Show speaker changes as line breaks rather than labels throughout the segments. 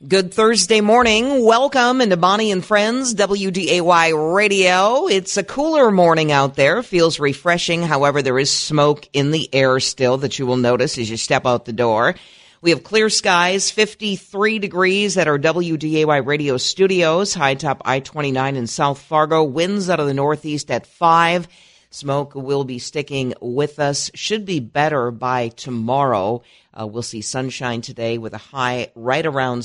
Good Thursday morning. Welcome into Bonnie and Friends, WDAY Radio. It's a cooler morning out there. Feels refreshing. However, there is smoke in the air still that you will notice as you step out the door. We have clear skies, 53 degrees at our WDAY Radio studios, high top I-29 in South Fargo. Winds out of the northeast at 5. Smoke will be sticking with us. Should be better by tomorrow. We'll see sunshine today with a high right around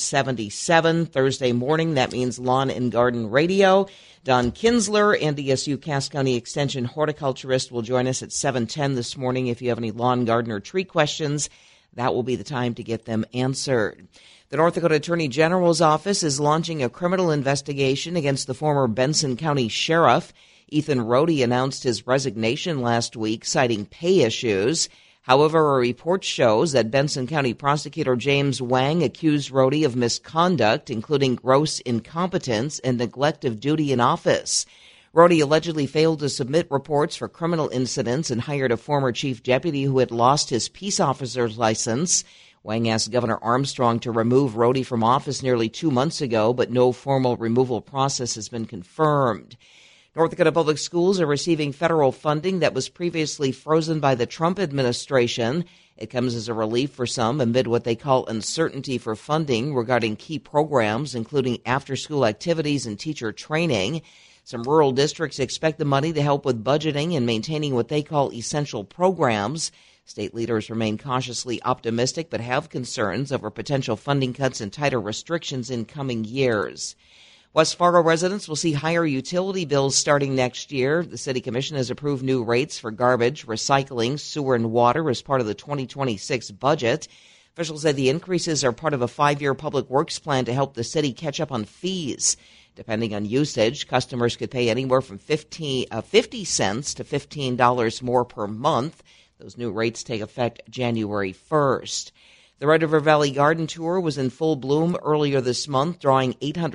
77. Thursday morning, that means Lawn and Garden Radio. Don Kinsler, NDSU Cass County Extension horticulturist, will join us at 7:10 this morning. If you have any lawn, garden, or tree questions, that will be the time to get them answered. The North Dakota Attorney General's office is launching a criminal investigation against the former Benson County Sheriff. Ethan Rohde announced his resignation last week, citing pay issues. However, a report shows that Benson County Prosecutor James Wang accused Rohde of misconduct, including gross incompetence and neglect of duty in office. Rohde allegedly failed to submit reports for criminal incidents and hired a former chief deputy who had lost his peace officer's license. Wang asked Governor Armstrong to remove Rohde from office nearly 2 months ago, but no formal removal process has been confirmed. North Dakota Public Schools are receiving federal funding that was previously frozen by the Trump administration. It comes as a relief for some amid what they call uncertainty for funding regarding key programs, including after-school activities and teacher training. Some rural districts expect the money to help with budgeting and maintaining what they call essential programs. State leaders remain cautiously optimistic but have concerns over potential funding cuts and tighter restrictions in coming years. West Fargo residents will see higher utility bills starting next year. The City Commission has approved new rates for garbage, recycling, sewer, and water as part of the 2026 budget. Officials say the increases are part of a 5-year public works plan to help the city catch up on fees. Depending on usage, customers could pay anywhere from 50 cents to $15 more per month. Those new rates take effect January 1st. The Red River Valley Garden Tour was in full bloom earlier this month, drawing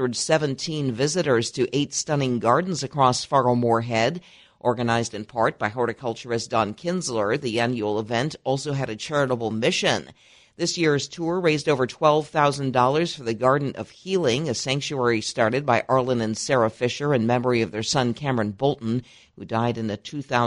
817 visitors to 8 stunning gardens across Fargo-Moorhead. Organized in part by horticulturist Don Kinsler, the annual event also had a charitable mission. This year's tour raised over $12,000 for the Garden of Healing, a sanctuary started by Arlen and Sarah Fisher in memory of their son Cameron Bolton, who died in a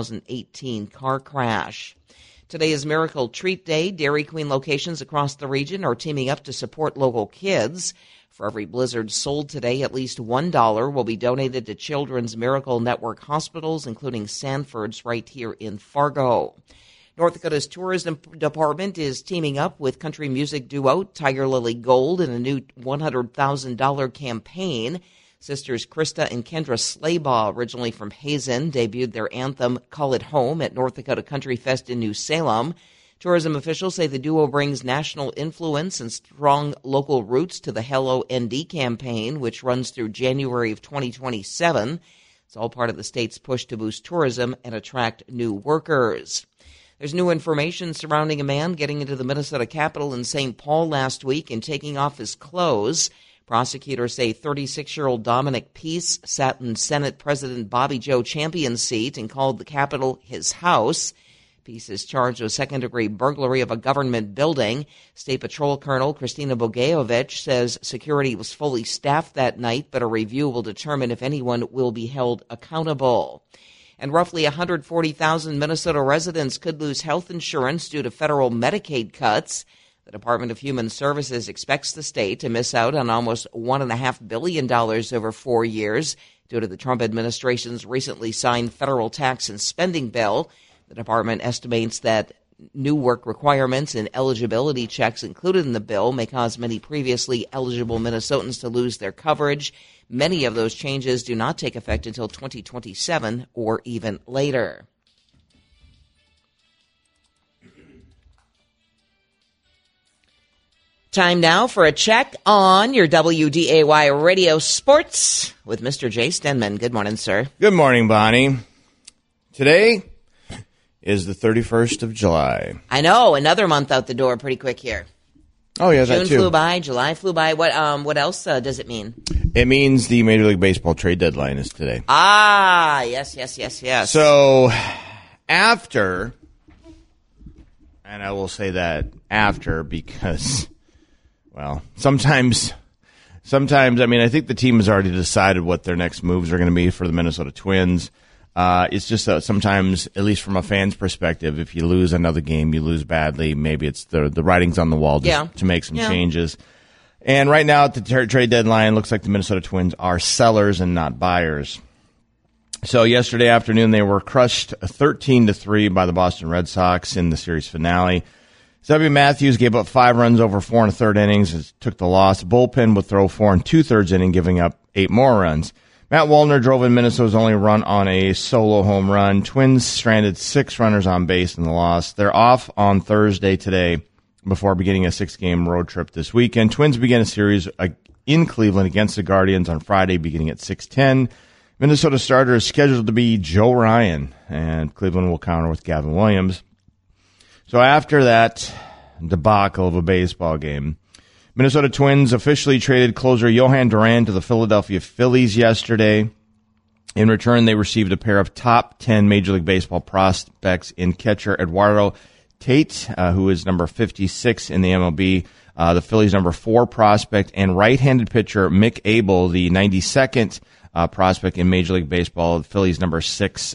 2018 car crash. Today is Miracle Treat Day. Dairy Queen locations across the region are teaming up to support local kids. For every Blizzard sold today, at least $1 will be donated to Children's Miracle Network hospitals, including Sanford's right here in Fargo. North Dakota's tourism department is teaming up with country music duo Tiger Lily Gold in a new $100,000 campaign. Sisters Krista and Kendra Slaybaugh, originally from Hazen, debuted their anthem, Call It Home, at North Dakota Country Fest in New Salem. Tourism officials say the duo brings national influence and strong local roots to the Hello ND campaign, which runs through January of 2027. It's all part of the state's push to boost tourism and attract new workers. There's new information surrounding a man getting into the Minnesota Capitol in St. Paul last week and taking off his clothes. Prosecutors say 36-year-old Dominic Peace sat in Senate President Bobby Joe Champion's seat and called the Capitol his house. Peace is charged with second-degree burglary of a government building. State Patrol Colonel Christina Bogejovich says security was fully staffed that night, but a review will determine if anyone will be held accountable. And roughly 140,000 Minnesota residents could lose health insurance due to federal Medicaid cuts. The Department of Human Services expects the state to miss out on almost $1.5 billion over 4 years due to the Trump administration's recently signed federal tax and spending bill. The department estimates that new work requirements and eligibility checks included in the bill may cause many previously eligible Minnesotans to lose their coverage. Many of those changes do not take effect until 2027 or even later. Time now for a check on your WDAY Radio Sports with Mr. Jay Stenman. Good morning, sir.
Good morning, Bonnie. Today is the 31st of July.
I know, another month out the door pretty quick here.
Oh, yeah, that too.
June flew by, July flew by. What else does it mean?
It means the Major League Baseball trade deadline is today.
Ah, yes.
So after, and I will say that after because, well, sometimes sometimes, I mean, I think the team has already decided what their next moves are going to be for the Minnesota Twins. It's just sometimes, at least from a fan's perspective, if you lose another game, you lose badly. Maybe it's the writing's on the wall to make some changes. And right now at the trade deadline, it looks like the Minnesota Twins are sellers and not buyers. So yesterday afternoon, they were crushed 13-3 by the Boston Red Sox in the series finale. W. Matthews gave up 5 runs over 4 1/3 innings. It took the loss. Bullpen would throw 4 2/3 inning, giving up 8 more runs. Matt Wallner drove in Minnesota's only run on a solo home run. Twins stranded 6 runners on base in the loss. They're off on Thursday today before beginning a 6-game road trip this weekend. Twins begin a series in Cleveland against the Guardians on Friday beginning at 6:10. Minnesota starter is scheduled to be Joe Ryan, and Cleveland will counter with Gavin Williams. So after that debacle of a baseball game, Minnesota Twins officially traded closer Johan Duran to the Philadelphia Phillies yesterday. In return, they received a pair of top 10 Major League Baseball prospects in catcher Eduardo Tate, who is number 56 in the MLB, the Phillies' number 4 prospect, and right-handed pitcher Mick Abel, the 92nd prospect in Major League Baseball, the Phillies' number 6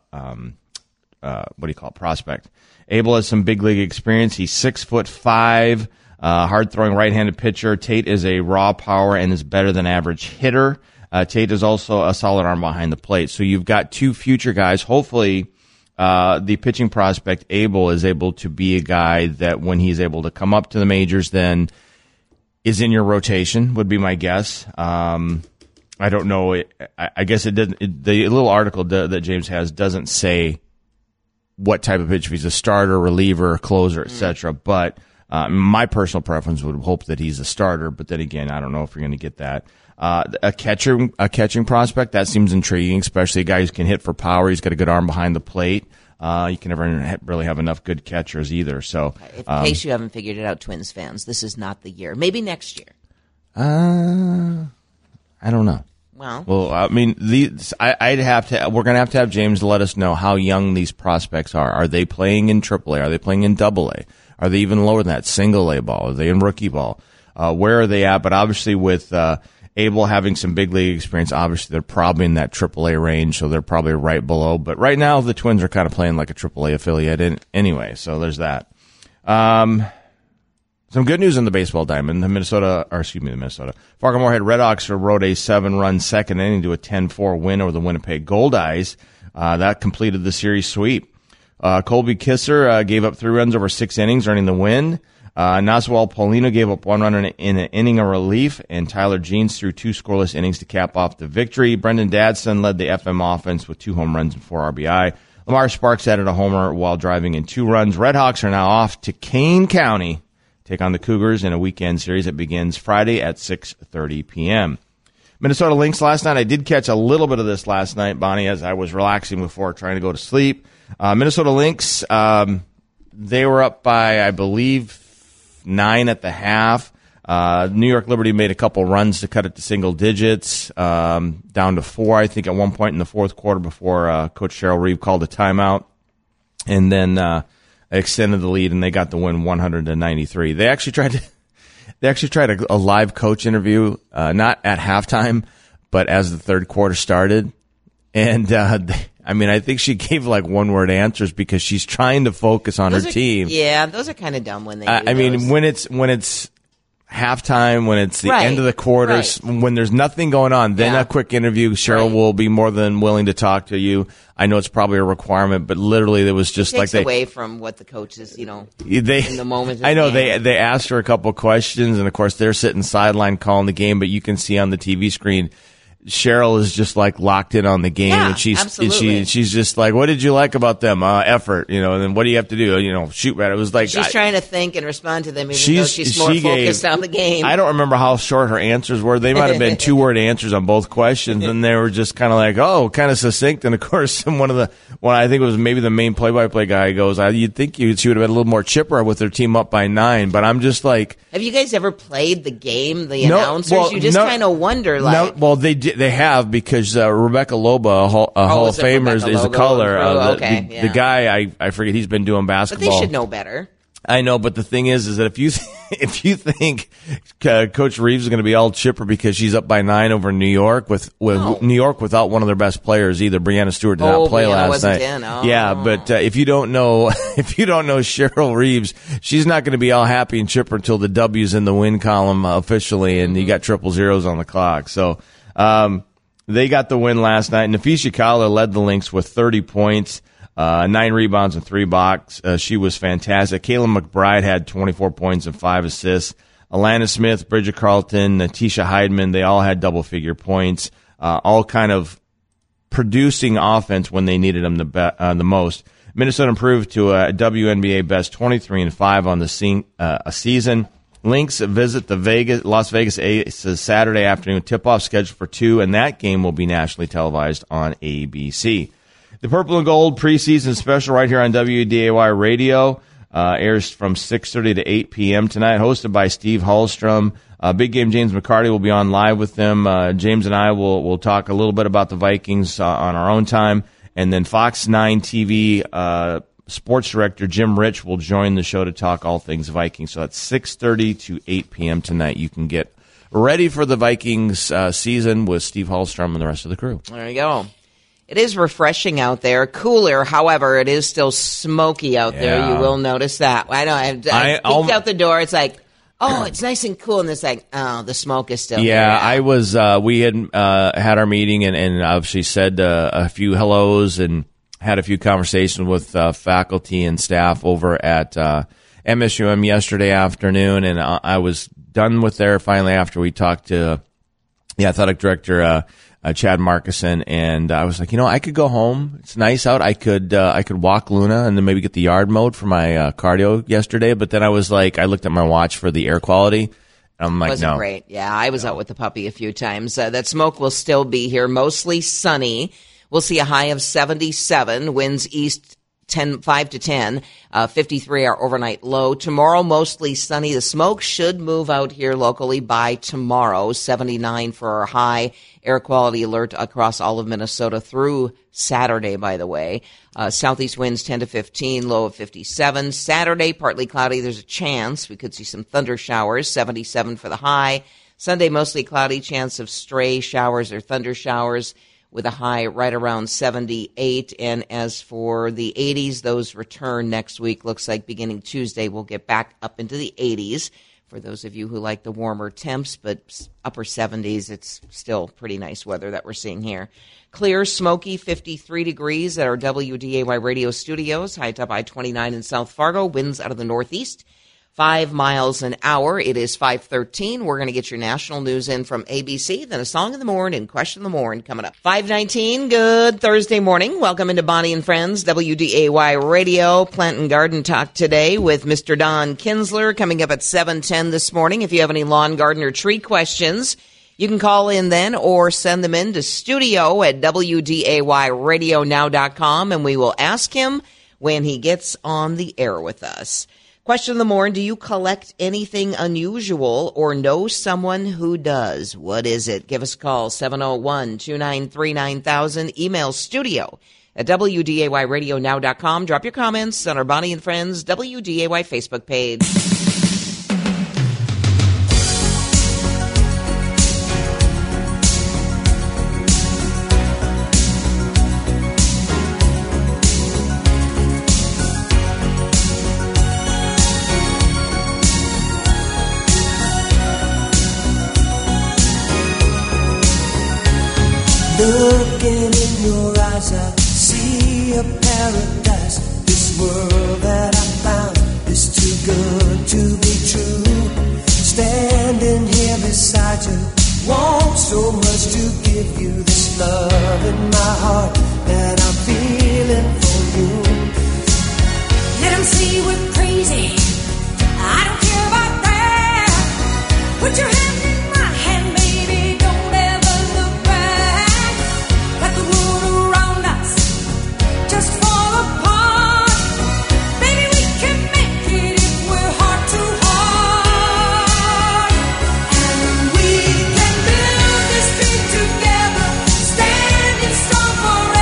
prospect. Abel has some big league experience. He's 6'5", hard-throwing right-handed pitcher. Tate is a raw power and is better than average hitter. Tate is also a solid arm behind the plate. So you've got 2 future guys. Hopefully, the pitching prospect Abel is able to be a guy that when he's able to come up to the majors, then is in your rotation, would be my guess. I don't know. I guess it didn't. The little article that James has doesn't say what type of pitcher, if he's a starter, reliever, closer, etc. But my personal preference would hope that he's a starter. But then again, I don't know if you're going to get that. A catching prospect, that seems intriguing, especially a guy who can hit for power. He's got a good arm behind the plate. You can never really have enough good catchers either. So,
in case you haven't figured it out, Twins fans, this is not the year. Maybe next year.
I don't know. Well, I mean, I'd have to. We're going to have James let us know how young these prospects are. Are they playing in AAA? Are they playing in AA? Are they even lower than that, single A ball? Are they in rookie ball? Where are they at? But obviously, with Abel having some big league experience, obviously they're probably in that AAA range, so they're probably right below. But right now, the Twins are kind of playing like a AAA affiliate anyway. So there's that. Some good news in the baseball diamond. The Fargo-Moorhead Redhawks rode a 7-run second inning to a 10-4 win over the Winnipeg Goldeyes. That completed the series sweep. Colby Kisser gave up 3 runs over 6 innings, earning the win. Naswell Paulino gave up 1 run in an inning of relief, and Tyler Jeans threw 2 scoreless innings to cap off the victory. Brendan Dadson led the FM offense with 2 home runs and 4 RBI. Lamar Sparks added a homer while driving in 2 runs. Redhawks are now off to Kane County, take on the Cougars in a weekend series that begins Friday at 6:30 p.m. Minnesota Lynx last night. I did catch a little bit of this last night, Bonnie, as I was relaxing before trying to go to sleep. Minnesota Lynx, they were up by, I believe, 9 at the half. New York Liberty made a couple runs to cut it to single digits, down to 4, I think, at one point in the fourth quarter before Coach Cheryl Reeve called a timeout. And then extended the lead, and they got the win 100-93. They actually tried a live coach interview, not at halftime, but as the third quarter started. And I think she gave like one-word answers because she's trying to focus on her team.
Yeah, those are kind of dumb when they.
When it's halftime, when it's the end of the quarters, when there's nothing going on, then a quick interview. Cheryl will be more than willing to talk to you. I know it's probably a requirement, but literally it was just like
away from what the coaches, in the moment.
I know they asked her a couple of questions, and of course they're sitting sideline calling the game, but you can see on the TV screen Cheryl is just like locked in on the game, and she's just like, "What did you like about them? Effort, and then what do you have to do? Shoot better." It was like
she's trying to think and respond to them, even though she's more focused on the game.
I don't remember how short her answers were. They might have been 2-word answers on both questions, and they were just kind of like, kind of succinct. And of course, one I think it was maybe the main play-by-play guy goes, "You'd think she would have been a little more chipper with their team up by 9," but I'm just like,
have you guys ever played the game? The announcers, you just kind of wonder, like,
They have, because Rebecca Loba, a Hall of Famer, is a color. The guy, I forget, he's been doing basketball.
But they should know better.
I know, but the thing is that if you think Coach Reeves is going to be all chipper because she's up by 9 over New York New York without one of their best players either, Brianna Stewart did not play last night. Yeah, but if you don't know Cheryl Reeves, she's not going to be all happy and chipper until the W's in the win column officially, and you got 000 on the clock. So they got the win last night. Nafisha Kala led the Lynx with 30 points. 9 rebounds and 3 blocks. She was fantastic. Kayla McBride had 24 points and 5 assists. Alana Smith, Bridget Carlton, Tisha Heidman, they all had double-figure points, all kind of producing offense when they needed them the most. Minnesota improved to a WNBA best 23-5 on the season. Lynx visit the Las Vegas Aces Saturday afternoon. Tip-off scheduled for 2, and that game will be nationally televised on ABC. The Purple and Gold preseason special right here on WDAY Radio airs from 6:30 to 8 p.m. tonight, hosted by Steve Hallstrom. Big Game James McCarty will be on live with them. James and I will talk a little bit about the Vikings on our own time. And then Fox 9 TV sports director Jim Rich will join the show to talk all things Vikings. So that's 6:30 to 8 p.m. tonight. You can get ready for the Vikings season with Steve Hallstrom and the rest of the crew.
There you go. It is refreshing out there. Cooler, however, it is still smoky out there. You will notice that. I know. I peeked out the door. It's like, oh, it's nice and cool. And it's like, oh, the smoke is still there.
I was, we had had our meeting and obviously said a few hellos and had a few conversations with faculty and staff over at MSUM yesterday afternoon. And I was done with there finally after we talked to athletic director Chad Markison, and I was like, I could go home. It's nice out. I could walk Luna and then maybe get the yard mowed for my cardio yesterday. But then I was like, I looked at my watch for the air quality. And I'm like,
wasn't
no.
Great. Yeah, I was out with the puppy a few times. That smoke will still be here. Mostly sunny. We'll see a high of 77. Winds east 5 to 10. 53 our overnight low. Tomorrow, mostly sunny. The smoke should move out here locally by tomorrow. 79 for our high. Air quality alert across all of Minnesota through Saturday, by the way. Southeast winds 10 to 15, low of 57. Saturday, partly cloudy. There's a chance we could see some thunder showers. 77 for the high. Sunday, mostly cloudy. Chance of stray showers or thunder showers with a high right around 78. And as for the 80s, those return next week. Looks like beginning Tuesday, we'll get back up into the 80s. For those of you who like the warmer temps, but upper 70s, it's still pretty nice weather that we're seeing here. Clear, smoky, 53 degrees at our WDAY radio studios. High top I-29 in South Fargo. Winds out of the northeast, 5 miles an hour. It is 5:13. We're going to get your national news in from ABC, then a song in the morning, question of the morning coming up. 5:19, good Thursday morning. Welcome into Bonnie and Friends, WDAY Radio, Plant and Garden Talk today with Mr. Don Kinsler coming up at 7:10 this morning. If you have any lawn, garden, or tree questions, you can call in then or send them in to studio at WDAYradionow.com, and we will ask him when he gets on the air with us. Question of the morning, do you collect anything unusual or know someone who does? What is it? Give us a call, 701-293-9000. Email studio at WDAYradionow.com. Drop your comments on our Bonnie and Friends WDAY Facebook page.
Looking in your eyes, I see a paradise. This world that I found is too good to be true. Standing here beside you, want so much to give you this love in my heart that I'm feeling for you.
Let them say we're crazy. I don't care about that. Put your hand in my hand, baby. Don't ever look back. Let the world around us just fall apart. Baby, we can make it if we're heart to heart. And we can build this dream together, standing strong forever.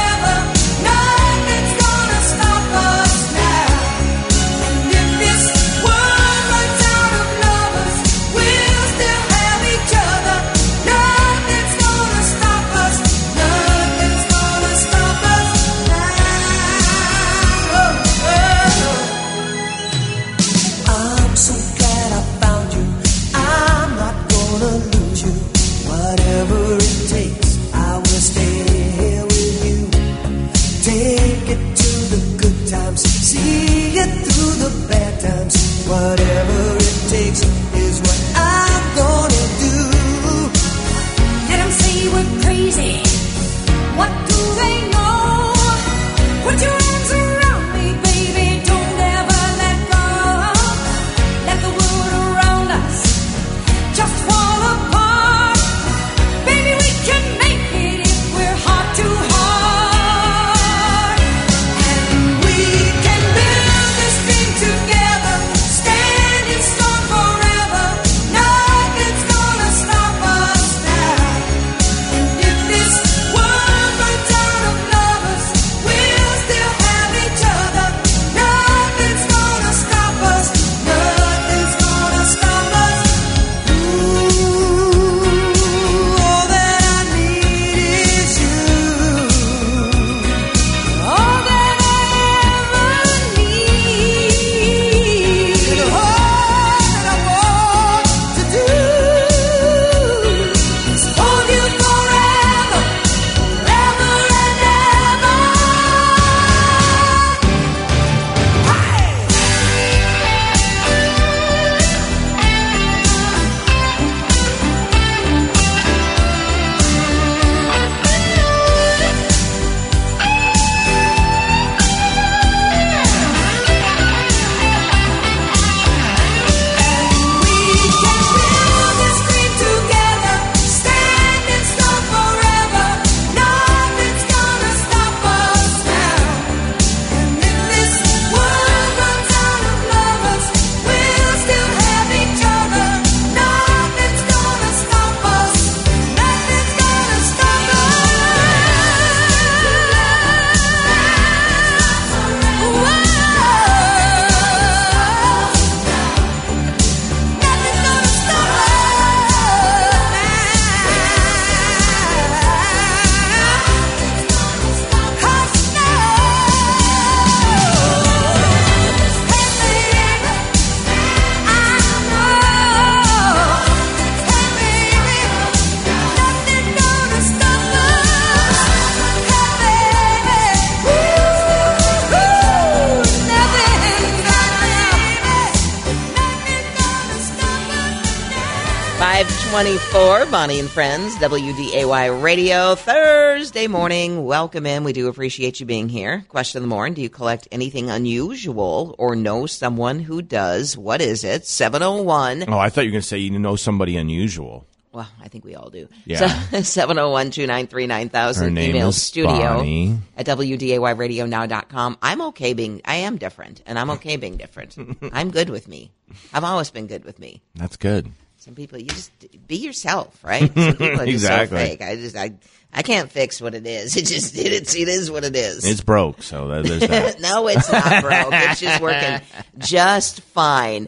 624, Bonnie and Friends, WDAY Radio, Thursday morning. Welcome in. We do appreciate you being here. Question of the morning, do you collect anything unusual or know someone who does? What is it? 701.
Oh, I thought you were going to say you know somebody unusual.
Well, I think we all do.
Yeah.
701-293-9000.
Her name
Email
is
studio
Bonnie.
at WDAYradionow.com. I'm okay being, I am different, and I'm okay being different. I'm good with me. I've always been good with me.
That's good.
Some people, you just be yourself, right? Some people are just
Exactly.
so fake. I can't fix what it is. It is what it is.
It's broke, so there's that.
No, it's not broke. It's just working just fine.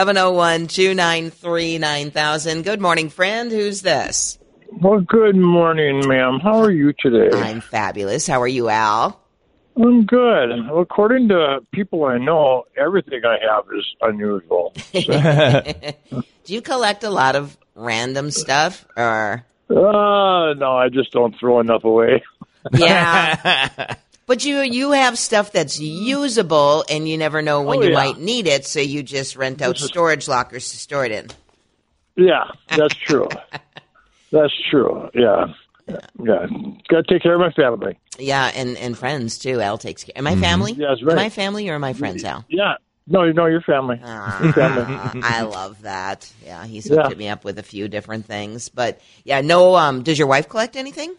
701-293-9000. Good morning, friend. Who's this?
Well, good morning, ma'am. How are you today?
I'm fabulous. How are you, Al?
I'm good. Well, according to people I know, everything I have is unusual.
Do you collect a lot of random stuff, or?
No, I just don't throw enough away.
Yeah. But you have stuff that's usable, and you never know when you might need it, so you just rent out storage lockers to store it in.
Yeah, that's true. That's true. Yeah. Got to take care of my family.
Yeah, and friends, too. Al takes care. Am I family?
Yeah, that's right.
Am I family or am I friends, Al?
Yeah. No, your family. Your family.
I love that. Yeah, he's hooked me up with a few different things. But, yeah, no, does your wife collect anything?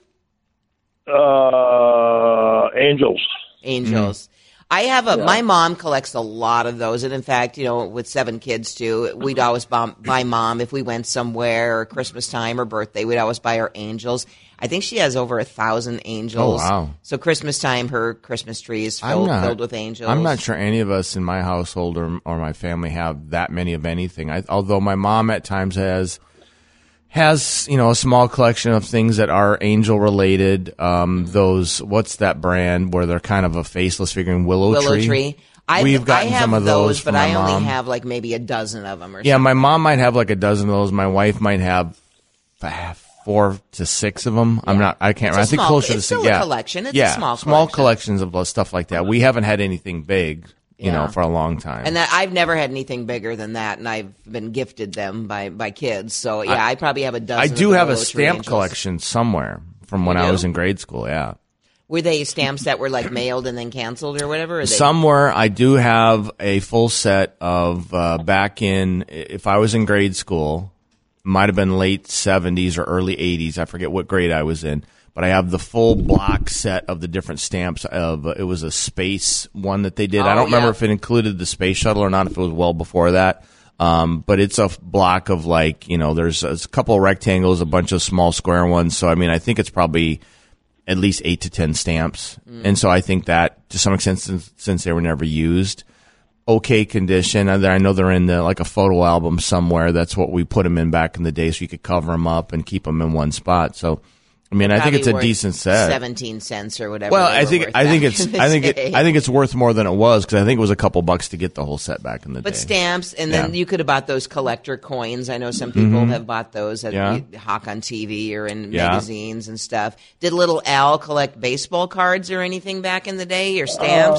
Angels.
Angels. I have my mom collects a lot of those. And in fact, with 7 kids too, we'd always buy mom if we went somewhere or Christmas time or birthday, we'd always buy her angels. I think she has over 1,000 angels.
Oh, wow.
So Christmas time, her Christmas tree is filled with angels.
I'm not sure any of us in my household or my family have that many of anything. Although my mom at times has a small collection of things that are angel related. Those, what's that brand where they're kind of a faceless figure? Willow Tree. We've gotten some of those,
but
from
I
my
only
mom.
have like maybe a dozen of them.
Yeah, my mom might have like a dozen of those. My wife might have 4 to 6 of them.
Yeah.
I can't remember. I think
small,
closer
it's
to
still a collection. It's a small collection.
Collections of stuff like that. We haven't had anything big, for a long time.
And that I've never had anything bigger than that, and I've been gifted them by kids. So I probably have a dozen.
I do have a
Willow Tree
stamp
angels.
collection somewhere from when I was in grade school. Yeah.
Were they stamps that were like mailed and then canceled or whatever? Or
Somewhere I do have a full set of back in, if I was in grade school, might have been late 70s or early 80s. I forget what grade I was in. But I have the full block set of the different stamps of, it was a space one that they did. I don't remember if it included the space shuttle or not, if it was well before that. But it's a block of there's a couple of rectangles, a bunch of small square ones. So, I think it's probably at least 8 to 10 stamps. And so I think that to some extent, since they were never used, okay condition. I know they're in a photo album somewhere. That's what we put them in back in the day, so you could cover them up and keep them in one spot. So, I think it's a decent set.
17 cents or whatever.
Well, I think it's worth more than it was, because I think it was a couple bucks to get the whole set back in the day.
But stamps, and then you could have bought those collector coins. I know some people have bought those that you hawk on TV or in magazines and stuff. Did little Al collect baseball cards or anything back in the day, or stamps?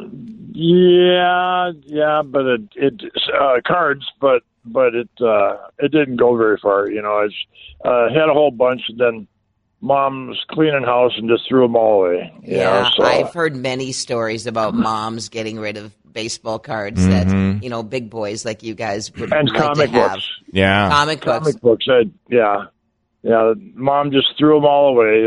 Yeah, but it cards, but it didn't go very far. It's had a whole bunch, and then Mom was cleaning house and just threw them all away.
I've heard many stories about moms getting rid of baseball cards that big boys like you guys would
and
like
comic
to have.
books.
Yeah,
comic books. Mom just threw them all away.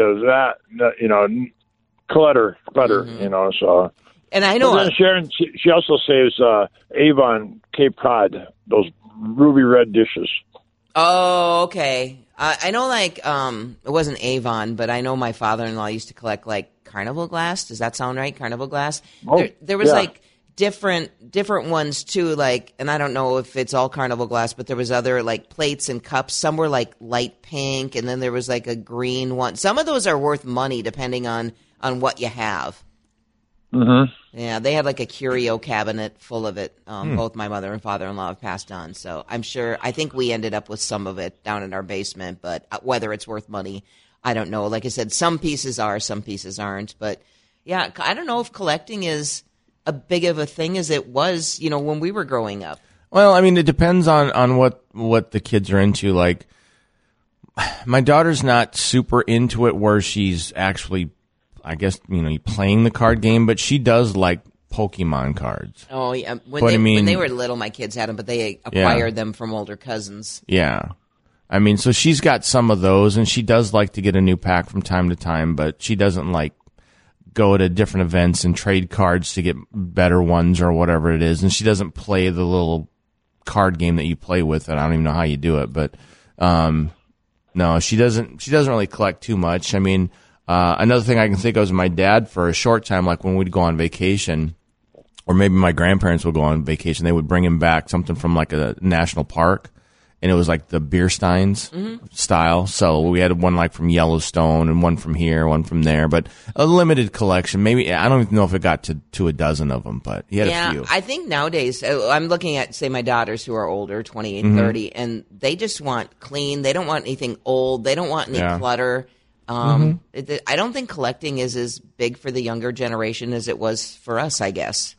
Clutter. So.
And I know
Sharon. She also saves Avon Cape Cod, those ruby red dishes.
Oh, okay. I know, it wasn't Avon, but I know my father-in-law used to collect, Carnival glass. Does that sound right? Carnival glass?
Oh,
there was, different ones, too, and I don't know if it's all Carnival glass, but there was other, plates and cups. Some were, light pink, and then there was, a green one. Some of those are worth money, depending on what you have.
Mm-hmm.
Yeah, they had a curio cabinet full of it. Both my mother and father-in-law have passed on. So I think we ended up with some of it down in our basement, but whether it's worth money, I don't know. Like I said, some pieces are, some pieces aren't. But yeah, I don't know if collecting is a big of a thing as it was, when we were growing up.
Well, it depends on what the kids are into. my daughter's not super into it where she's actually, I guess, playing the card game, but she does like Pokemon cards.
Oh, yeah.
When
they were little, my kids had them, but they acquired them from older cousins.
Yeah. I mean, so she's got some of those, and she does like to get a new pack from time to time, but she doesn't like go to different events and trade cards to get better ones or whatever it is. And she doesn't play the little card game that you play with it. I don't even know how you do it, but no, she doesn't really collect too much. I mean, another thing I can think of is my dad for a short time, like when we'd go on vacation, or maybe my grandparents would go on vacation, they would bring him back something from like a national park, and it was like the beer steins style. So we had one like from Yellowstone and one from here, one from there, but a limited collection. Maybe, I don't even know if it got to a dozen of them, but he had a few.
I think nowadays, I'm looking at, say, my daughters who are older, 28, 30, and they just want clean. They don't want anything old. They don't want any clutter. I don't think collecting is as big for the younger generation as it was for us, I guess.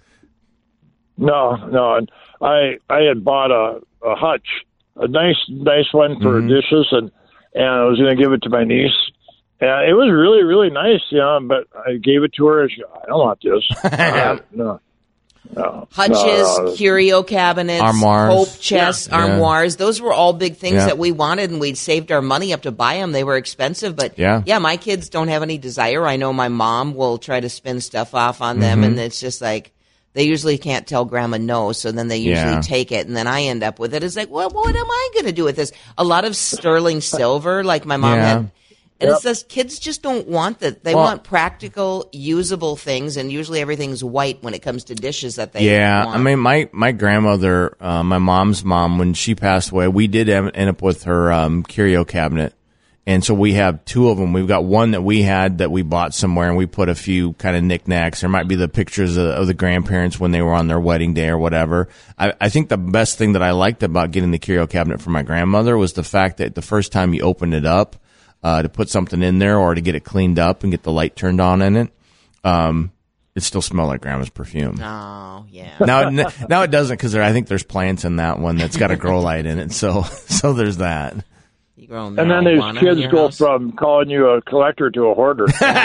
No. And I had bought a hutch, a nice one for dishes, and I was going to give it to my niece. And it was really, really nice, but I gave it to her. And she goes, I don't want this. No.
Hutches, curio cabinets,
armoires,
hope chests, armoires. Those were all big things that we wanted, and we'd saved our money up to buy them. They were expensive, but my kids don't have any desire. I know my mom will try to spin stuff off on them, and it's just like, they usually can't tell grandma no, so then they usually take it, and then I end up with it. It's like, well, what am I going to do with this? A lot of sterling silver, like my mom had. And it's just, kids just don't want that. They want practical, usable things, and usually everything's white when it comes to dishes that they want.
I mean, my grandmother, my mom's mom, when she passed away, we did end up with her curio cabinet. And so we have two of them. We've got one that we had that we bought somewhere, and we put a few kind of knickknacks. There might be the pictures of the grandparents when they were on their wedding day or whatever. I think the best thing that I liked about getting the curio cabinet for my grandmother was the fact that the first time you opened it up to put something in there or to get it cleaned up and get the light turned on in it, it still smelled like grandma's perfume.
Oh, yeah.
Now it doesn't, because I think there's plants in that one that's got a grow light in it. So there's that.
And then these kids go from calling you a collector to a hoarder.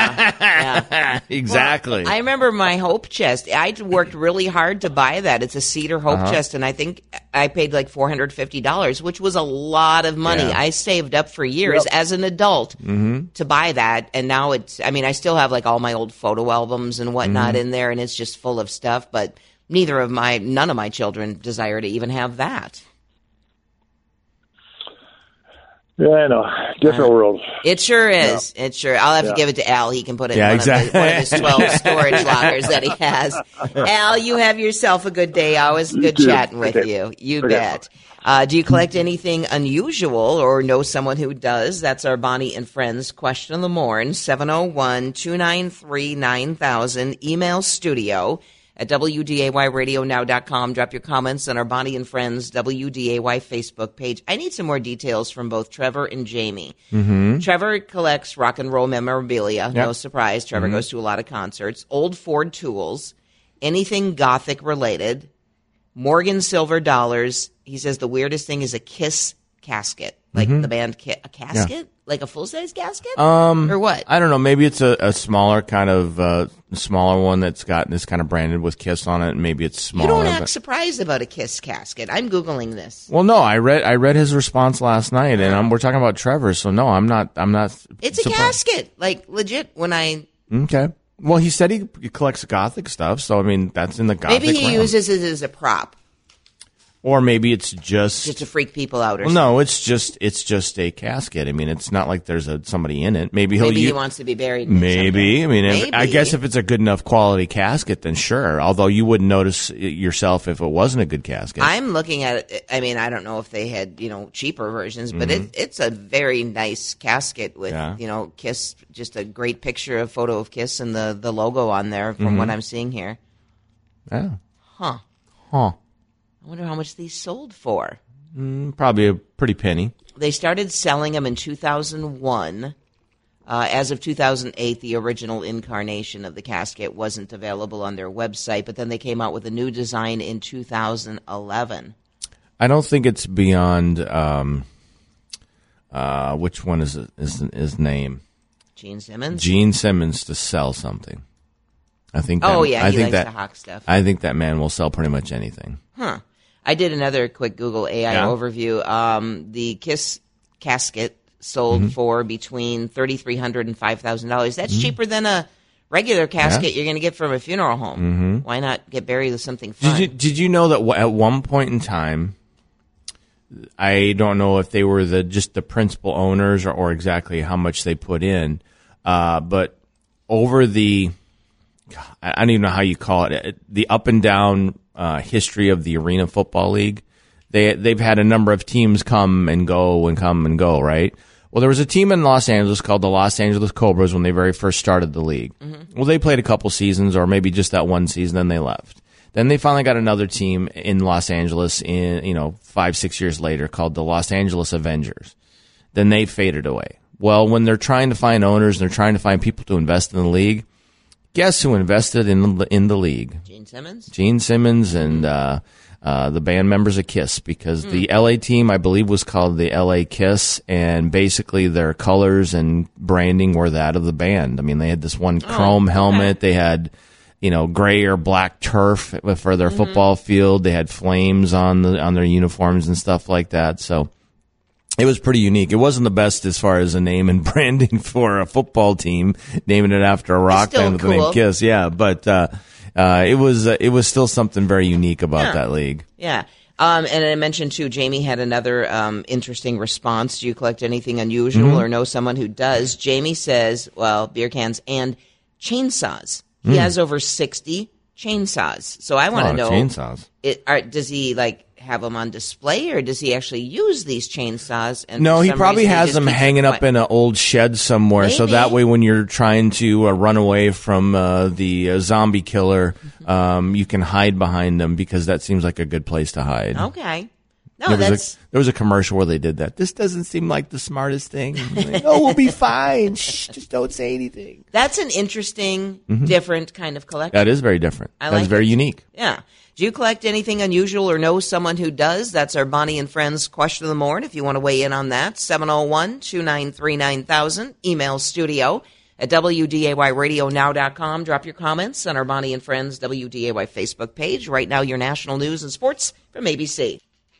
Exactly.
Well, I remember my hope chest. I worked really hard to buy that. It's a cedar hope chest, and I think I paid like $450, which was a lot of money. I saved up for years as an adult to buy that, and now I still have like all my old photo albums and whatnot in there, and it's just full of stuff, but none of my children desire to even have that.
Yeah, I know. Different worlds.
It sure is.
Yeah.
It sure. I'll have to give it to Al. He can put it in one of his 12 storage lockers that he has. Al, you have yourself a good day. Always good chatting with you. You bet. Do you collect anything unusual or know someone who does? That's our Bonnie and Friends question of the morning, 701-293-9000. Email studio at WDAYRadioNow.com. Drop your comments on our Bonnie and Friends WDAY Facebook page. I need some more details from both Trevor and Jamie. Trevor collects rock and roll memorabilia. No surprise. Trevor goes to a lot of concerts. Old Ford tools. Anything Gothic related. Morgan silver dollars. He says the weirdest thing is a Kiss casket. Like the band Kiss. A casket? Yeah. Like a full-size casket? Or what?
I don't know. Maybe it's a smaller kind of smaller one that's got this kind of branded with Kiss on it. Maybe it's smaller.
You don't act surprised about a Kiss casket. I'm Googling this.
Well, no, I read his response last night, and we're talking about Trevor, so no, I'm not.
It's surprised. A casket, like legit. When I
okay. Well, he said he collects Gothic stuff, so I mean that's in the Gothic.
Maybe he
realm.
uses it as a prop.
Or maybe it's just
to freak people out. Or
something. No, it's just a casket. I mean, it's not like there's somebody in it. Maybe he
wants to be buried.
Maybe. I mean, I guess if it's a good enough quality casket, then sure. Although you wouldn't notice it yourself if it wasn't a good casket.
I'm looking at it. I mean, I don't know if they had cheaper versions, but it's a very nice casket with Kiss. Just a great photo of Kiss and the logo on there from what I'm seeing here.
Yeah.
Huh. I wonder how much these sold for.
Probably a pretty penny.
They started selling them in 2001. As of 2008, the original incarnation of the casket wasn't available on their website, but then they came out with a new design in 2011.
I don't think it's beyond which one is his name?
Gene Simmons.
Gene Simmons to sell something. I think.
He
think
likes
that,
to hawk stuff.
I think that man will sell pretty much anything.
Huh. I did another quick Google AI
Yeah.
overview. The Kiss casket sold for between $3,300 and $5,000. That's cheaper than a regular casket you're going to get from a funeral home. Why not get buried with something fun?
Did you know that at one point in time, I don't know if they were just the principal owners or exactly how much they put in, but over I don't even know how you call it, the up and down history of the Arena Football League, they've had a number of teams come and go, right? Well, there was a team in Los Angeles called the Los Angeles Cobras when they very first started the league. Well, they played a couple seasons or maybe just that one season, then they left. Then they finally got another team in Los Angeles 5-6 years later called the Los Angeles Avengers. Then they faded away. Well, when they're trying to find owners and they're trying to find people to invest in the league, guess who invested in the league?
Gene Simmons?
Gene Simmons and the band members of Kiss, because the LA team, I believe, was called the LA Kiss, and basically their colors and branding were that of the band. I mean, they had this one chrome helmet. They had, gray or black turf for their football field. They had flames on their uniforms and stuff like that. So it was pretty unique. It wasn't the best as far as a name and branding for a football team, naming it after a rock band with the name Kiss. Yeah, but it was still something very unique about that league.
Yeah. And I mentioned, too, Jamie had another interesting response. Do you collect anything unusual or know someone who does? Jamie says, beer cans and chainsaws. He has over 60 chainsaws. So I want to know,
chainsaws.
Does he have them on display, or does he actually use these chainsaws? And
no, he probably has them hanging up in an old shed somewhere. So that way, when you're trying to run away from the zombie killer, you can hide behind them, because that seems like a good place to hide.
Okay. No,
there was a commercial where they did that. This doesn't seem like the smartest thing. Oh, we'll be fine. Shh, just don't say anything.
That's an interesting, different kind of collection.
That is very different. That's very unique.
Yeah. Do you collect anything unusual or know someone who does? That's our Bonnie and Friends question of the morning. If you want to weigh in on that, 701-293-9000. Email studio at WDAYradionow.com. Drop your comments on our Bonnie and Friends WDAY Facebook page. Right now, your national news and sports from ABC.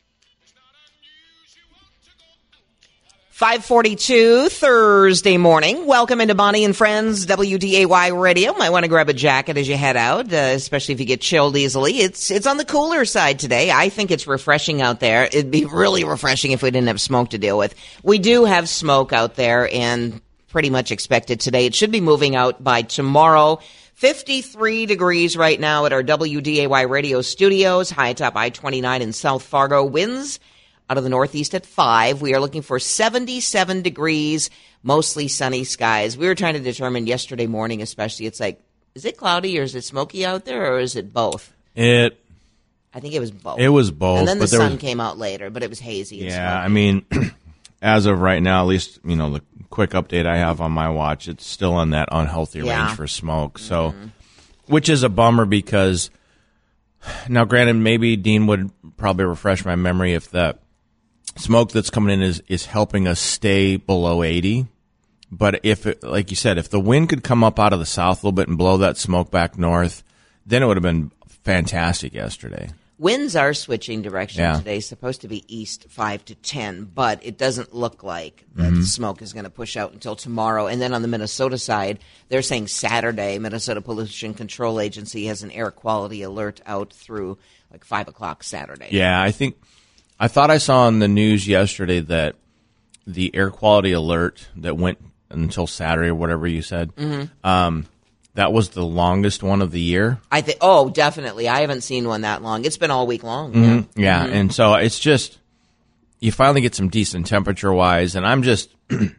5:42 Thursday morning. Welcome into Bonnie and Friends WDAY Radio. Might want to grab a jacket as you head out, especially if you get chilled easily. It's on the cooler side today. I think it's refreshing out there. It'd be really refreshing if we didn't have smoke to deal with. We do have smoke out there, and pretty much expected today. It should be moving out by tomorrow. 53 degrees right now at our WDAY Radio studios, high atop I-29 in South Fargo. Winds out of the northeast at 5. We are looking for 77 degrees, mostly sunny skies. We were trying to determine yesterday morning, especially, it's like, is it cloudy or is it smoky out there, or is it both? I think it was both.
It was both.
And then the sun came out later, but it was hazy. And
yeah,
smoky.
I mean, as of right now, at least, the quick update I have on my watch, it's still on that unhealthy range for smoke. So, which is a bummer, because now, granted, maybe Dean would probably refresh my memory if that smoke that's coming in is helping us stay below 80. But like you said, if the wind could come up out of the south a little bit and blow that smoke back north, then it would have been fantastic yesterday.
Winds are switching direction today. It's supposed to be east 5 to 10, but it doesn't look like that the smoke is going to push out until tomorrow. And then on the Minnesota side, they're saying Saturday, Minnesota Pollution Control Agency has an air quality alert out through 5 o'clock Saturday.
Yeah, I thought I saw on the news yesterday that the air quality alert that went until Saturday or whatever you said, that was the longest one of the year.
Oh, definitely. I haven't seen one that long. It's been all week long.
Yeah, and so it's just, you finally get some decent temperature-wise, and I'm just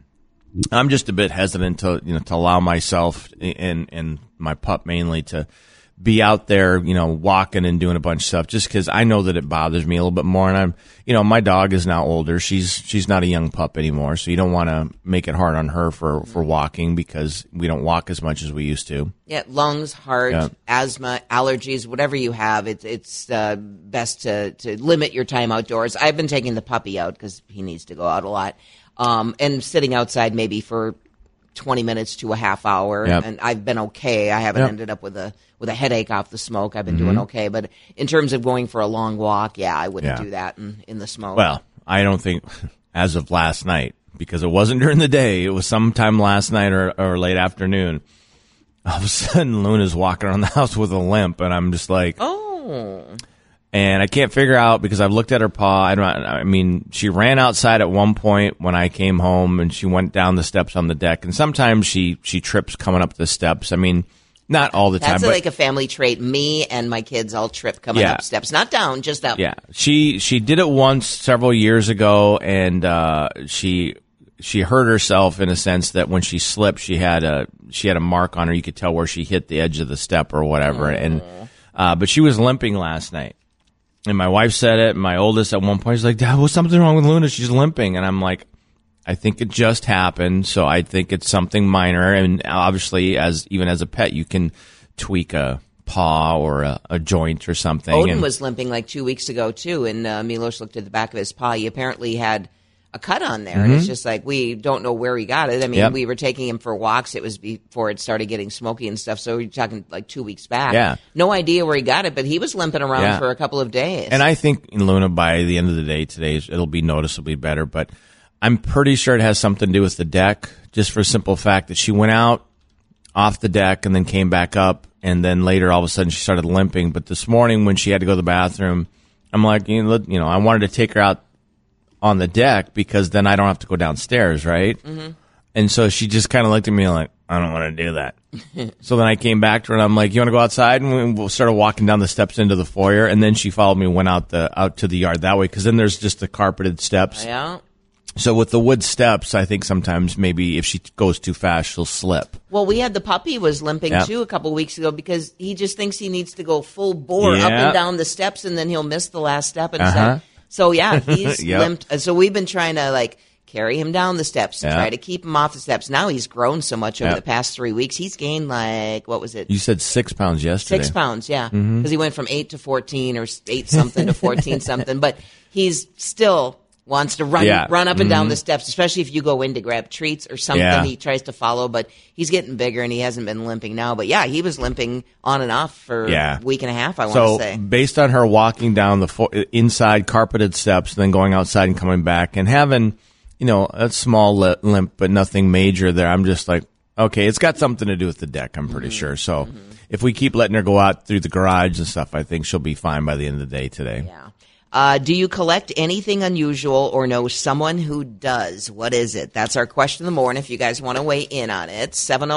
a bit hesitant to allow myself and my pup mainly to be out there, walking and doing a bunch of stuff, just because I know that it bothers me a little bit more. And my dog is now older. She's not a young pup anymore, so you don't want to make it hard on her for walking, because we don't walk as much as we used to.
Yeah, lungs, heart, asthma, allergies, whatever you have, it's best to limit your time outdoors. I've been taking the puppy out because he needs to go out a lot. and sitting outside maybe for 20 minutes to a half hour.
Yep.
And I've been okay. I haven't ended up with a headache off the smoke. I've been doing okay. But in terms of going for a long walk, I wouldn't do that in the smoke.
Well, I don't think as of last night, because it wasn't during the day. It was sometime last night or late afternoon. All of a sudden, Luna's walking around the house with a limp, and I'm just like,
oh.
And I can't figure out, because I've looked at her paw. I mean, she ran outside at one point when I came home, and she went down the steps on the deck. And sometimes she trips coming up the steps. I mean, not all the time.
That's
but
like a family trait. Me and my kids all trip coming up steps. Not down, just up.
Yeah. She did it once several years ago, and she hurt herself in a sense that when she slipped, she had a mark on her. You could tell where she hit the edge of the step or whatever. And but she was limping last night. And my wife said it. My oldest at one point is like, Dad, what's something wrong with Luna? She's limping. And I'm like, I think it just happened. So I think it's something minor. And obviously, even as a pet, you can tweak a paw or a joint or something.
Odin was limping like 2 weeks ago, too. And Milos looked at the back of his paw. He apparently had a cut on there. And it's just like, we don't know where he got it. I mean, we were taking him for walks. It was before it started getting smoky and stuff. So we're talking like 2 weeks back.
Yeah.
No idea where he got it, but he was limping around for a couple of days.
And I think in Luna, by the end of the day today, it'll be noticeably better. But I'm pretty sure it has something to do with the deck, just for a simple fact that she went out off the deck and then came back up. And then later, all of a sudden, she started limping. But this morning when she had to go to the bathroom, I'm like, I wanted to take her out on the deck because then I don't have to go downstairs, right? Mm-hmm. And so she just kind of looked at me like, I don't want to do that. So then I came back to her and I'm like, you want to go outside? And we started walking down the steps into the foyer. And then she followed me and went out to the yard that way, because then there's just the carpeted steps.
Yeah.
So with the wood steps, I think sometimes maybe if she goes too fast, she'll slip.
Well, we had the puppy was limping too a couple weeks ago because he just thinks he needs to go full bore up and down the steps, and then he'll miss the last step. And so he's limped. So we've been trying to carry him down the steps and try to keep him off the steps. Now he's grown so much over the past 3 weeks. He's gained what was it?
You said 6 pounds yesterday.
6 pounds, yeah. Because he went from 8 to 14 or 8 something to 14 something. But he's still wants to run up and down the steps, especially if you go in to grab treats or something. Yeah. He tries to follow, but he's getting bigger and he hasn't been limping now. But he was limping on and off for a week and a half, I want to say.
So based on her walking down the inside carpeted steps, then going outside and coming back and having, a small limp, but nothing major there, I'm just like, okay, it's got something to do with the deck, I'm pretty sure. So if we keep letting her go out through the garage and stuff, I think she'll be fine by the end of the day today.
Yeah. Do you collect anything unusual or know someone who does? What is it? That's our question of the morning. If you guys want to weigh in on it,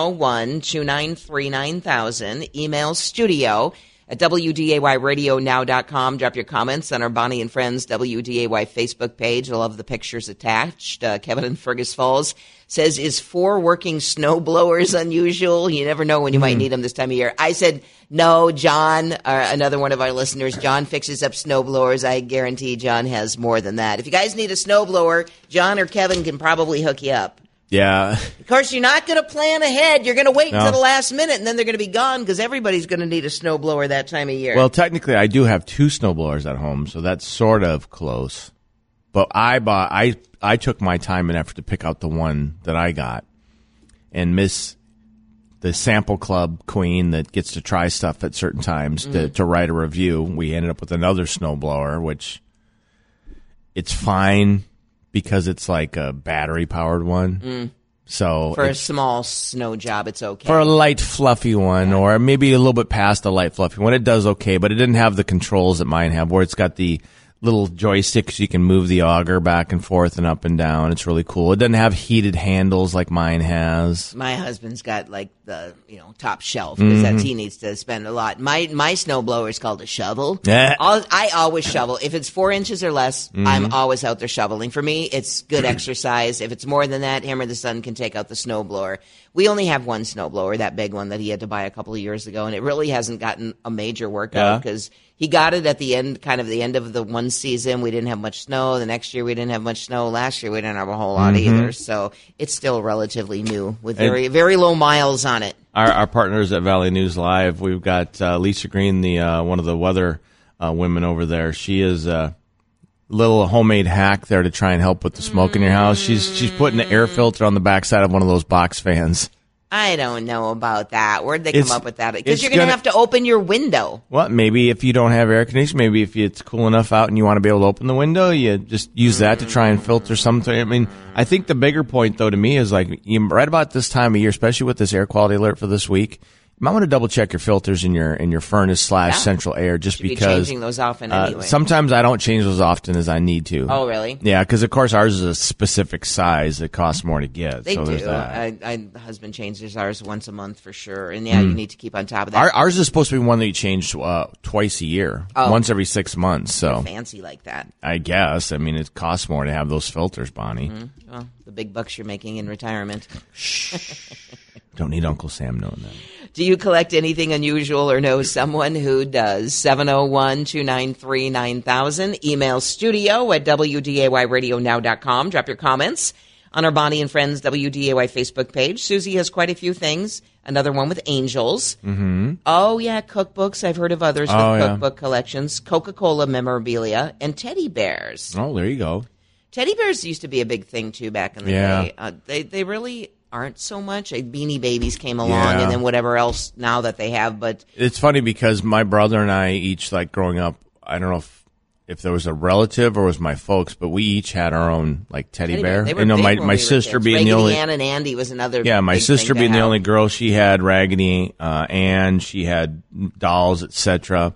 701-293-9000. Email studio at WDAYradionow.com. Drop your comments on our Bonnie and Friends WDAY Facebook page. I love the pictures attached. Kevin in Fergus Falls says, is 4 working snow blowers unusual? You never know when you might need them this time of year. I said, no, John, another one of our listeners, John fixes up snow blowers. I guarantee John has more than that. If you guys need a snow blower, John or Kevin can probably hook you up.
Yeah.
Of course, you're not going to plan ahead. You're going to wait until the last minute, and then they're going to be gone because everybody's going to need a snow blower that time of year.
Well, technically, I do have 2 snow blowers at home, so that's sort of close. But I took my time and effort to pick out the one that I got, and Miss the sample club queen that gets to try stuff at certain times to write a review. We ended up with another snowblower, which it's fine because it's like a battery powered one. So
for a small snow job, it's okay.
For a light, fluffy one, or maybe a little bit past a light, fluffy one, it does okay. But it didn't have the controls that mine have, where it's got the little joysticks you can move the auger back and forth and up and down. It's really cool. It doesn't have heated handles like mine has.
My husband's got like the top shelf because he needs to spend a lot. My snow blower is called a shovel. I always shovel. If it's 4 inches or less, I'm always out there shoveling. For me, it's good exercise. If it's more than that, him or the son can take out the snow blower. We only have one snow blower, that big one that he had to buy a couple of years ago, and it really hasn't gotten a major workout because he got it at the end, kind of the end of the one season. We didn't have much snow. The next year we didn't have much snow. Last year we didn't have a whole lot either. So it's still relatively new with very, very low miles on it.
Our partners at Valley News Live, we've got Lisa Green, the one of the weather women over there. She is little homemade hack there to try and help with the smoke in your house. She's putting an air filter on the backside of one of those box fans.
I don't know about that. Where'd they
It's-
come up with that? Because
it's
you're going to
gonna-
have to open your window.
Well, maybe if you don't have air conditioning, maybe if it's cool enough out and you want to be able to open the window, you just use that to try and filter something. I mean, I think the bigger point, though, to me is like right about this time of year, especially with this air quality alert for this week, you might want to double check your filters in your furnace / central air just
Should be
because
changing those often anyway.
sometimes I don't change those often as I need to.
Oh, really?
Yeah, because of course ours is a specific size that costs more to get.
They
so
do.
there's that.
My husband changes ours once a month for sure. And yeah, you need to keep on top of that.
Ours is supposed to be one that you change twice a year, once every 6 months. So
Fancy like that.
I guess. I mean, it costs more to have those filters, Bonnie.
Well, the big bucks you're making in retirement.
Don't need Uncle Sam knowing that.
Do you collect anything unusual or know someone who does? 701-293-9000. Email studio at WDAYradionow.com. Drop your comments on our Bonnie and Friends WDAY Facebook page. Susie has quite a few things. Another one with angels. Mm-hmm. Oh, yeah, cookbooks. I've heard of others with cookbook collections. Coca-Cola memorabilia and teddy bears.
Oh, there you go.
Teddy bears used to be a big thing, too, back in the day. They really aren't so much. Beanie Babies came along and then whatever else now that they have. But
It's funny because my brother and I each, like growing up, I don't know if there was a relative or was my folks, but we each had our own like teddy bear.
They were
You know,
big
my
when we were
sister
kids.
being
Raggedy
the only
Ann and Andy was another.
my
big
sister
thing to
being the
have.
only girl, she had Raggedy Ann, she had dolls, etc.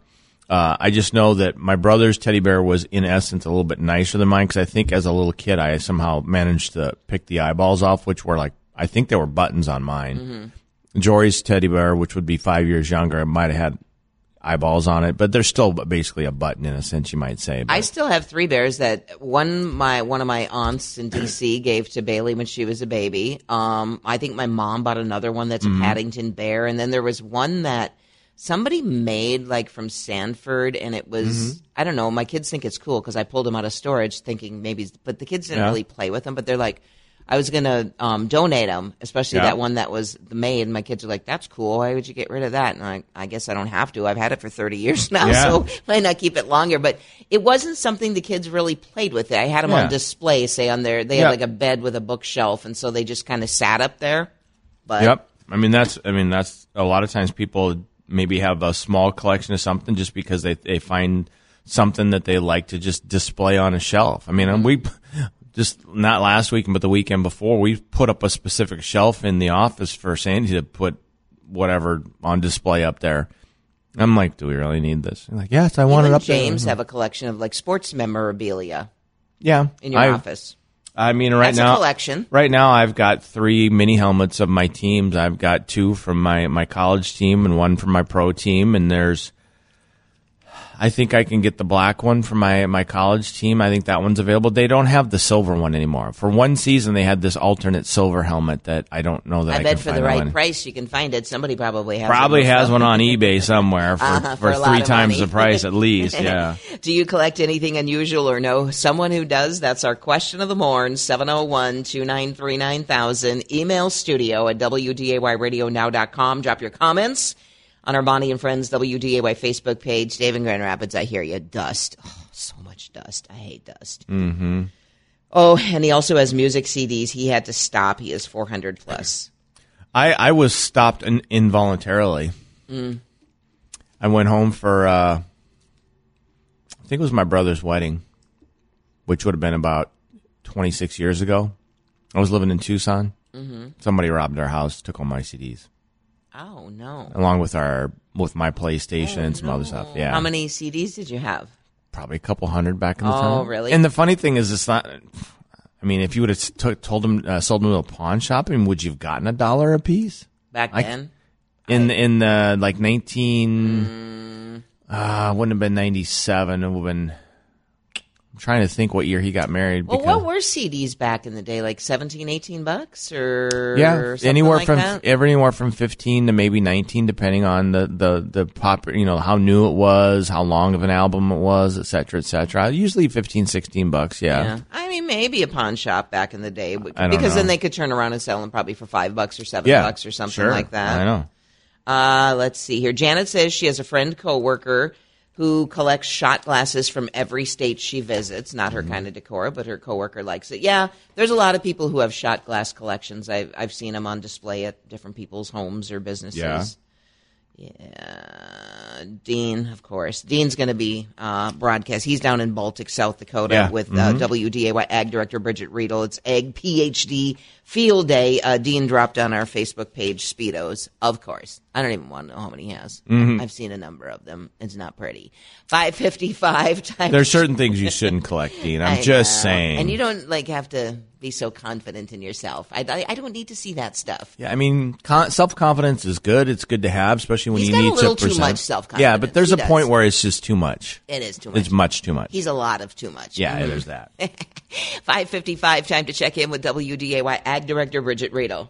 I just know that my brother's teddy bear was, in essence, a little bit nicer than mine because I think as a little kid I somehow managed to pick the eyeballs off, which were like, I think there were buttons on mine.
Mm-hmm.
Jory's teddy bear, which would be 5 years younger, might have had eyeballs on it, but they're still basically a button in a sense, you might say. But
I still have 3 bears that one of my aunts in D.C. gave to Bailey when she was a baby. I think my mom bought another one that's
Mm-hmm.
a Paddington bear, and then there was one that somebody made like from Sanford, and it was
Mm-hmm.
I don't know. My kids think it's cool because I pulled them out of storage, thinking maybe, but the kids didn't really play with them. But they're like, I was gonna donate them, especially that one that was made. My kids are like, "That's cool. Why would you get rid of that?" And I guess I don't have to. I've had it for 30 years now, so might not keep it longer. But it wasn't something the kids really played with. I had them on display, say on their. They had like a bed with a bookshelf, and so they just kind of sat up there. But
I mean that's a lot of times people maybe have a small collection of something just because they find something that they like to just display on a shelf. I mean, we just not last week, but the weekend before, we put up a specific shelf in the office for Sandy to put whatever on display up there. I'm like, do we really need this? I'm like, yes, I want it up
James
there.
have a collection of like sports memorabilia
Yeah,
in your office.
I mean, right
That's
now,
a collection.
Right now, I've got 3 mini helmets of my teams. I've got 2 from my college team and 1 from my pro team. And I think I can get the black one from my college team. I think that one's available. They don't have the silver one anymore. For one season, they had this alternate silver helmet that I don't know that I
I bet
can
for
find
the right
online.
price you can find it. Somebody probably has.
Probably
it
has one on eBay somewhere for
for a lot
3
of
times
money.
the price at least. Yeah.
Do you collect anything unusual or know someone who does? That's our question of the morn, 701-293-9000. Email studio at WDAYradionow.com. Drop your comments on our Bonnie and Friends WDAY Facebook page. Dave in Grand Rapids, I hear you. Dust. Oh, so much dust. I hate dust. Mm-hmm. Oh, and he also has music CDs. He had to stop. He is 400 plus.
I was stopped involuntarily. I went home for, I think it was my brother's wedding, which would have been about 26 years ago. I was living in Tucson. Mm-hmm. Somebody robbed our house, took all my CDs.
Oh, no.
Along with my PlayStation and some other stuff. Yeah.
How many CDs did you have?
Probably a couple hundred back in the time.
Oh, really?
And the funny thing is, it's not. I mean, if you would have told them, sold them to a pawn shop, I mean, would you have gotten $1 a piece
Back then?
in the like 19? Wouldn't have been 97. It would have been. I'm trying to think what year he got married.
Well,
because,
what were CDs back in the day? Like $17-18 or
yeah,
anywhere
anywhere from 15 to maybe 19, depending on the pop, how new it was, how long of an album it was, et cetera. Usually $15-16. Yeah.
I mean, maybe a pawn shop back in the day,
I don't
because then
know.
they could turn around and sell them probably for $5 or $7 or something
sure.
like that.
I know.
Let's see here. Janet says she has a friend coworker who collects shot glasses from every state she visits. Not her kind of decor, but her coworker likes it. Yeah, there's a lot of people who have shot glass collections. I've seen them on display at different people's homes or businesses. Yeah, Dean, of course. Dean's going to be broadcast. He's down in Baltic, South Dakota with WDAY Ag Director Bridget Riedel. It's Ag PhD Field Day. Dean dropped on our Facebook page Speedos, of course. I don't even want to know how many he has. I've seen a number of them. It's not pretty. 5:55 time.
There's certain things you shouldn't collect, Dean. I'm just saying.
And you don't have to be so confident in yourself. I don't need to see that stuff.
Yeah, I mean, self-confidence is good. It's good to have, especially when
He's
you
got
need
a little
to present.
too much self-confidence.
Yeah, but there's
He
a
does.
point where it's just too much.
It is too much.
It's much too much.
He's a lot of too much.
Yeah, there's that.
5:55 time to check in with WDAY Ag Director Bridget Riedel.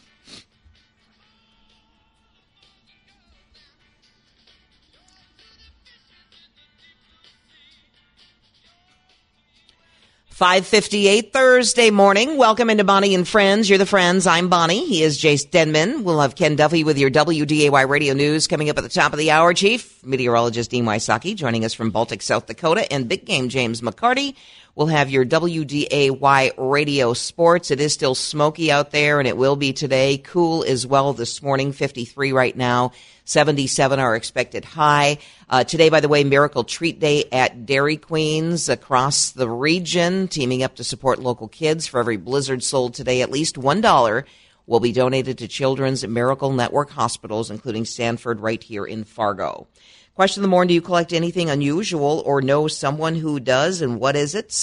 $5:58 Thursday morning. Welcome into Bonnie and Friends. You're the friends. I'm Bonnie. He is Jace Denman. We'll have Ken Duffy with your WDAY radio news coming up at the top of the hour. Chief Meteorologist Dean Wysocki joining us from Baltic, South Dakota, and Big Game James McCarty. We'll have your WDAY radio sports. It is still smoky out there, and it will be today. Cool as well this morning, 53 right now. 77 our expected high. Today, by the way, Miracle Treat Day at Dairy Queens across the region, teaming up to support local kids. For every blizzard sold today, at least $1 will be donated to Children's Miracle Network hospitals, including Sanford right here in Fargo. Question of the morning, do you collect anything unusual or know someone who does, and what is it?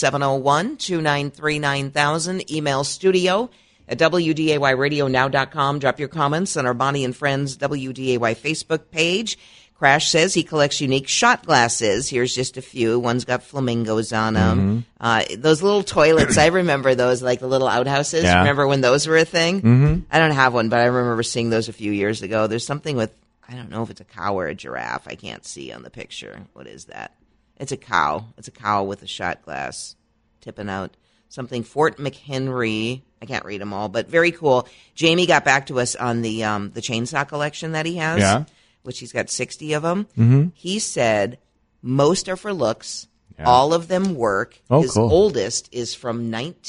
701-293-9000. Email studio at WDAYradionow.com. Drop your comments on our Bonnie and Friends WDAY Facebook page. Crash says he collects unique shot glasses. Here's just a few. One's got flamingos on them. Those little toilets, I remember those, like the little outhouses.
Yeah.
Remember when those were a thing? I don't have one, but I remember seeing those a few years ago. There's something with, I don't know if it's a cow or a giraffe. I can't see on the picture. What is that? It's a cow. It's a cow with a shot glass tipping out. Something Fort McHenry. I can't read them all, but very cool. Jamie got back to us on the chainsaw collection that he has, which he's got 60 of them. He said most are for looks. Yeah. All of them work. His oldest is from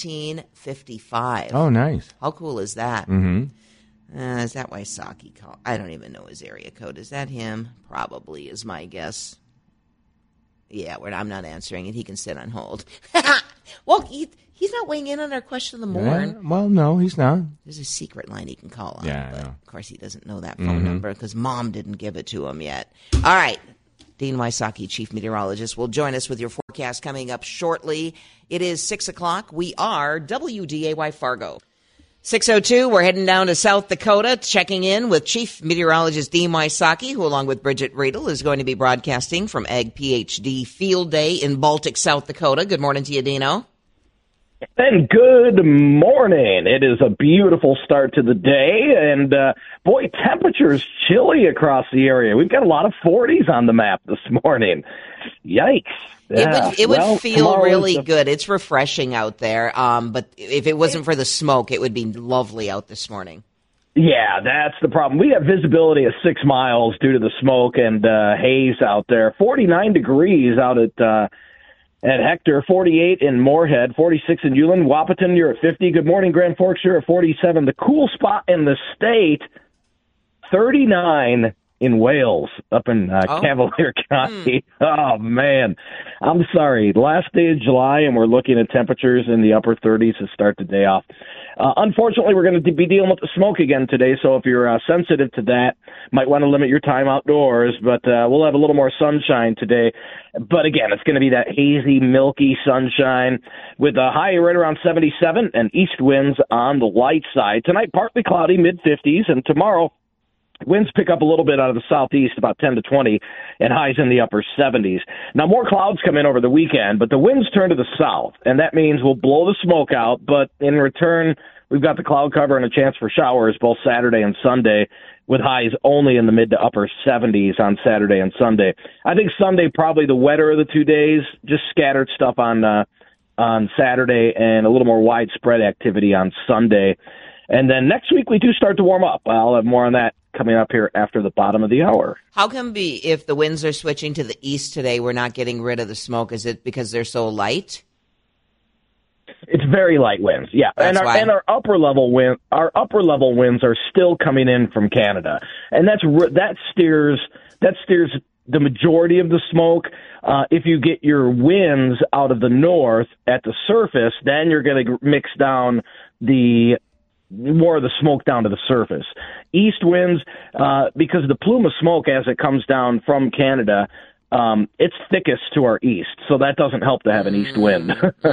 1955.
Oh, nice.
How cool is that? Is that Wysocki call? I don't even know his area code. Is that him? Probably is my guess. Yeah, I'm not answering it. He can sit on hold. Well, he's not weighing in on our question of the morning.
Yeah, well, no, he's not.
There's a secret line he can call on.
Yeah,
but
I know.
Of course, he doesn't know that phone number because Mom didn't give it to him yet. All right. Dean Wysocki, Chief Meteorologist, will join us with your forecast coming up shortly. It is 6 o'clock. We are WDAY Fargo. 6:02, we're heading down to South Dakota, checking in with Chief Meteorologist Dean Wysocki, who along with Bridget Riedel is going to be broadcasting from Ag PhD Field Day in Baltic, South Dakota. Good morning to you, Dino.
And good morning. It is a beautiful start to the day, and boy, temperature's chilly across the area. We've got a lot of 40s on the map this morning. Yikes. Yeah.
It would feel really good. It's refreshing out there, but if it wasn't for the smoke, it would be lovely out this morning.
Yeah, that's the problem. We have visibility of 6 miles due to the smoke and haze out there. 49 degrees out at Hector, 48 in Moorhead, 46 in Ulen. Wahpeton, you're at 50. Good morning, Grand Forks, you're at 47. The cool spot in the state, 39 in Wales, up in Cavalier County. Oh, man. I'm sorry. Last day of July, and we're looking at temperatures in the upper 30s to start the day off. Unfortunately, we're going to be dealing with the smoke again today, so if you're sensitive to that, might want to limit your time outdoors, but we'll have a little more sunshine today. But again, it's going to be that hazy, milky sunshine with a high right around 77 and east winds on the light side. Tonight, partly cloudy, mid-50s, and tomorrow, winds pick up a little bit out of the southeast, about 10 to 20, and highs in the upper 70s. Now, more clouds come in over the weekend, but the winds turn to the south, and that means we'll blow the smoke out, but in return, we've got the cloud cover and a chance for showers both Saturday and Sunday, with highs only in the mid to upper 70s on Saturday and Sunday. I think Sunday probably the wetter of the 2 days, just scattered stuff on Saturday and a little more widespread activity on Sunday. And then next week we do start to warm up. I'll have more on that coming up here after the bottom of the hour.
How come if the winds are switching to the east today, we're not getting rid of the smoke? Is it because they're so light?
It's very light winds, yeah.
That's why.
And our upper level winds are still coming in from Canada, and that steers the majority of the smoke. If you get your winds out of the north at the surface, then you're going to mix down more of the smoke down to the surface. East winds, because the plume of smoke as it comes down from Canada, it's thickest to our east, so that doesn't help to have an east wind.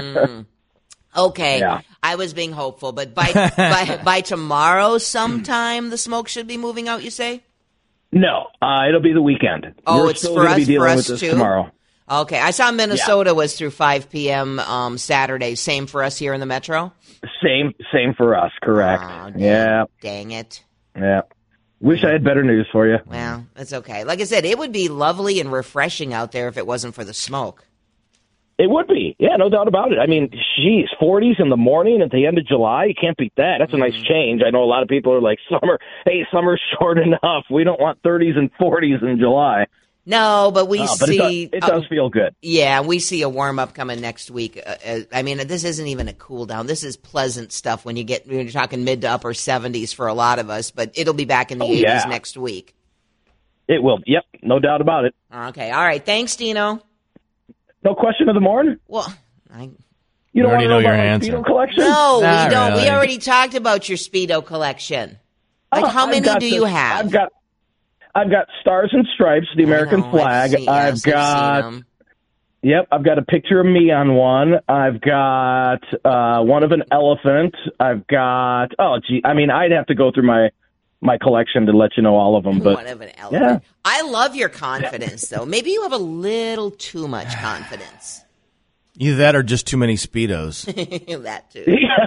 Okay,
Yeah.
I was being hopeful, but by tomorrow sometime the smoke should be moving out, you say?
No, it'll be the weekend.
Oh,
We're
it's
still
for
gonna
us,
be dealing
for
with
us
this
too?
tomorrow.
Okay, I saw Minnesota was through 5 p.m. Saturday. Same for us here in the metro?
Same for us, correct.
Oh,
yeah.
Dang it.
Yeah. Wish I had better news for you.
Well, that's okay. Like I said, it would be lovely and refreshing out there if it wasn't for the smoke.
It would be. Yeah, no doubt about it. I mean, geez, 40s in the morning at the end of July, you can't beat that. That's a nice change. I know a lot of people are like, summer's short enough. We don't want 30s and 40s in July.
No, but we
But
see...
it does feel good.
Yeah, we see a warm-up coming next week. I mean, this isn't even a cool-down. This is pleasant stuff when you're talking mid to upper 70s for a lot of us, but it'll be back in the 80s next week.
It will. Yep, no doubt about it.
Okay, all right. Thanks, Dino.
No question of the morning?
Well,
You don't
already
want to
know your
about my
answer.
Speedo collection?
no,
Not
we don't.
really.
We already talked about your Speedo collection. Like, how
I've
many
got
do you have?
I've got Stars and Stripes, the American flag. I've got a picture of me on one. I've got one of an elephant. I've got I'd have to go through my collection to let you know all of them. But
One of an elephant.
yeah.
I love your confidence, though. Maybe you have a little too much confidence.
Either that or just too many Speedos.
That too.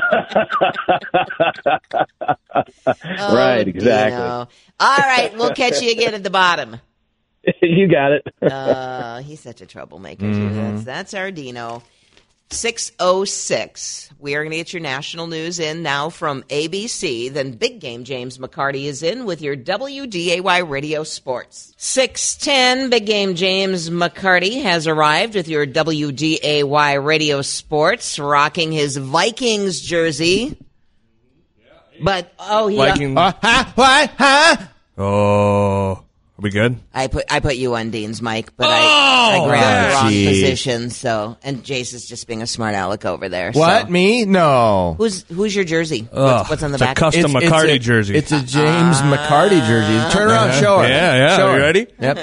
Right, exactly.
Dino. All right, we'll catch you again at the bottom.
You got it.
He's such a troublemaker, too. That's our Dino. 6:06. We are going to get your national news in now from ABC. Then Big Game James McCarty is in with your WDAY Radio Sports. 6:10. Big Game James McCarty has arrived with your WDAY Radio Sports, rocking his Vikings jersey. But
Vikings. Oh, are we good?
I put you on Dean's mic, but I grabbed the wrong position. So, and Jace is just being a smart aleck over there.
What?
So.
Me? No.
Who's your jersey? What's on the
It's a
back?
custom McCarty
a,
jersey.
It's a James McCarty jersey. Turn around, show her.
Yeah.
Show
Are you
her.
ready?
Yep.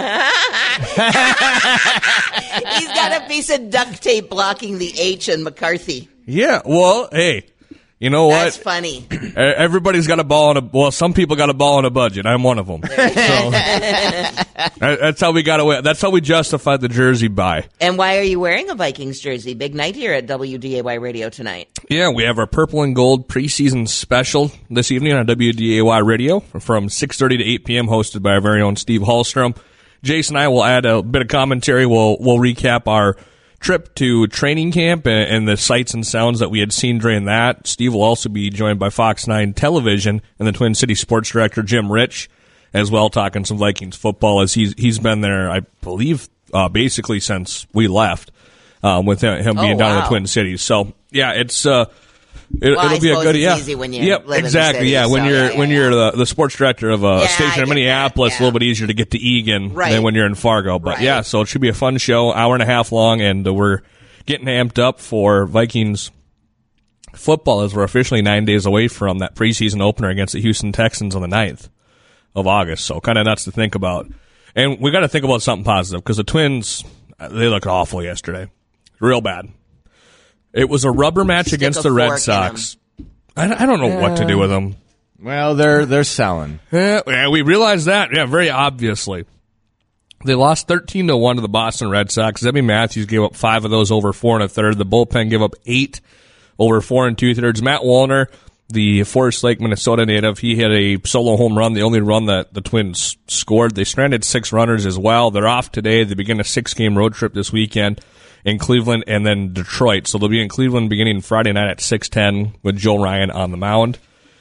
He's got a piece of duct tape blocking the H in McCarthy.
Yeah. Well, hey, you know what?
That's funny.
Everybody's got a ball on some people got a ball on a budget. I'm one of them. So, that's how we got away. That's how we justified the jersey buy.
And why are you wearing a Vikings jersey? Big night here at WDAY Radio tonight.
Yeah, we have our purple and gold preseason special this evening on WDAY Radio from 6:30 to 8 p.m. hosted by our very own Steve Hallstrom. Jason and I will add a bit of commentary. We'll recap our trip to training camp and the sights and sounds that we had seen during that. Steve will also be joined by Fox 9 Television and the Twin Cities sports director Jim Rich as well, talking some Vikings football as he's been there, I believe, basically since we left, with him being down in the Twin Cities. So yeah, it's it'll be a good
easy when you live
exactly
in the city,
when you're the sports director of a station in Minneapolis.
that,
a little bit easier to get to Egan than when you're in Fargo. But
Right.
so it should be a fun show, hour and a half long, and we're getting amped up for Vikings football as we're officially 9 days away from that preseason opener against the Houston Texans on the 9th of August. So kind of nuts to think about. And we got to think about something positive because the Twins, they looked awful yesterday. Real bad. It was a rubber match against the Red Sox. I don't know what to do with them.
Well, they're selling.
Yeah, we realized that. Yeah, very obviously. They lost 13-1 to the Boston Red Sox. Zebby Matthews gave up 5 of those over 4 1/3. The bullpen gave up 8 over 4 2/3. Matt Wallner, the Forest Lake, Minnesota native, he hit a solo home run, the only run that the Twins scored. They stranded 6 runners as well. They're off today. They begin a 6-game road trip this weekend in Cleveland and then Detroit. So they'll be in Cleveland beginning Friday night at 6:10 with Joe Ryan on the mound.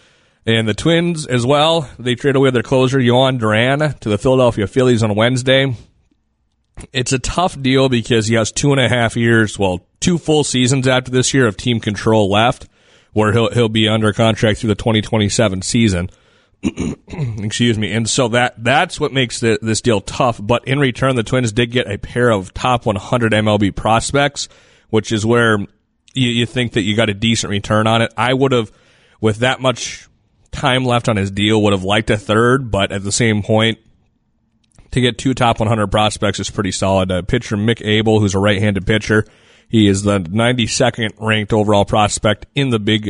And the Twins as well, they traded away their closer, Yohan Duran, to the Philadelphia Phillies on Wednesday. It's a tough deal because he has 2.5 years, 2 full seasons after this year of team control left, where he'll be under contract through the 2027 season. Excuse me. And so that's what makes this deal tough. But in return, the Twins did get a pair of top 100 MLB prospects, which is where you think that you got a decent return on it. I would have, with that much time left on his deal, would have liked a third, but at the same point, to get 2 top 100 prospects is pretty solid. Pitcher Mick Abel, who's a right-handed pitcher, he is the 92nd ranked overall prospect in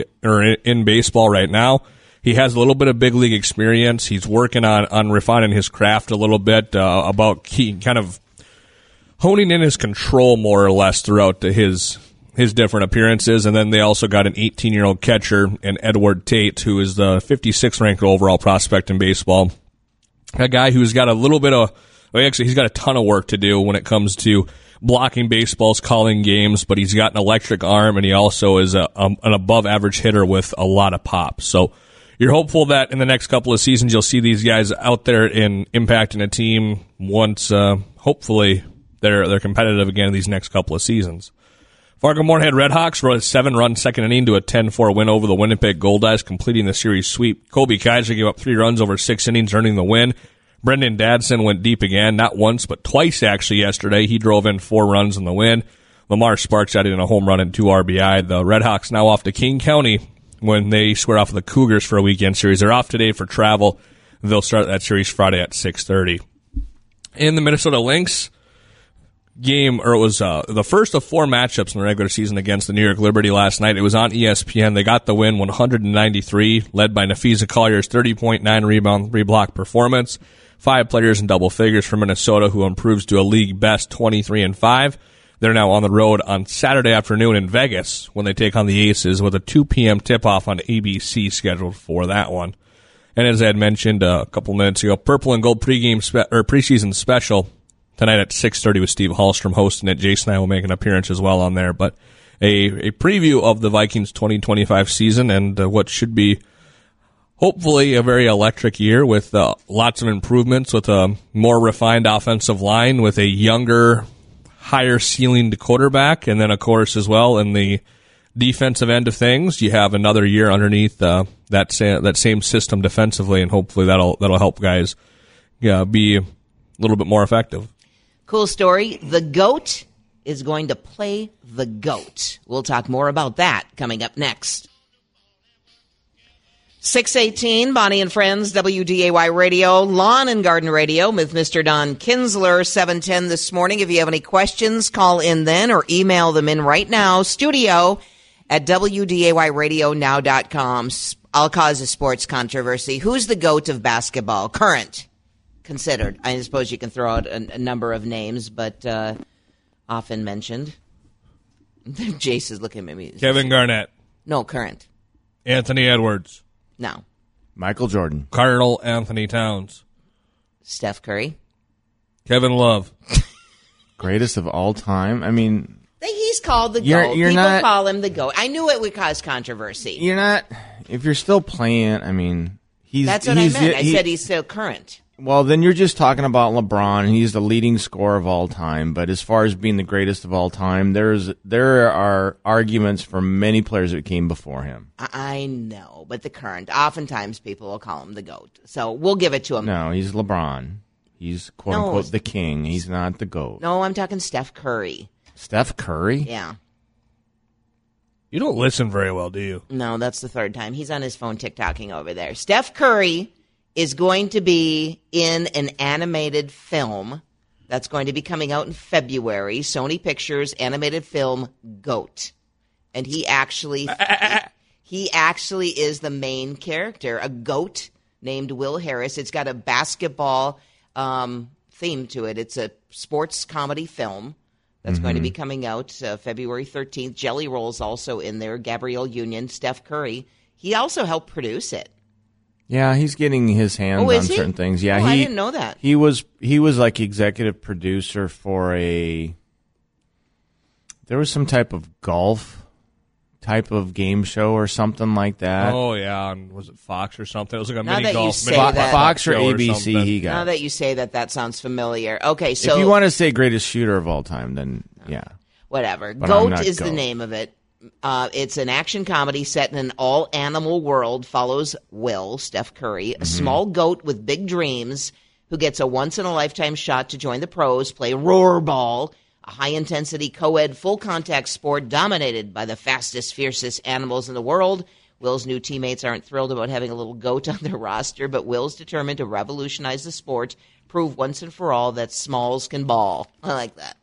in baseball right now. He has a little bit of big league experience. He's working on refining his craft a little bit, about kind of honing in his control more or less throughout his different appearances. And then they also got an 18-year-old catcher in Edward Tate, who is the 56th ranked overall prospect in baseball. A guy who's got a little bit of, he's got a ton of work to do when it comes to blocking baseballs, calling games, but he's got an electric arm, and he also is an above-average hitter with a lot of pop. So you're hopeful that in the next couple of seasons you'll see these guys out there in impacting a team once, hopefully, they're competitive again in these next couple of seasons. Fargo-Moorhead Redhawks wrote a 7-run second inning to a 10-4 win over the Winnipeg Goldeyes, completing the series sweep. Colby Kaiser gave up 3 runs over 6 innings, earning the win. Brendan Dadson went deep again, not once, but twice actually yesterday. He drove in 4 runs in the win. Lamar Sparks added in a home run and 2 RBI. The Redhawks now off to King County when they square off with the Cougars for a weekend series. They're off today for travel. They'll start that series Friday at 6:30. In the Minnesota Lynx game, or it was the first of 4 matchups in the regular season against the New York Liberty last night. It was on ESPN. They got the win 193, led by Nafisa Collier's 30.9 rebound, 3-block performance. 5 players in double figures for Minnesota, who improves to a league best 23-5. They're now on the road on Saturday afternoon in Vegas when they take on the Aces, with a 2 p.m. tip-off on ABC scheduled for that one. And as I had mentioned a couple minutes ago, Purple and Gold preseason special tonight at 6:30 with Steve Hallstrom hosting it. Jason and I will make an appearance as well on there. But a preview of the Vikings 2025 season and what should be hopefully a very electric year with lots of improvements, with a more refined offensive line, with a younger, higher-ceilinged quarterback. And then, of course, as well, in the defensive end of things, you have another year underneath that same system defensively, and hopefully that'll help guys be a little bit more effective.
Cool story. The GOAT is going to play the GOAT. We'll talk more about that coming up next. 6:18, Bonnie and Friends, WDAY Radio, Lawn and Garden Radio with Mr. Don Kinsler, 7:10 this morning. If you have any questions, call in then or email them in right now, studio at WDAYradionow.com. I'll cause a sports controversy. Who's the GOAT of basketball? Current. Considered. I suppose you can throw out a number of names, but often mentioned. Jace is looking at me.
Kevin Garnett.
No, current.
Anthony Edwards.
No.
Michael Jordan.
Carl Anthony Towns.
Steph Curry.
Kevin Love.
Greatest of all time? I mean,
he's called the GOAT.
You're
People
not,
call him the GOAT. I knew it would cause controversy.
You're not, if you're still playing, I mean,
That's what I meant. I said he's still current.
Well, then you're just talking about LeBron, and he's the leading scorer of all time. But as far as being the greatest of all time, there are arguments for many players that came before him.
I know, but the current, oftentimes people will call him the GOAT. So we'll give it to him.
No, he's LeBron. He's, quote-unquote, the king. He's not the GOAT.
No, I'm talking Steph Curry.
Steph Curry?
Yeah.
You don't listen very well, do you?
No, that's the third time. He's on his phone TikToking over there. Steph Curry is going to be in an animated film that's going to be coming out in February. Sony Pictures animated film GOAT. And he actually is the main character, a goat named Will Harris. It's got a basketball theme to it. It's a sports comedy film that's going to be coming out February 13th. Jelly Roll's also in there. Gabrielle Union, Steph Curry. He also helped produce it.
Yeah, he's getting his hands on certain things. Yeah,
I didn't know that.
He was like executive producer for there was some type of golf type of game show or something like that.
Oh yeah, was it Fox or something? It was like a
Now
mini
that you
golf,
say
mini
that-
Fox or
show
ABC
something.
he got.
Now that you say that, that sounds familiar. Okay, so
if you want to say greatest shooter of all time, then yeah.
whatever.
But I'm
Goat
not
is the
Goat.
name of it. It's an action comedy set in an all-animal world. Follows Will, Steph Curry, a small goat with big dreams who gets a once-in-a-lifetime shot to join the pros, play Rollerball, a high-intensity co-ed full-contact sport dominated by the fastest, fiercest animals in the world. Will's new teammates aren't thrilled about having a little goat on their roster, but Will's determined to revolutionize the sport, prove once and for all that smalls can ball. I like that.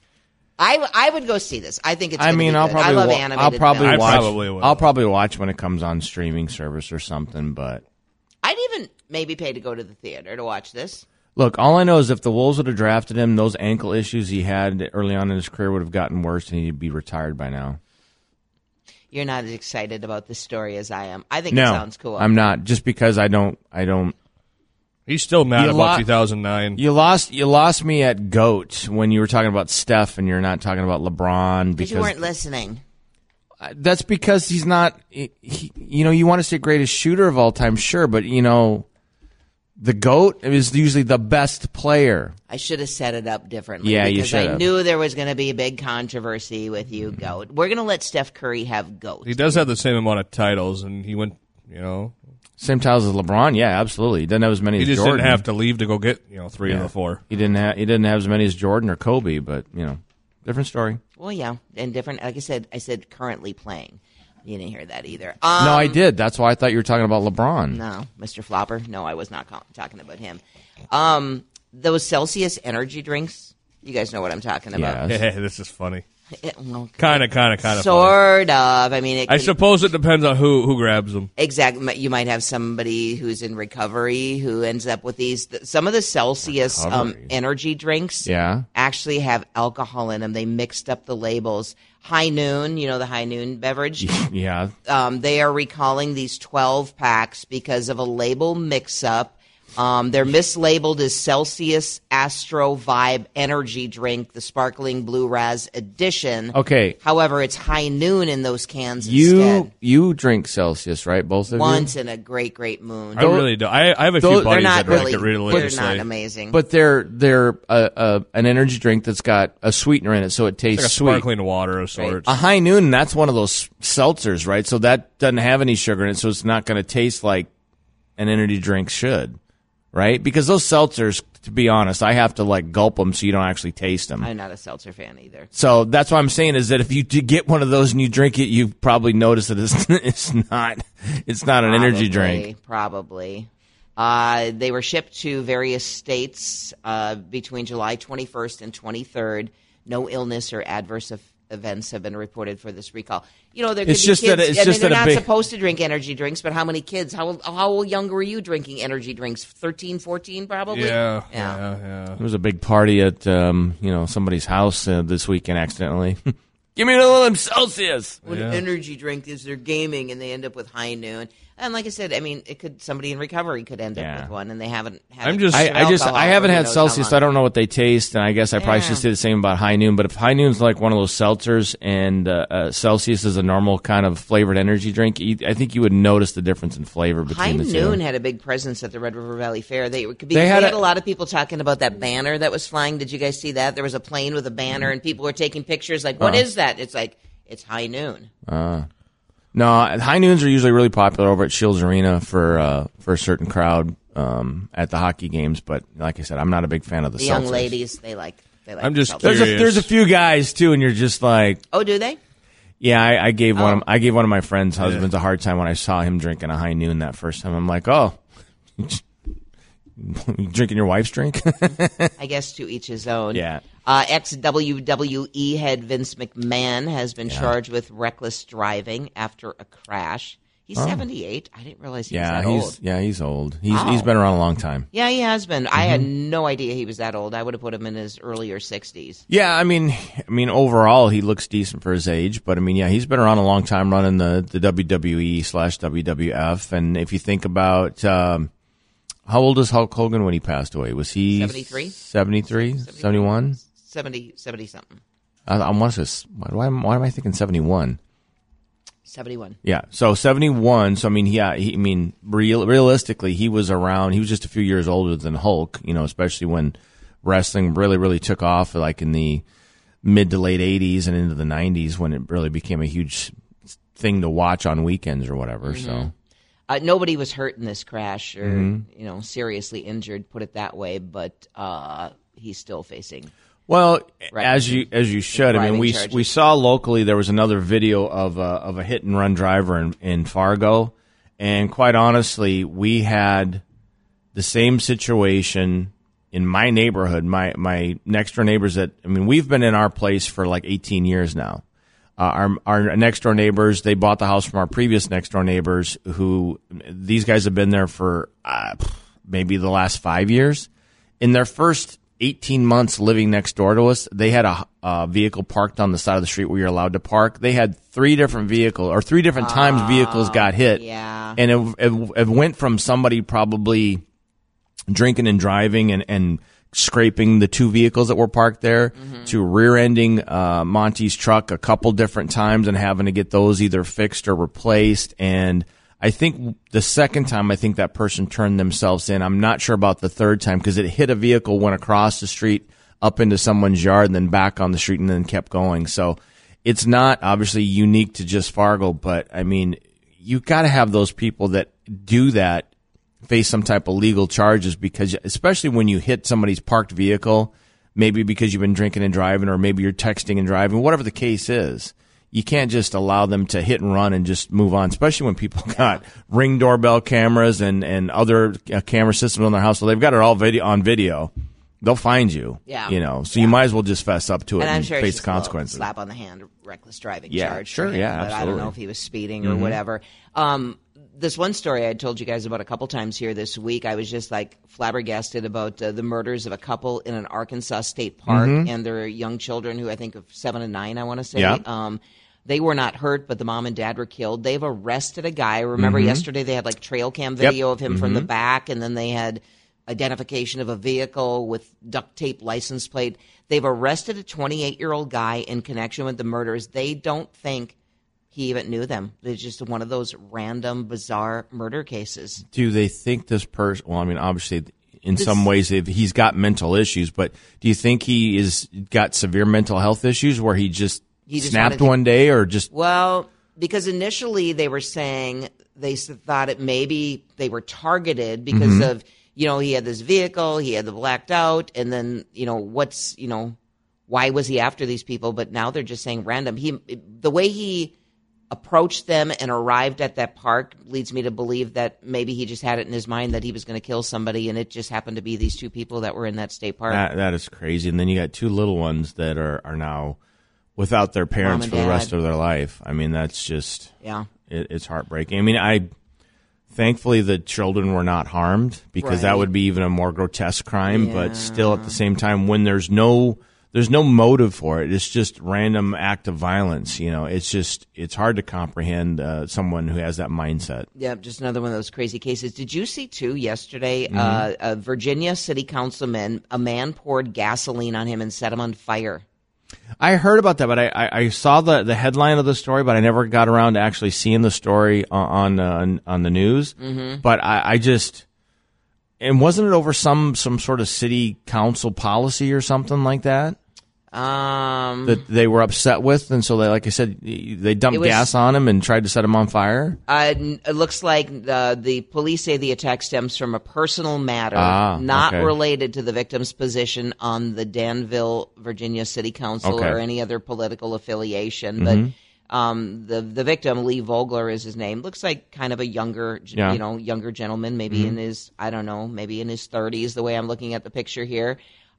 I would go see this. I think it's.
I
gonna
mean,
be
I'll
good.
probably
I love
I'll
animated
probably
films.
watch.
I probably will.
I'll probably watch when it comes on streaming service or something. But
I'd even maybe pay to go to the theater to watch this.
look, all I know is if the Wolves would have drafted him, those ankle issues he had early on in his career would have gotten worse, and he'd be retired by now.
You're not as excited about this story as I am. I think it
No,
sounds cool.
I'm not. Just because I don't.
He's still mad
You
about
lo-
2009.
You lost me at GOAT when you were talking about Steph, and you're not talking about LeBron
because you weren't listening.
That's because he's not. You want to say greatest shooter of all time, sure, but the GOAT is usually the best player.
I should have set it up differently.
Yeah, you
because
should
I
have.
knew there was going to be a big controversy with you, Goat. We're going to let Steph Curry have Goat.
He does have the same amount of titles, and he went.
Same titles as LeBron, yeah, absolutely. He doesn't have as many
He
as
just
Jordan.
didn't have to leave to go get 3 of the 4.
He didn't have as many as Jordan or Kobe, but different story.
Well, yeah, and different. Like I said currently playing. You didn't hear that either.
No, I did. That's why I thought you were talking about LeBron.
No, Mr. Flopper. No, I was not talking about him. Those Celsius energy drinks. You guys know what I'm talking about.
Yes.
This is funny.
Well,
Kind of funny.
sort of. I mean, it
I
can-
suppose it depends on who grabs them.
exactly. You might have somebody who's in recovery who ends up with these. Some of the Celsius
Recovery.
energy drinks,
Yeah.
actually have alcohol in them. They mixed up the labels. High Noon, the High Noon beverage.
Yeah.
They are recalling these 12 packs because of a label mix-up. They're mislabeled as Celsius Astro Vibe Energy Drink, the Sparkling Blue Raz Edition.
Okay.
However, it's High Noon in those cans instead.
You drink Celsius, right? Both of
Once in a great, great moon.
I really do. I have a few
those-
They're
buddies
not
that drink
really.
it
They're not
religiously.
amazing.
you. But they're an energy drink that's got a sweetener in it, so it tastes
It's like a
sweet.
sparkling water of sorts.
A High Noon, that's one of those seltzers, right? So that doesn't have any sugar in it, so it's not going to taste like an energy drink should, right? Because those seltzers, to be honest, I have to gulp them so you don't actually taste them.
I'm not a seltzer fan either.
So that's what I'm saying is that if you do get one of those and you drink it, you probably notice that it's not an energy drink.
Probably. They were shipped to various states between July 21st and 23rd. No illness or adverse events have been reported for this recall. There could
It's
be
just
kids.
that- it's
I mean,
just
they're
that a
not
big-
supposed to drink energy drinks, but how many kids? How young were you drinking energy drinks? 13, 14 probably?
Yeah.
There was a big party at somebody's house this weekend accidentally. Give me another one of them Celsius.
What an energy drink is they're gaming and they end up with High Noon. And like I said, I mean, somebody in recovery could end up with one, and they haven't.
I'm just-
I haven't had Celsius. So I don't know what they taste, and I guess I probably
Yeah.
should say the same about High Noon. But if High Noon's like one of those seltzers, and Celsius is a normal kind of flavored energy drink, I think you would notice the difference in flavor
High
between the
Noon
two.
had a big presence at the Red River Valley Fair. They
had
had
a
a lot of people talking about that banner that was flying. Did you guys see that? There was a plane with a banner, and people were taking pictures. Like, what is that? It's like it's High Noon.
No, High Noons are usually really popular over at Shields Arena for a certain crowd at the hockey games. But like I said, I'm not a big fan of the
The
seltzers.
young ladies, they like.
I'm just
seltzers.
curious.
There's a few guys too, and you're just like,
Oh, do they?
yeah. I gave one of my friends' husbands a hard time when I saw him drinking a High Noon that first time. I'm like, oh, you drinking your wife's drink?
I guess to each his own.
Yeah.
Ex-WWE head Vince McMahon has been charged with reckless driving after a crash. He's 78. I didn't realize he was that old.
He's old. He's been around a long time.
Yeah, he has been. I had no idea he was that old. I would have put him in his earlier 60s.
Yeah, I mean, overall he looks decent for his age, but he's been around a long time running the WWE/WWF. And if you think about how old is Hulk Hogan when he passed away? Was he
73?
73? 71?
70 something.
I want to say, why am I thinking 71?
71.
Yeah, so 71. So I mean, realistically, he was around. He was just a few years older than Hulk. Especially when wrestling really, really took off, like in the mid to late 80s and into the 90s, when it really became a huge thing to watch on weekends or whatever. So
nobody was hurt in this crash or seriously injured. Put it that way, but he's still facing.
Well, as you should. I mean, we saw locally there was another video of a hit and run driver in Fargo, and quite honestly, we had the same situation in my neighborhood. My next door neighbors we've been in our place for like 18 years now. Our next door neighbors, they bought the house from our previous next door neighbors. These guys have been there for maybe the last 5 years. In their first 18 months living next door to us, they had a vehicle parked on the side of the street where you're allowed to park. They had 3 different times vehicles got hit.
Yeah.
And it went from somebody probably drinking and driving and scraping the 2 vehicles that were parked there to rear-ending Monty's truck a couple different times and having to get those either fixed or replaced. And I think the second time, that person turned themselves in. I'm not sure about the third time because it hit a vehicle, went across the street, up into someone's yard, and then back on the street and then kept going. So it's not obviously unique to just Fargo, but I mean, you got to have those people that do that face some type of legal charges because especially when you hit somebody's parked vehicle, maybe because you've been drinking and driving or maybe you're texting and driving, whatever the case is. You can't just allow them to hit and run and just move on, especially when people got Ring doorbell cameras and other camera systems on their house. So they've got it all on video. They'll find you.
Yeah.
So you might as well just fess up to it and
sure
face the consequences.
Slap on the hand, reckless driving
Yeah,
charge.
sure,
for him,
yeah,
but
absolutely.
I don't know if he was speeding or whatever. This one story I told you guys about a couple times here this week, I was just like flabbergasted about the murders of a couple in an Arkansas state park and their young children who I think of 7 and 9, I want to say.
Yeah.
They were not hurt, but the mom and dad were killed. They've arrested a guy. Remember yesterday they had like trail cam video of him from the back, and then they had identification of a vehicle with duct tape license plate. They've arrested a 28-year-old guy in connection with the murders. They don't think he even knew them. It's just one of those random, bizarre murder cases.
Do they think this person? Well, I mean, obviously, in some ways, he's got mental issues. But do you think he is got severe mental health issues where he just snapped one day, or just?
Well, because initially they were saying they thought it maybe they were targeted because of he had this vehicle, he had the blacked out, and then why was he after these people? But now they're just saying random. The way he approached them and arrived at that park leads me to believe that maybe he just had it in his mind that he was going to kill somebody, and it just happened to be these 2 people that were in that state park.
That is crazy. And then you got 2 little ones that are now without their parents for the rest of their life. I mean, that's just it's heartbreaking. I mean, thankfully the children were not harmed because that would be even a more grotesque crime.
Yeah.
But still, at the same time, when there's no motive for it, it's just random act of violence. It's hard to comprehend someone who has that mindset.
Yeah, just another one of those crazy cases. Did you see too yesterday? A Virginia city councilman, a man poured gasoline on him and set him on fire.
I heard about that, but I saw the headline of the story, but I never got around to actually seeing the story on the news. But I just, and wasn't it over some sort of city council policy or something like that? That they were upset with, and so they, like I said, they dumped gas on him and tried to set him on fire.
It looks like the police say the attack stems from a personal matter, not related to the victim's position on the Danville, Virginia City Council or any other political affiliation. But the victim, Lee Vogler is his name, looks like kind of a younger gentleman, maybe in his, I don't know, maybe in his 30s, the way I'm looking at the picture here.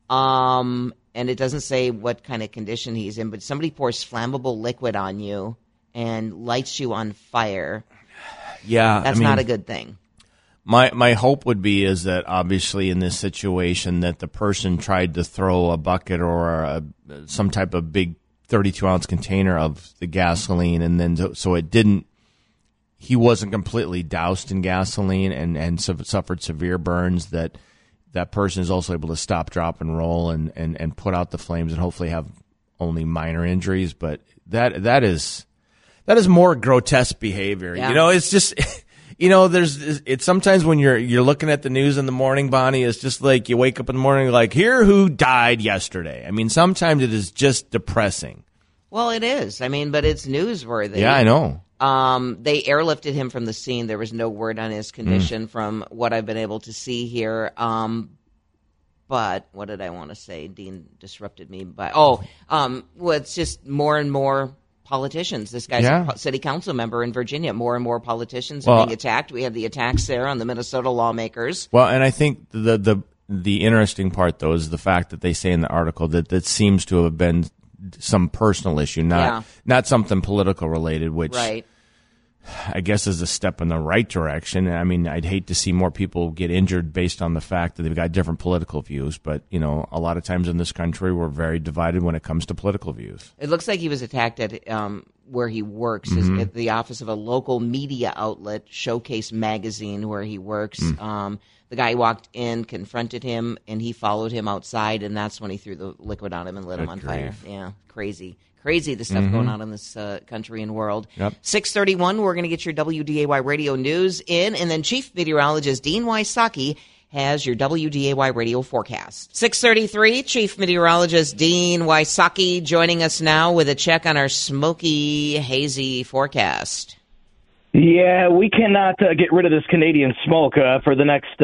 And it doesn't say what kind of condition he's in, but somebody pours flammable liquid on you and lights you on fire.
Yeah,
that's not a good thing.
My hope would be is that obviously in this situation that the person tried to throw a bucket or some type of big 32-ounce container of the gasoline, and then so it didn't. He wasn't completely doused in gasoline and suffered severe burns that person is also able to stop, drop, and roll and put out the flames and hopefully have only minor injuries. But that is That is more grotesque behavior.
Yeah.
You know, it's just, you know, it's sometimes when you're looking at the news in the morning, Bonnie, it's just like you wake up in the morning like, here who died yesterday. I mean, sometimes it is just depressing.
Well, it is. I mean, but it's newsworthy.
Yeah, I know.
They airlifted him from the scene. There was no word on his condition from what I've been able to see here. But what did I want to say? Dean disrupted me. Well, it's just more and more politicians. This guy's a city council member in Virginia. More and more politicians are being attacked. We have the attacks there on the Minnesota lawmakers.
Well, and I think the interesting part, though, is the fact that they say in the article that seems to have been some personal issue, not something political related, which I guess is a step in the right direction. I mean, I'd hate to see more people get injured based on the fact that they've got different political views, but, you know, a lot of times in this country, we're very divided when it comes to political views.
It looks like he was attacked at where he works, at the office of a local media outlet, Showcase Magazine, where he works. The guy walked in, confronted him, and he followed him outside, and that's when he threw the liquid on him and lit him on fire. Yeah, crazy the stuff going on in this country and world. 6:31, we're going to get your WDAY radio news in, and then Chief Meteorologist Dean Wysocki has your WDAY radio forecast. 6:33, Chief Meteorologist Dean Wysocki joining us now with a check on our smoky, hazy forecast.
Yeah, we cannot get rid of this Canadian smoke for the next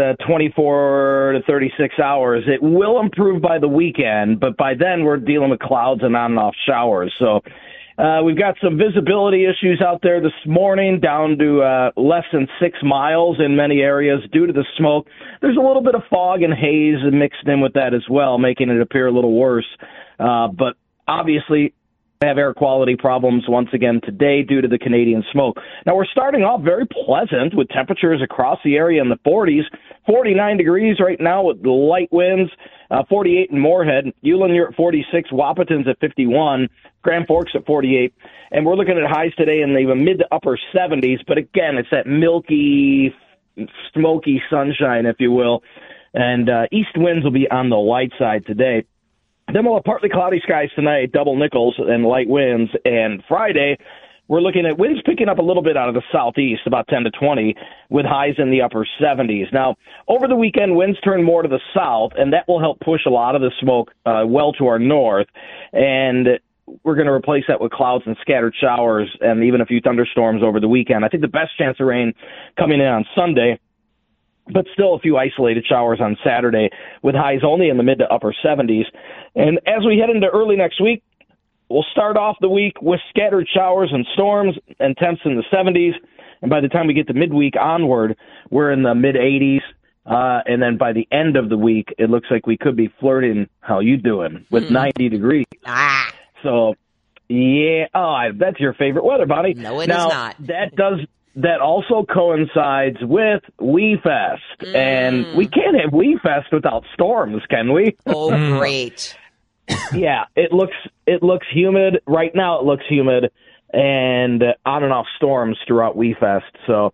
24 to 36 hours. It will improve by the weekend, but by then we're dealing with clouds and on and off showers. So we've got some visibility issues out there this morning, down to less than 6 miles in many areas due to the smoke. There's a little bit of fog and haze mixed in with that as well, making it appear a little worse. But obviously, have air quality problems once again today due to the Canadian smoke. Now, we're starting off very pleasant with temperatures across the area in the 40s, 49 degrees right now with light winds, 48 in Moorhead. Ulen, you're at 46, Wahpeton's at 51, Grand Forks at 48, and we're looking at highs today in the mid to upper 70s, but again, it's that milky, smoky sunshine, if you will, and east winds will be on the light side today. Then we'll have partly cloudy skies tonight, double nickels and light winds. And Friday, we're looking at winds picking up a little bit out of the southeast, about 10 to 20, with highs in the upper 70s. Now, over the weekend, winds turn more to the south, and that will help push a lot of the smoke well to our north. And we're going to replace that with clouds and scattered showers and even a few thunderstorms over the weekend. I think the best chance of rain coming in on Sunday, but still a few isolated showers on Saturday with highs only in the mid to upper 70s. And as we head into early next week, we'll start off the week with scattered showers and storms and temps in the 70s. And by the time we get to midweek onward, we're in the mid 80s. And then by the end of the week, it looks like we could be flirting, how you doing, with 90 degrees. So, yeah, that's your favorite weather, Bonnie.
No, it is not.
That also coincides with WeFest, and we can't have WeFest without storms, can we?
Oh, great!
Yeah, it looks humid right now. It looks humid, and on and off storms throughout WeFest. So,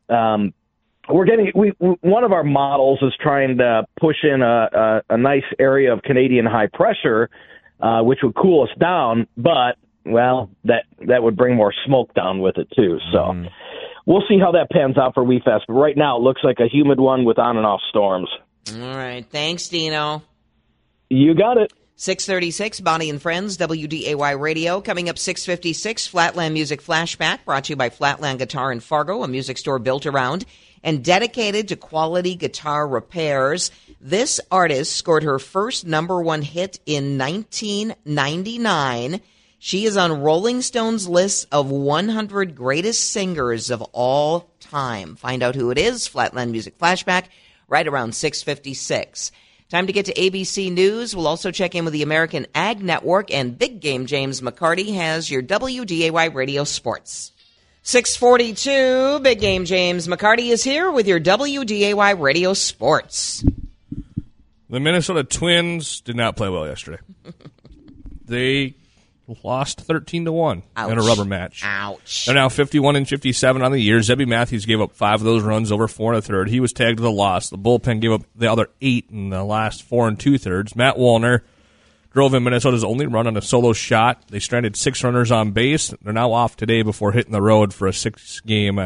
one of our models is trying to push in a nice area of Canadian high pressure, which would cool us down, but well, that would bring more smoke down with it too. So. We'll see how that pans out for WeFest. But right now, it looks like a humid one with on and off storms.
All right. Thanks, Dino.
You got it.
636, Bonnie and Friends, WDAY Radio. Coming up 656, Flatland Music Flashback, brought to you by Flatland Guitar in Fargo, a music store built around and dedicated to quality guitar repairs. This artist scored her first #1 hit in 1999. She is on Rolling Stone's list of 100 greatest singers of all time. Find out who it is. Flatland Music Flashback, right around 656. Time to get to ABC News. We'll also check in with the American Ag Network, and Big Game James McCarty has your WDAY Radio Sports. 642, Big Game James McCarty is here with your WDAY Radio Sports.
The Minnesota Twins did not play well yesterday. They lost 13-1 in a rubber match.
Ouch.
They're now 51-57 on the year. Zebby Matthews gave up 5 of those runs over 4 1/3. He was tagged with a loss. The bullpen gave up the other 8 in the last 4 2/3. Matt Wallner drove in Minnesota's only run on a solo shot. They stranded 6 runners on base. They're now off today before hitting the road for a 6-game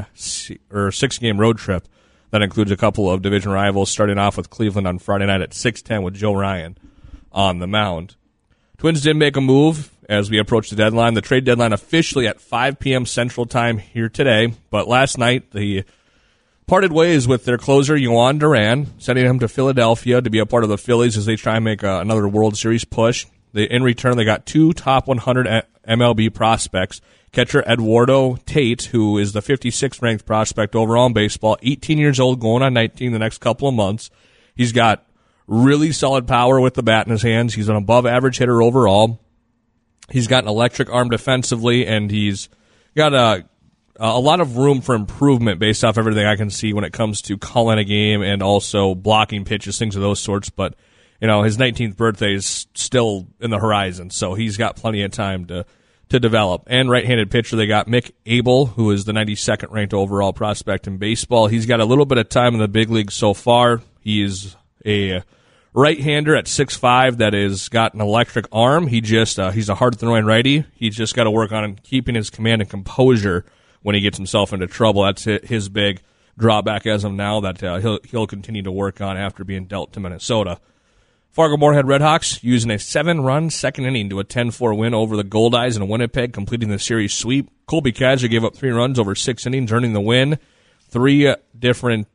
road trip. That includes a couple of division rivals, starting off with Cleveland on Friday night at 6:10 with Joe Ryan on the mound. Twins did make a move as we approach the deadline. The trade deadline officially at 5 p.m. Central Time here today. But last night, the parted ways with their closer, Yohan Duran, sending him to Philadelphia to be a part of the Phillies as they try and make another World Series push. In return, they got 2 top 100 MLB prospects. Catcher Eduardo Tate, who is the 56th ranked prospect overall in baseball, 18 years old, going on 19 the next couple of months. He's got really solid power with the bat in his hands. He's an above-average hitter overall. He's got an electric arm defensively, and he's got a lot of room for improvement based off everything I can see when it comes to calling a game and also blocking pitches, things of those sorts. But, his 19th birthday is still in the horizon, so he's got plenty of time to develop. And right-handed pitcher, they got Mick Abel, who is the 92nd ranked overall prospect in baseball. He's got a little bit of time in the big leagues so far. He's a right-hander at 6'5" that has got an electric arm. He's a hard-throwing righty. He's just got to work on keeping his command and composure when he gets himself into trouble. That's his big drawback as of now that he'll continue to work on after being dealt to Minnesota. Fargo-Moorhead Redhawks using a 7-run second inning to a 10-4 win over the Goldeyes in Winnipeg, completing the series sweep. Colby Kadja gave up 3 runs over 6 innings, earning the win. 2 different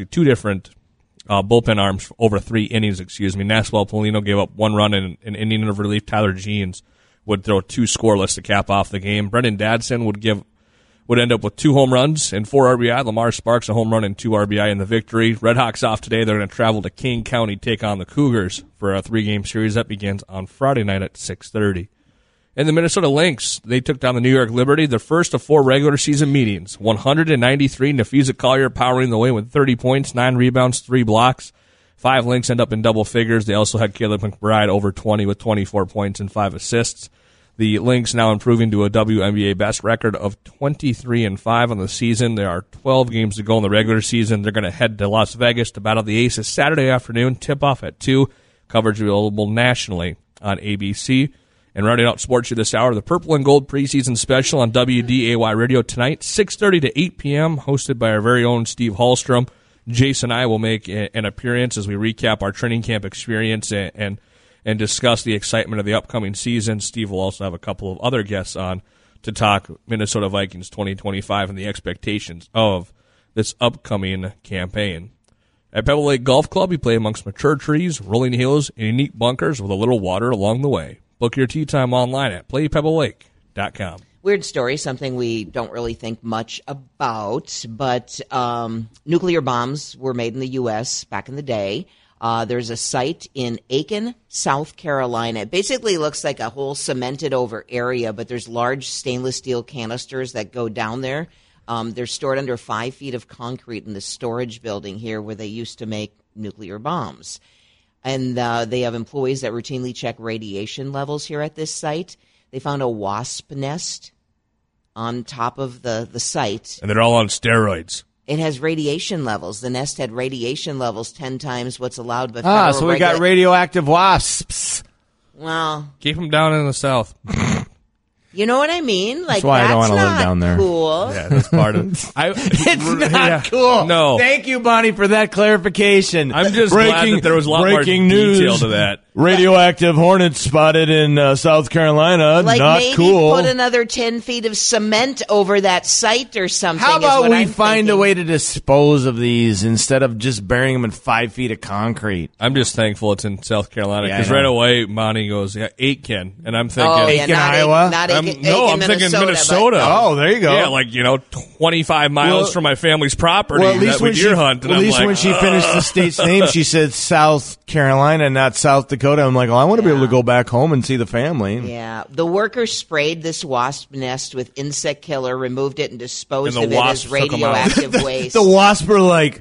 bullpen arms over 3 innings, Nasswell Polino gave up 1 run in an inning of relief. Tyler Jeans would throw 2 scoreless to cap off the game. Brendan Dadson would end up with 2 home runs and 4 RBI. Lamar Sparks, a home run and 2 RBI in the victory. Redhawks off today. They're going to travel to King County, take on the Cougars for a 3-game series that begins on Friday night at 6:30. And the Minnesota Lynx, they took down the New York Liberty, their first of 4 regular season meetings. 193, Nafisa Collier powering the way with 30 points, 9 rebounds, 3 blocks. 5 Lynx end up in double figures. They also had Caleb McBride over 20 with 24 points and 5 assists. The Lynx now improving to a WNBA best record of 23-5 on the season. There are 12 games to go in the regular season. They're going to head to Las Vegas to battle the Aces Saturday afternoon. Tip-off at 2. Coverage available nationally on ABC. And rounding out sports here this hour, the Purple and Gold preseason special on WDAY Radio tonight, 6:30 to 8 p.m., hosted by our very own Steve Hallstrom. Jason and I will make an appearance as we recap our training camp experience and discuss the excitement of the upcoming season. Steve will also have a couple of other guests on to talk Minnesota Vikings 2025 and the expectations of this upcoming campaign. At Pebble Lake Golf Club, you play amongst mature trees, rolling hills, and unique bunkers with a little water along the way. Book your tee time online at playpebblelake.com.
Weird story, something we don't really think much about, but nuclear bombs were made in the U.S. back in the day. There's a site in Aiken, South Carolina. It basically looks like a whole cemented over area, but there's large stainless steel canisters that go down there. They're stored under 5 feet of concrete in the storage building here where they used to make nuclear bombs. And they have employees that routinely check radiation levels here at this site. They found a wasp nest on top of the site.
And they're all on steroids.
It has radiation levels. The nest had radiation levels 10 times what's allowed. But
so we got radioactive wasps.
Well,
keep them down in the south.
You know what I mean? Like,
that's why I don't want to live down there.
Cool.
Yeah, that's part of it.
It's not cool.
No.
Thank you, Bonnie, for that clarification.
I'm just glad that there was a lot more detail to that.
Radioactive hornets spotted in South Carolina.
Like
not
maybe
cool.
Put another 10 feet of cement over that site or something.
How about
is what
we
I'm
find
thinking.
a way to dispose of these instead of just burying them in 5 feet of concrete?
I'm just thankful it's in South Carolina because
Yeah, I
right
know.
away Monty goes, yeah, Aiken. And I'm thinking,
Oh, yeah,
Aiken,
not
Iowa?
Not
I'm
Aiken,
thinking Minnesota.
but-
Oh, there you go.
Yeah, like, 25 miles
Well-
from my family's property
Well, at least
that
when
we
she,
deer hunt. And
at
I'm
least
like,
when she finished the state's name, she said South Carolina, not South Dakota. I'm like, well, I want to be able to go back home and see the family.
Yeah. The workers sprayed this wasp nest with insect killer, removed it, and disposed
And the
of it as
wasps took 'em out.
radioactive waste.
The wasps were like,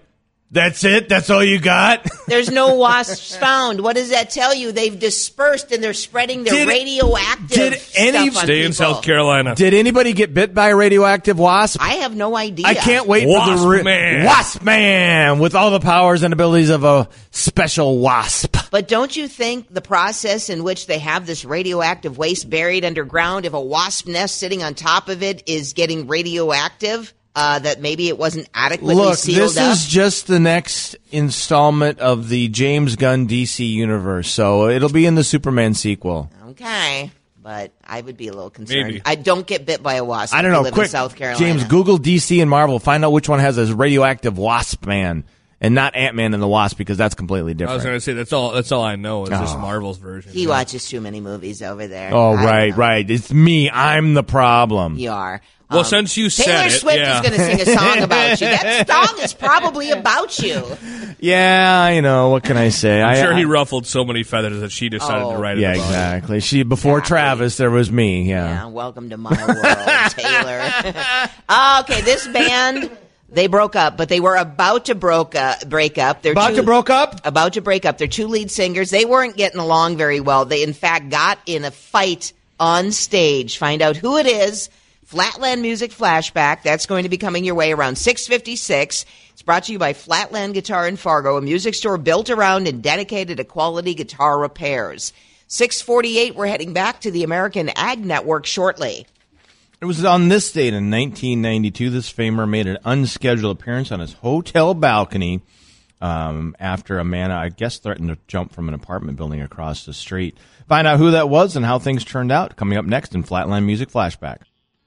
That's it? That's all you got?
There's no wasps found. What does that tell you? They've dispersed and they're spreading their radioactive stuff on
Stay in
people.
South Carolina.
Did anybody get bit by a radioactive wasp?
I have no idea.
I can't wait for
Wasp Man.
Wasp Man with all the powers and abilities of a special wasp.
But don't you think the process in which they have this radioactive waste buried underground, if a wasp nest sitting on top of it is getting radioactive, that maybe it wasn't adequately sealed up?
This is just the next installment of the James Gunn DC universe, so it'll be in the Superman sequel.
Okay. But I would be a little concerned.
Maybe.
I don't get bit by a wasp.
I don't
if
know.
you live
Quick,
in South Carolina.
James, Google DC and Marvel. Find out which one has a radioactive Wasp Man, and not Ant-Man and the Wasp, because that's completely
I
different.
was going to say that's all I know is this Marvel's version.
He watches too many movies over there.
Oh,
I don't know.
right. It's me. I'm the problem.
You are.
Well, since you said
Taylor
it,
Swift
yeah.
is going to sing a song about you. That song is probably about you.
Yeah, I know. What can I say?
I'm sure he ruffled so many feathers that she decided to write it
Yeah,
about
exactly. She before Travis, there was me.
Yeah, welcome to my world, Taylor. Okay, this band, they broke up, but they were about to break up.
About to break up?
About to break up. Their two lead singers, they weren't getting along very well. They, in fact, got in a fight on stage. Find out who it is. Flatland Music Flashback. That's going to be coming your way around 6:56. It's brought to you by Flatland Guitar in Fargo, a music store built around and dedicated to quality guitar repairs. 6:48, we're heading back to the American Ag Network shortly.
It was on this date in 1992. This famer made an unscheduled appearance on his hotel balcony after a man, I guess, threatened to jump from an apartment building across the street. Find out who that was and how things turned out coming up next in Flatland Music Flashback.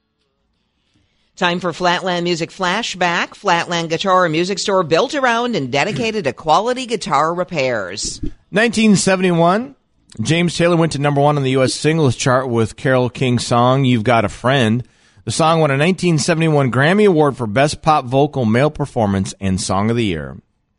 Time for Flatland Music Flashback. Flatland Guitar, a music store built around and dedicated to quality guitar repairs.
1971, James Taylor went to number 1 on the U.S. singles chart with Carole King's song, You've Got a Friend. The song won a 1971 Grammy Award for Best Pop Vocal Male Performance and Song of the Year.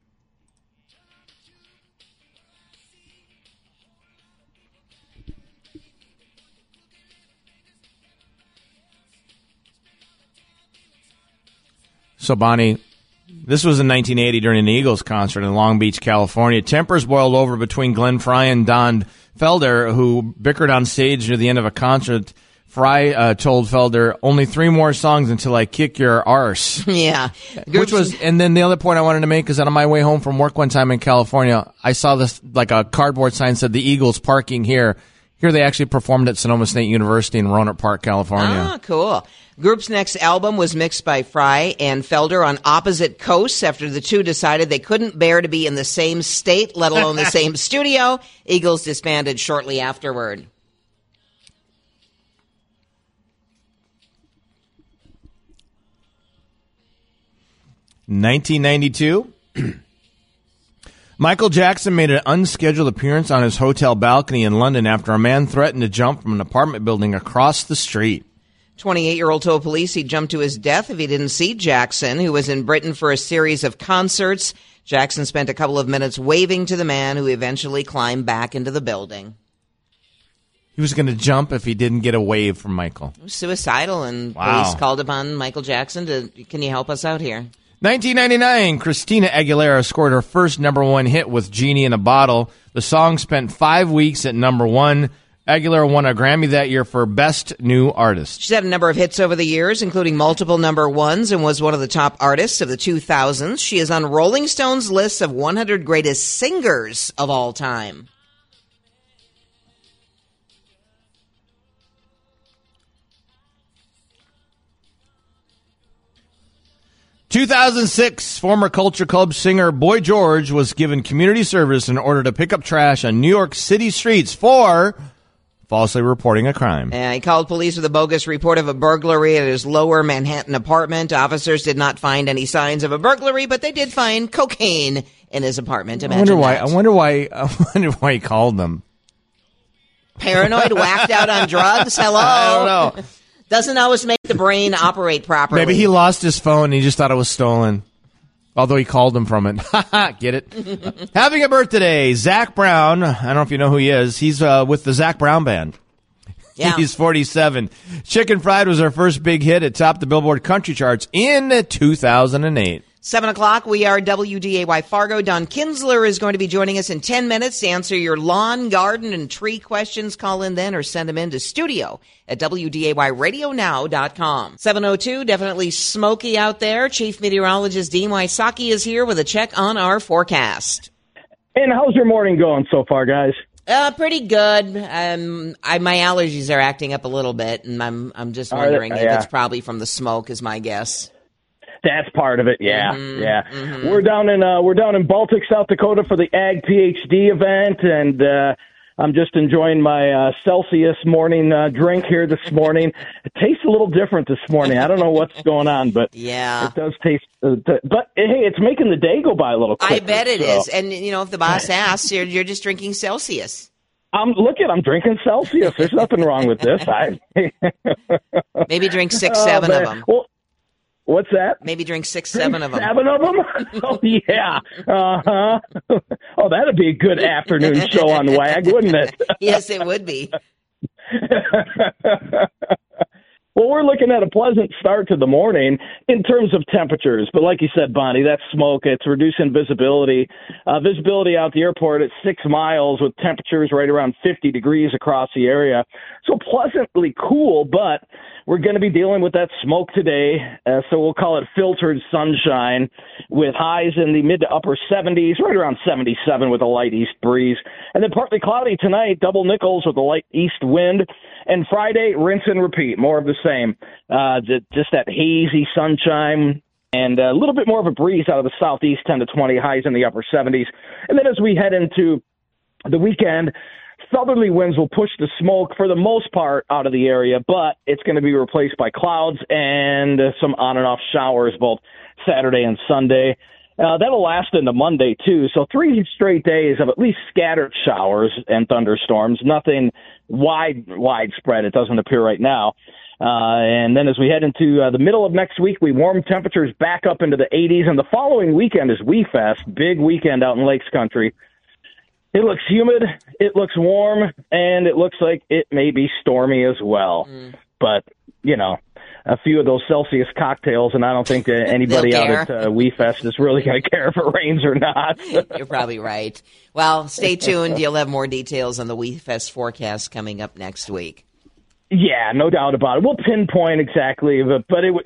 So, Bonnie, this was in 1980 during an Eagles concert in Long Beach, California. Tempers boiled over between Glenn Frey and Don Felder, who bickered on stage near the end of a concert. Frey told Felder, only 3 more songs until I kick your arse.
Yeah.
Which was, and then the other point I wanted to make is that on my way home from work one time in California, I saw this, like a cardboard sign said, the Eagles parking here. Here they actually performed at Sonoma State University in Roanoke Park, California.
Ah, cool. Group's next album was mixed by Frey and Felder on opposite coasts after the two decided they couldn't bear to be in the same state, let alone the same studio. Eagles disbanded shortly afterward.
In 1992, Michael Jackson made an unscheduled appearance on his hotel balcony in London after a man threatened to jump from an apartment building across the street.
28-year-old told police he'd jump to his death if he didn't see Jackson, who was in Britain for a series of concerts. Jackson spent a couple of minutes waving to the man, who eventually climbed back into the building.
He was going to jump if he didn't get a wave from Michael.
It was suicidal, and
Wow.
police called upon Michael Jackson to, can you help us out here?
1999, Christina Aguilera scored her first number 1 hit with Genie in a Bottle. The song spent 5 weeks at number 1. Aguilera won a Grammy that year for Best New Artist.
She's had a number of hits over the years, including multiple number 1s, and was one of the top artists of the 2000s. She is on Rolling Stone's list of 100 greatest singers of all time.
In 2006, former Culture Club singer Boy George was given community service in order to pick up trash on New York City streets for falsely reporting a crime.
He called police with a bogus report of a burglary at his lower Manhattan apartment. Officers did not find any signs of a burglary, but they did find cocaine in his apartment.
I wonder
Imagine
why.
that.
I wonder why he called them.
Paranoid, whacked out on drugs? Hello?
I don't know.
Doesn't always make the brain operate properly.
Maybe he lost his phone and he just thought it was stolen. Although he called them from it. Get it? Having a birthday, Zach Brown. I don't know if you know who he is. He's with the Zach Brown Band.
Yeah.
He's 47. Chicken Fried was our first big hit. It topped the Billboard country charts in 2008.
7 o'clock, we are WDAY Fargo. Don Kinsler is going to be joining us in 10 minutes to answer your lawn, garden, and tree questions. Call in then or send them in to studio at WDAYradionow.com. 7:02, definitely smoky out there. Chief Meteorologist Dean Wysocki is here with a check on our forecast.
And how's your morning going so far, guys?
Pretty good. My allergies are acting up a little bit, and I'm just wondering if it's probably from the smoke is my guess.
That's part of it, yeah. Mm-hmm. We're down in Baltic, South Dakota for the Ag PhD event, and I'm just enjoying my Celsius morning drink here this morning. It tastes a little different this morning. I don't know what's going on, but
yeah,
it does taste. But hey, it's making the day go by a little quicker.
I bet it is. And if the boss asks, you're just drinking Celsius.
I'm drinking Celsius. There's nothing wrong with this.
Maybe drink 6-7 of them.
Well, what's that?
Maybe drink 6-7 of them.
7 of them? Oh, yeah. Uh-huh. Oh, that'd be a good afternoon show on WAG, wouldn't it?
Yes, it would be.
Well, we're looking at a pleasant start to the morning in terms of temperatures. But like you said, Bonnie, that smoke, it's reducing visibility. Visibility out the airport at 6 miles with temperatures right around 50 degrees across the area. So pleasantly cool, but we're going to be dealing with that smoke today. So we'll call it filtered sunshine with highs in the mid to upper 70s, right around 77 with a light east breeze. And then partly cloudy tonight, double nickels with a light east wind. And Friday, rinse and repeat, more of the same. Just that hazy sunshine and a little bit more of a breeze out of the southeast, 10 to 20, highs in the upper 70s. And then as we head into the weekend, southerly winds will push the smoke for the most part out of the area, but it's going to be replaced by clouds and some on and off showers both Saturday and Sunday. That'll last into Monday, too. So 3 straight days of at least scattered showers and thunderstorms. Nothing widespread. It doesn't appear right now. And then as we head into the middle of next week, we warm temperatures back up into the 80s. And the following weekend is WeFest, big weekend out in Lakes Country. It looks humid, it looks warm, and it looks like it may be stormy as well. But, a few of those Celsius cocktails, and I don't think that anybody out at WeFest is really going to care if it rains or not.
You're probably right. Well, stay tuned. You'll have more details on the WeFest forecast coming up next week.
Yeah, no doubt about it. We'll pinpoint exactly, but it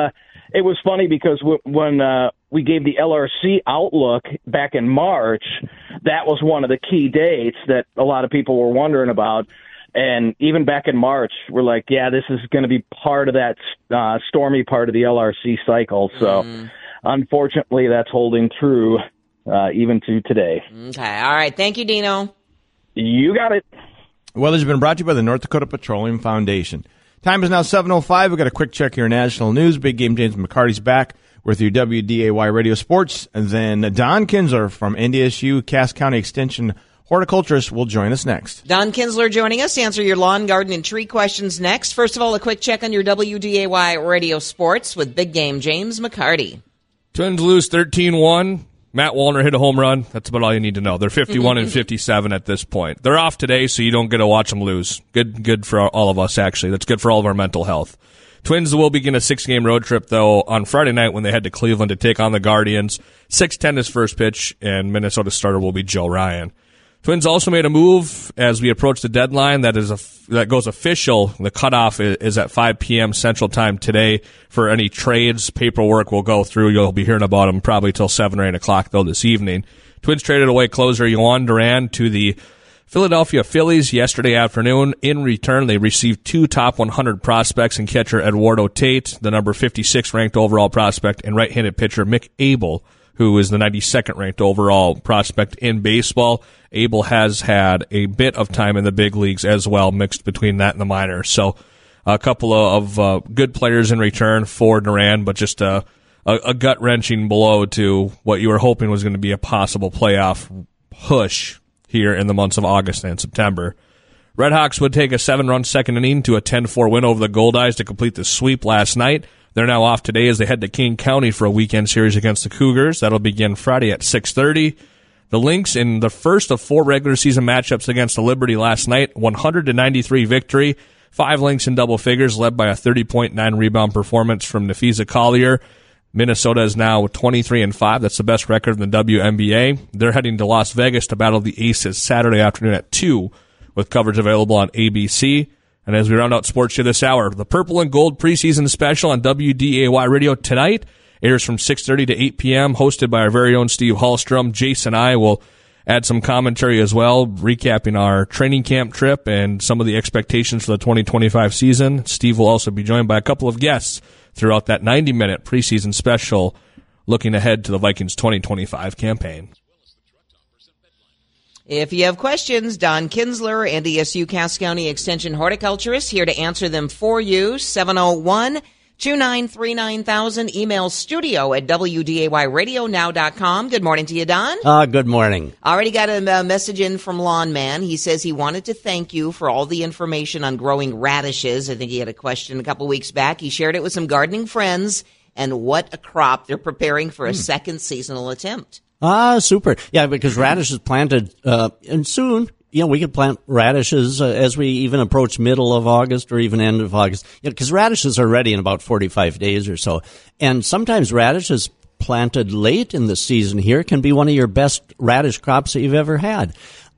was funny because when we gave the LRC outlook back in March, that was one of the key dates that a lot of people were wondering about. And even back in March, we're like, yeah, this is going to be part of that stormy part of the LRC cycle. So unfortunately, that's holding true even to today.
Okay. All right. Thank you, Dino.
You got it.
Weather's been brought to you by the North Dakota Petroleum Foundation. Time is now 7:05. We've got a quick check here in national news. Big Game James McCarty's back with your WDAY Radio Sports. And then Don Kinsler from NDSU Cass County Extension Horticulturist will join us next.
Don Kinsler joining us to answer your lawn, garden, and tree questions next. First of all, a quick check on your WDAY Radio Sports with Big Game James McCarty.
Twins lose 13-1. Matt Wallner hit a home run. That's about all you need to know. They're 51 and 57 at this point. They're off today, so you don't get to watch them lose. Good for all of us, actually. That's good for all of our mental health. Twins will begin a 6-game road trip, though, on Friday night when they head to Cleveland to take on the Guardians. 6:10 is first pitch, and Minnesota starter will be Joe Ryan. Twins also made a move as we approach the deadline that goes official. The cutoff is at 5 p.m. Central Time today for any trades. Paperwork will go through. You'll be hearing about them probably till 7 or 8 o'clock, though, this evening. Twins traded away closer Yohan Duran to the Philadelphia Phillies yesterday afternoon. In return, they received 2 top 100 prospects in catcher Eduardo Tate, the number 56 ranked overall prospect, and right-handed pitcher Mick Abel, who is the 92nd ranked overall prospect in baseball. Abel has had a bit of time in the big leagues as well, mixed between that and the minors. So a couple of good players in return for Duran, but just a gut-wrenching blow to what you were hoping was going to be a possible playoff push here in the months of August and September. Redhawks would take a 7-run second inning to a 10-4 win over the Goldeyes to complete the sweep last night. They're now off today as they head to King County for a weekend series against the Cougars. That'll begin Friday at 6:30. The Lynx, in the first of 4 regular season matchups against the Liberty last night, 100-93 victory. 5 Lynx in double figures, led by a 30.9 rebound performance from Nafisa Collier. Minnesota is now 23-5. That's the best record in the WNBA. They're heading to Las Vegas to battle the Aces Saturday afternoon at 2, with coverage available on ABC. And as we round out sports here this hour, the Purple and Gold preseason special on WDAY Radio tonight airs from 6:30 to 8 p.m., hosted by our very own Steve Hallstrom. Jason and I will add some commentary as well, recapping our training camp trip and some of the expectations for the 2025 season. Steve will also be joined by a couple of guests throughout that 90-minute preseason special, looking ahead to the Vikings' 2025 campaign.
If you have questions, Don Kinsler, NDSU Cass County Extension horticulturist, here to answer them for you. 701-293-9000. Email studio at WDAYradionow.com. Good morning to you, Don.
Good morning.
Already got a message in from Lawn Man. He says he wanted to thank you for all the information on growing radishes. I think he had a question a couple weeks back. He shared it with some gardening friends, and what a crop they're preparing for a second seasonal attempt.
Super. Yeah, because radish is planted, and soon, we could plant radishes as we even approach middle of August or even end of August. Because radishes are ready in about 45 days or so. And sometimes radishes planted late in the season here can be one of your best radish crops that you've ever had.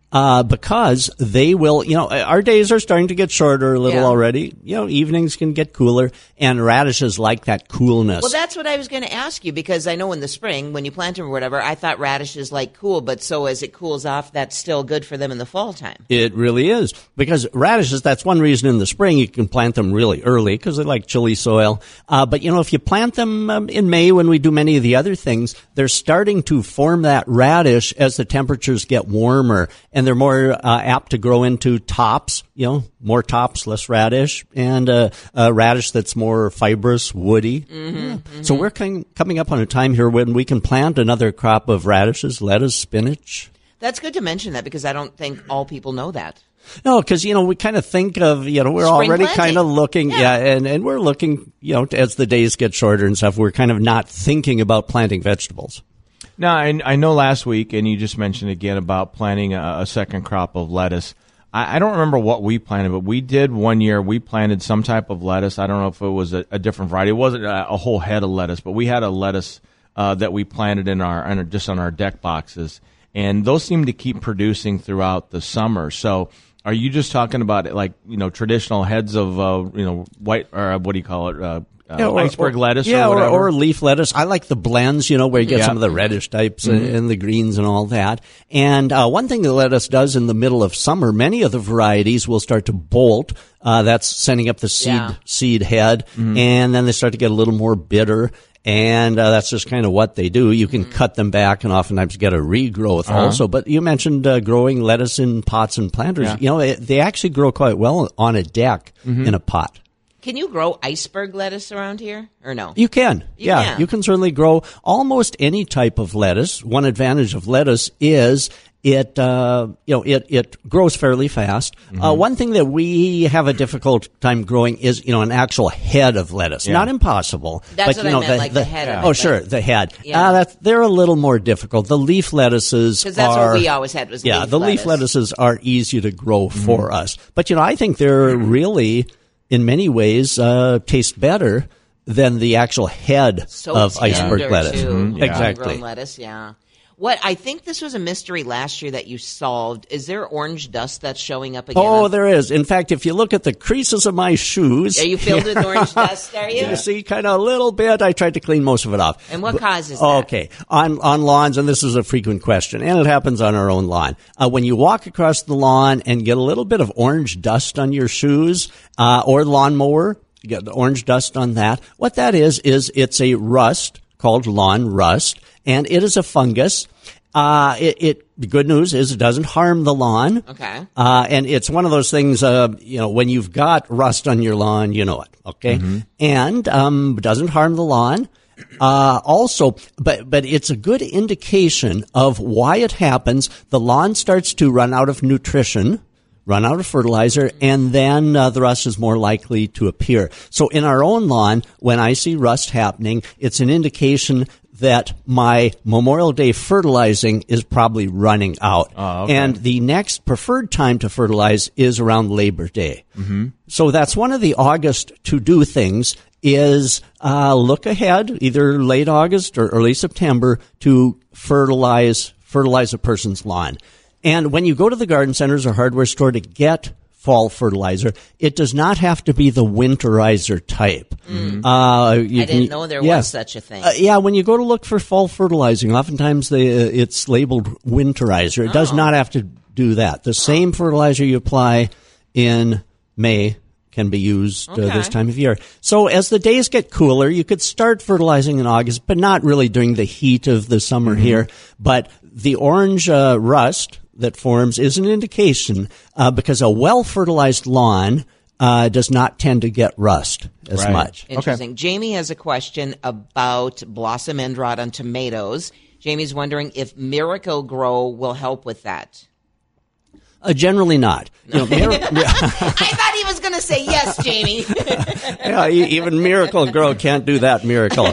Because they will, our days are starting to get shorter a little already. Evenings can get cooler, and radishes like that coolness.
Well, that's what I was going to ask you, because I know in the spring, when you plant them or whatever, I thought radishes like cool, but so as it cools off, that's still good for them in the fall time.
It really is, because radishes, that's one reason in the spring you can plant them really early, because they like chilly soil. But, if you plant them in May when we do many of the other things, they're starting to form that radish as the temperatures get warmer, and they're more apt to grow into tops, more tops, less radish, and a radish that's more fibrous, woody. Mm-hmm. So we're coming up on a time here when we can plant another crop of radishes, lettuce, spinach.
That's good to mention that, because I don't think all people know that.
No, because, we kind of think of, we're
spring
already
planting.
kind of looking, and we're looking, as the days get shorter and stuff, we're kind of not thinking about planting vegetables.
No, I know last week, and you just mentioned again about planting a second crop of lettuce. I don't remember what we planted, but we did one year. We planted some type of lettuce. I don't know if it was a different variety. It wasn't a whole head of lettuce, but we had a lettuce that we planted just on our deck boxes, and those seem to keep producing throughout the summer. So, are you just talking about traditional heads of white, or what do you call it? Iceberg lettuce, or whatever.
Or leaf lettuce. I like the blends, where you get some of the reddish types and the greens and all that. And one thing that lettuce does in the middle of summer, many of the varieties will start to bolt. That's sending up the seed head, and then they start to get a little more bitter. And that's just kind of what they do. You can cut them back and oftentimes get a regrowth also. But you mentioned growing lettuce in pots and planters. Yeah. They actually grow quite well on a deck in a pot.
Can you grow iceberg lettuce around here, or no?
You can. You can certainly grow almost any type of lettuce. One advantage of lettuce is it grows fairly fast. One thing that we have a difficult time growing is, an actual head of lettuce. Not impossible.
That's
but,
what I meant, like the head of it.
Oh, sure, the head. They're a little more difficult. The leaf lettuces
because that's what we always had was leaf lettuce.
Leaf lettuces are easy to grow for us. But, I think they're really, in many ways, taste better than the actual head of iceberg lettuce. Exactly.
Lettuce, What I think this was a mystery last year that you solved. Is there orange dust that's showing up again?
Oh, there is. In fact, if you look at the creases of my shoes,
are you filled with orange dust? Are you?
You see, kind of a little bit. I tried to clean most of it off.
And what causes that?
Okay, on lawns, and this is a frequent question, and it happens on our own lawn. When you walk across the lawn and get a little bit of orange dust on your shoes or lawnmower, you get the orange dust on that. What that is it's a rust called lawn rust, and it is a fungus. The good news is it doesn't harm the lawn.
Okay.
And it's one of those things, when you've got rust on your lawn, you know it. Okay. And, doesn't harm the lawn. Also, but it's a good indication of why it happens. The lawn starts to run out of nutrition, run out of fertilizer, and then the rust is more likely to appear. So in our own lawn, when I see rust happening, it's an indication that my Memorial Day fertilizing is probably running out.
Oh, okay.
And the next preferred time to fertilize is around Labor Day. Mm-hmm. So that's one of the August to-do things is look ahead, either late August or early September, to fertilize a person's lawn. And when you go to the garden centers or hardware store to get fall fertilizer, it does not have to be the winterizer type.
I didn't know there was such a thing.
Yeah, when you go to look for fall fertilizing, oftentimes it's labeled winterizer. It does not have to do that. The same fertilizer you apply in May can be used this time of year. So as the days get cooler, you could start fertilizing in August, but not really during the heat of the summer here. But the orange rust that forms is an indication because a well-fertilized lawn does not tend to get rust as much.
Interesting. Okay. Jamie has a question about blossom end rot on tomatoes. Jamie's wondering if Miracle Grow will help with that.
Generally not.
I thought he was going to say yes, Jamie.
Yeah, even Miracle Grow can't do that miracle.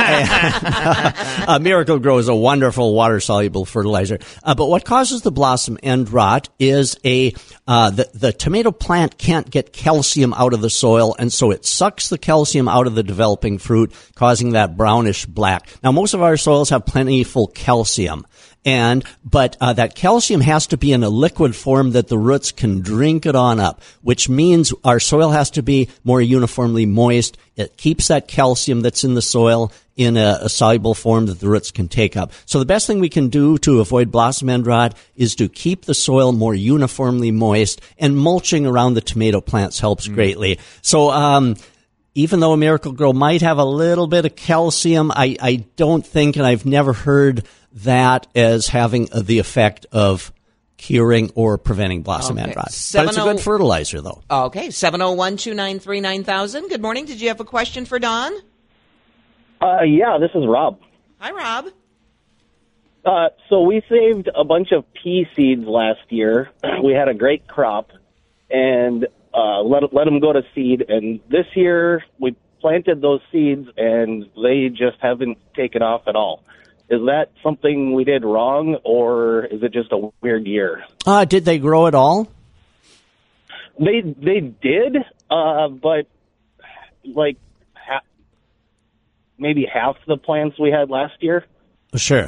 Miracle Grow is a wonderful water-soluble fertilizer. But what causes the blossom end rot is the tomato plant can't get calcium out of the soil, and so it sucks the calcium out of the developing fruit, causing that brownish black. Now, most of our soils have plentiful calcium. But that calcium has to be in a liquid form that the roots can drink it on up, which means our soil has to be more uniformly moist. It keeps that calcium that's in the soil in a soluble form that the roots can take up. So the best thing we can do to avoid blossom end rot is to keep the soil more uniformly moist, and mulching around the tomato plants helps greatly. So, even though a Miracle Grow might have a little bit of calcium, I don't think, and I've never heard that as having the effect of curing or preventing blossom end rot. But it's a good fertilizer, though.
Okay, 701-293-9000. Good morning. Did you have a question for Don?
Yeah, this is Rob.
Hi, Rob.
So we saved a bunch of pea seeds last year. We had a great crop, and let them go to seed. And this year we planted those seeds, and they just haven't taken off at all. Is that something we did wrong, or is it just a weird year?
Did they grow at all?
They did, but like maybe half the plants we had last year.
Sure.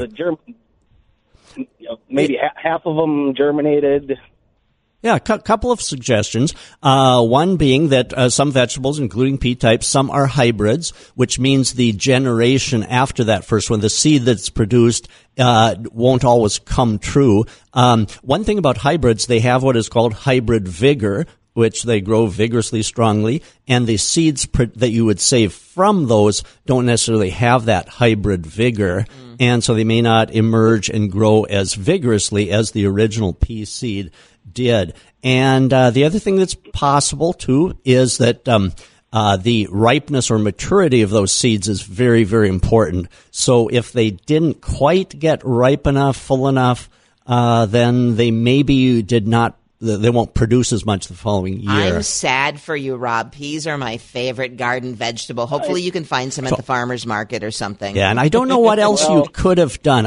Maybe half of them germinated.
Yeah, a couple of suggestions. One being that some vegetables, including pea types, some are hybrids, which means the generation after that first one, the seed that's produced, won't always come true. One thing about hybrids, they have what is called hybrid vigor, which they grow vigorously, strongly, and the seeds that you would save from those don't necessarily have that hybrid vigor, and so they may not emerge and grow as vigorously as the original pea seed did. And the other thing that's possible, too, is that the ripeness or maturity of those seeds is very, very important. So if they didn't quite get ripe enough, full enough, then they maybe they won't produce as much the following year.
I'm sad for you, Rob. Peas are my favorite garden vegetable. Hopefully you can find some at the farmer's market or something.
Yeah, and I don't know what else you could have done.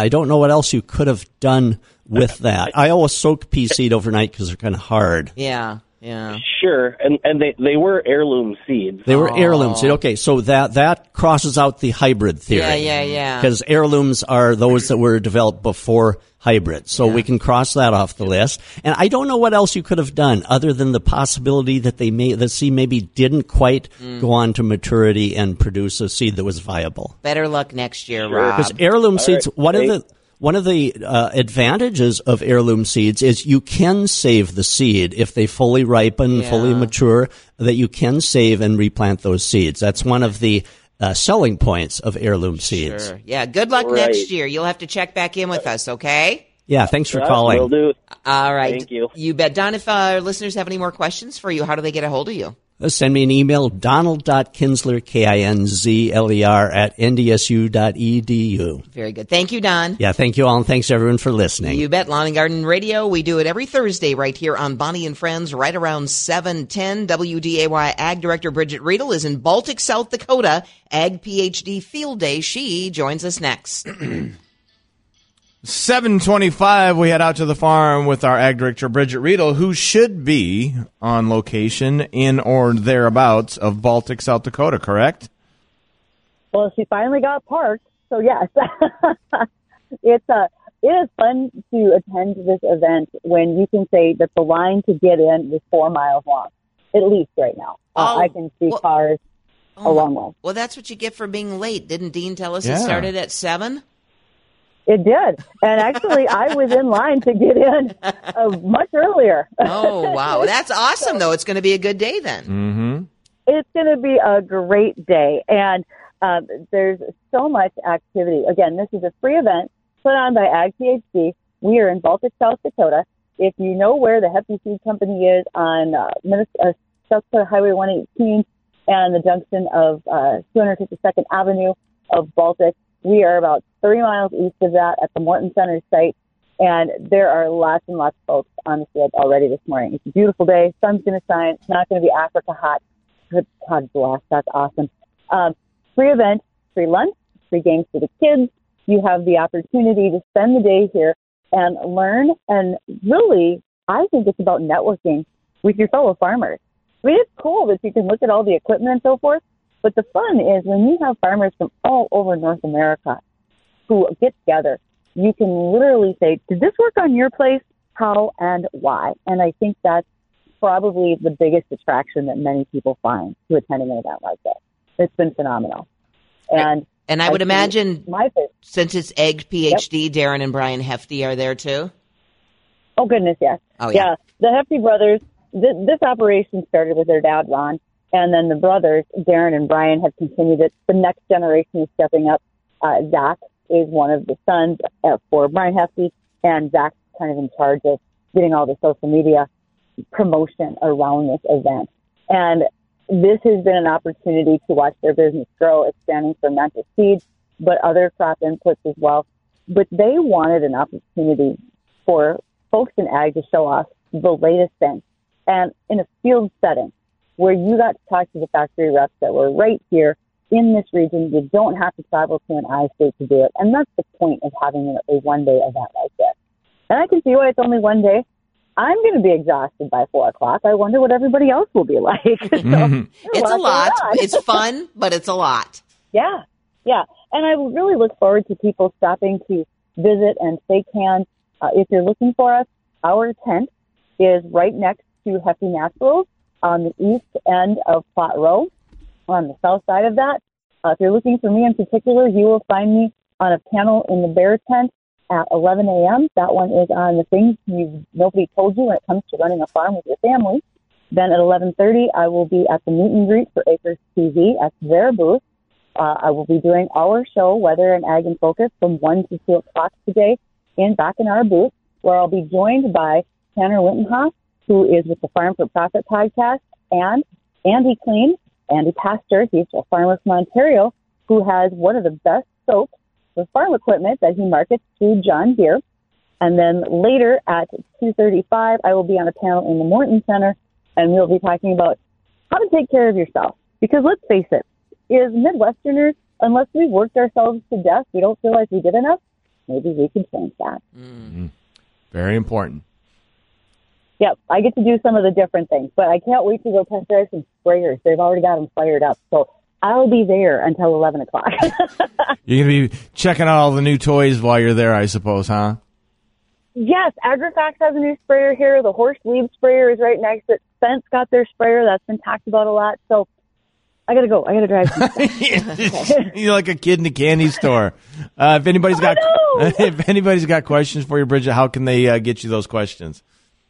With that. I always soak pea seed overnight because they're kind of hard.
Yeah.
Sure, and they were heirloom seeds.
They were heirloom seed. Okay, so that crosses out the hybrid theory.
Yeah.
Because heirlooms are those that were developed before hybrids. So we can cross that off the list. And I don't know what else you could have done other than the possibility that the seed maybe didn't quite go on to maturity and produce a seed that was viable.
Better luck next year, Rob.
Because heirloom seeds, one of the advantages of heirloom seeds is you can save the seed if they fully ripen, fully mature, that you can save and replant those seeds. That's one of the selling points of heirloom seeds.
Sure. Yeah, good luck next year. You'll have to check back in with us, okay?
Yeah, thanks for calling.
Will do.
All right.
Thank you.
You bet. Don, if our listeners have any more questions for you, how do they get a hold of you?
send me an email, donald.kinsler, KINZLER, at ndsu.edu.
Very good. Thank you, Don.
Yeah, thank you all, and thanks everyone for listening.
You bet. Lawn and Garden Radio. We do it every Thursday right here on Bonnie and Friends, right around 7:10. WDAY Ag Director Bridget Riedel is in Baltic, South Dakota. Ag PhD Field Day. She joins us next.
7:25, we head out to the farm with our Ag Director, Bridget Riedel, who should be on location in or thereabouts of Baltic, South Dakota, correct?
Well, she finally got parked, so yes. It is fun to attend this event when you can say that the line to get in is 4 miles long, at least right now. I can see cars a long way.
Well, that's what you get for being late. Didn't Dean tell us it started at 7?
It did. And actually, I was in line to get in much earlier.
Oh, wow. That's awesome, though. It's going to be a good day then.
Mm-hmm.
It's going to be a great day. And there's so much activity. Again, this is a free event put on by Ag PhD. We are in Baltic, South Dakota. If you know where the Hefty Seed Company is on South Dakota Highway 118 and the junction of 252nd Avenue of Baltic, we are about 3 miles east of that at the Morton Center site, and there are lots and lots of folks on the field already this morning. It's a beautiful day. Sun's going to shine. It's not going to be Africa hot. Good God bless. That's awesome. Free event, free lunch, free games for the kids. You have the opportunity to spend the day here and learn, and really, I think it's about networking with your fellow farmers. I mean, it's cool that you can look at all the equipment and so forth, but the fun is when you have farmers from all over North America who get together, you can literally say, did this work on your place? How and why? And I think that's probably the biggest attraction that many people find to attending an event like this. It's been phenomenal. And
I would imagine, since it's Ag PhD, Darren and Brian Hefty are there too?
Oh, goodness, yes.
Oh, yeah.
The Hefty brothers, this operation started with their dad, Ron, and then the brothers, Darren and Brian, have continued it. The next generation is stepping up. Zach is one of the sons for Brian Hefty, and Zach's kind of in charge of getting all the social media promotion around this event. And this has been an opportunity to watch their business grow, expanding fermented seeds, but other crop inputs as well. But they wanted an opportunity for folks in ag to show off the latest thing. And in a field setting where you got to talk to the factory reps that were right here in this region, you don't have to travel to an I-state to do it. And that's the point of having a one-day event like this. And I can see why it's only one day. I'm going to be exhausted by 4 o'clock. I wonder what everybody else will be like. So,
it's a lot. It's fun, but it's a lot.
Yeah. And I really look forward to people stopping to visit and shake hands. If you're looking for us, our tent is right next to Hefty Naturals on the east end of Plot Row. On the south side of that, if you're looking for me in particular, you will find me on a panel in the Bear Tent at 11 a.m. That one is on the things nobody told you when it comes to running a farm with your family. Then at 11:30, I will be at the meet and greet for Acres TV at their booth. I will be doing our show, Weather and Ag in Focus, from 1 to 2 o'clock today back in our booth, where I'll be joined by Tanner Wintenhoff, who is with the Farm for Profit podcast, and Andy Clean, Andy Pastor. He's a farmer from Ontario who has one of the best soaps for farm equipment that he markets through John Deere. And then later at 2:35, I will be on a panel in the Morton Center, and we'll be talking about how to take care of yourself. Because let's face it, as Midwesterners, unless we've worked ourselves to death, we don't feel like we did enough. Maybe we can change that.
Mm-hmm. Very important.
Yep, I get to do some of the different things, but I can't wait to go test drive some sprayers. They've already got them fired up, so I'll be there until 11 o'clock.
You're going to be checking out all the new toys while you're there, I suppose, huh?
Yes, Agrifax has a new sprayer here. The Horse Lead sprayer is right next to it. Fence got their sprayer. That's been talked about a lot, so I got to go. I got to drive.
You're like a kid in a candy store. If anybody's got questions for you, Bridget, how can they get you those questions?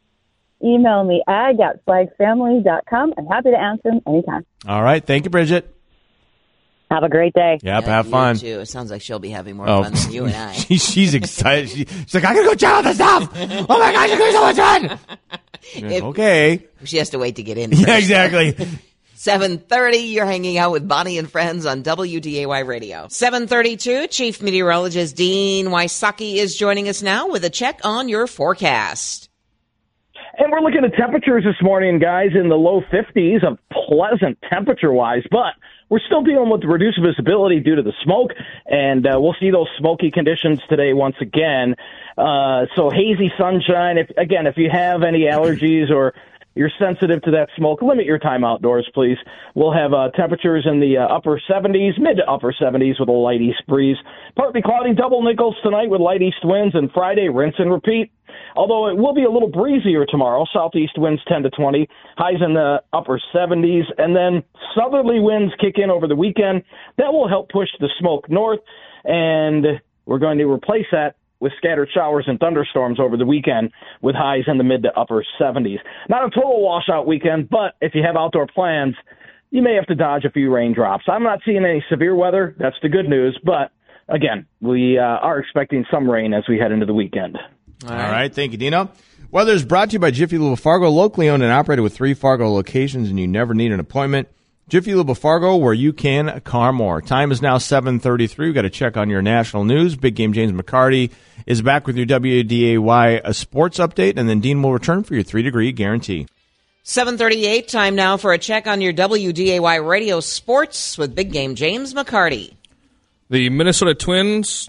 Email me, ag@flagfamily.com. I'm happy to answer them anytime.
All right. Thank you, Bridget.
Have a great day.
Yep, have fun.
Too. It sounds like she'll be having more fun than you and I.
She's excited. She's like, I gotta go check out the stuff. Oh my gosh, you're going so much fun. Okay.
She has to wait to get in.
Yeah, exactly.
7:30, you're hanging out with Bonnie and Friends on WDAY Radio. 7:32, Chief Meteorologist Dean Wysocki is joining us now with a check on your forecast.
And we're looking at temperatures this morning, guys, in the low 50s, of pleasant temperature-wise, but we're still dealing with reduced visibility due to the smoke, and we'll see those smoky conditions today once again. So hazy sunshine. If you have any allergies or you're sensitive to that smoke, limit your time outdoors, please. We'll have temperatures in the upper 70s, mid to upper 70s with a light east breeze. Partly cloudy, double nickels tonight with light east winds, and Friday, rinse and repeat. Although it will be a little breezier tomorrow, southeast winds 10 to 20, highs in the upper 70s, and then southerly winds kick in over the weekend. That will help push the smoke north, and we're going to replace that with scattered showers and thunderstorms over the weekend with highs in the mid to upper 70s. Not a total washout weekend, but if you have outdoor plans, you may have to dodge a few raindrops. I'm not seeing any severe weather. That's the good news, but again, we are expecting some rain as we head into the weekend.
All right. Thank you, Dino. Weather is brought to you by Jiffy Lube Fargo, locally owned and operated with 3 Fargo locations, and you never need an appointment. Jiffy Lube Fargo, where you can car more. Time is now 7:33. We've got to check on your national news. Big Game James McCarty is back with your WDAY sports update, and then Dean will return for your 3-degree guarantee.
7:38, time now for a check on your WDAY radio sports with Big Game James McCarty.
The Minnesota Twins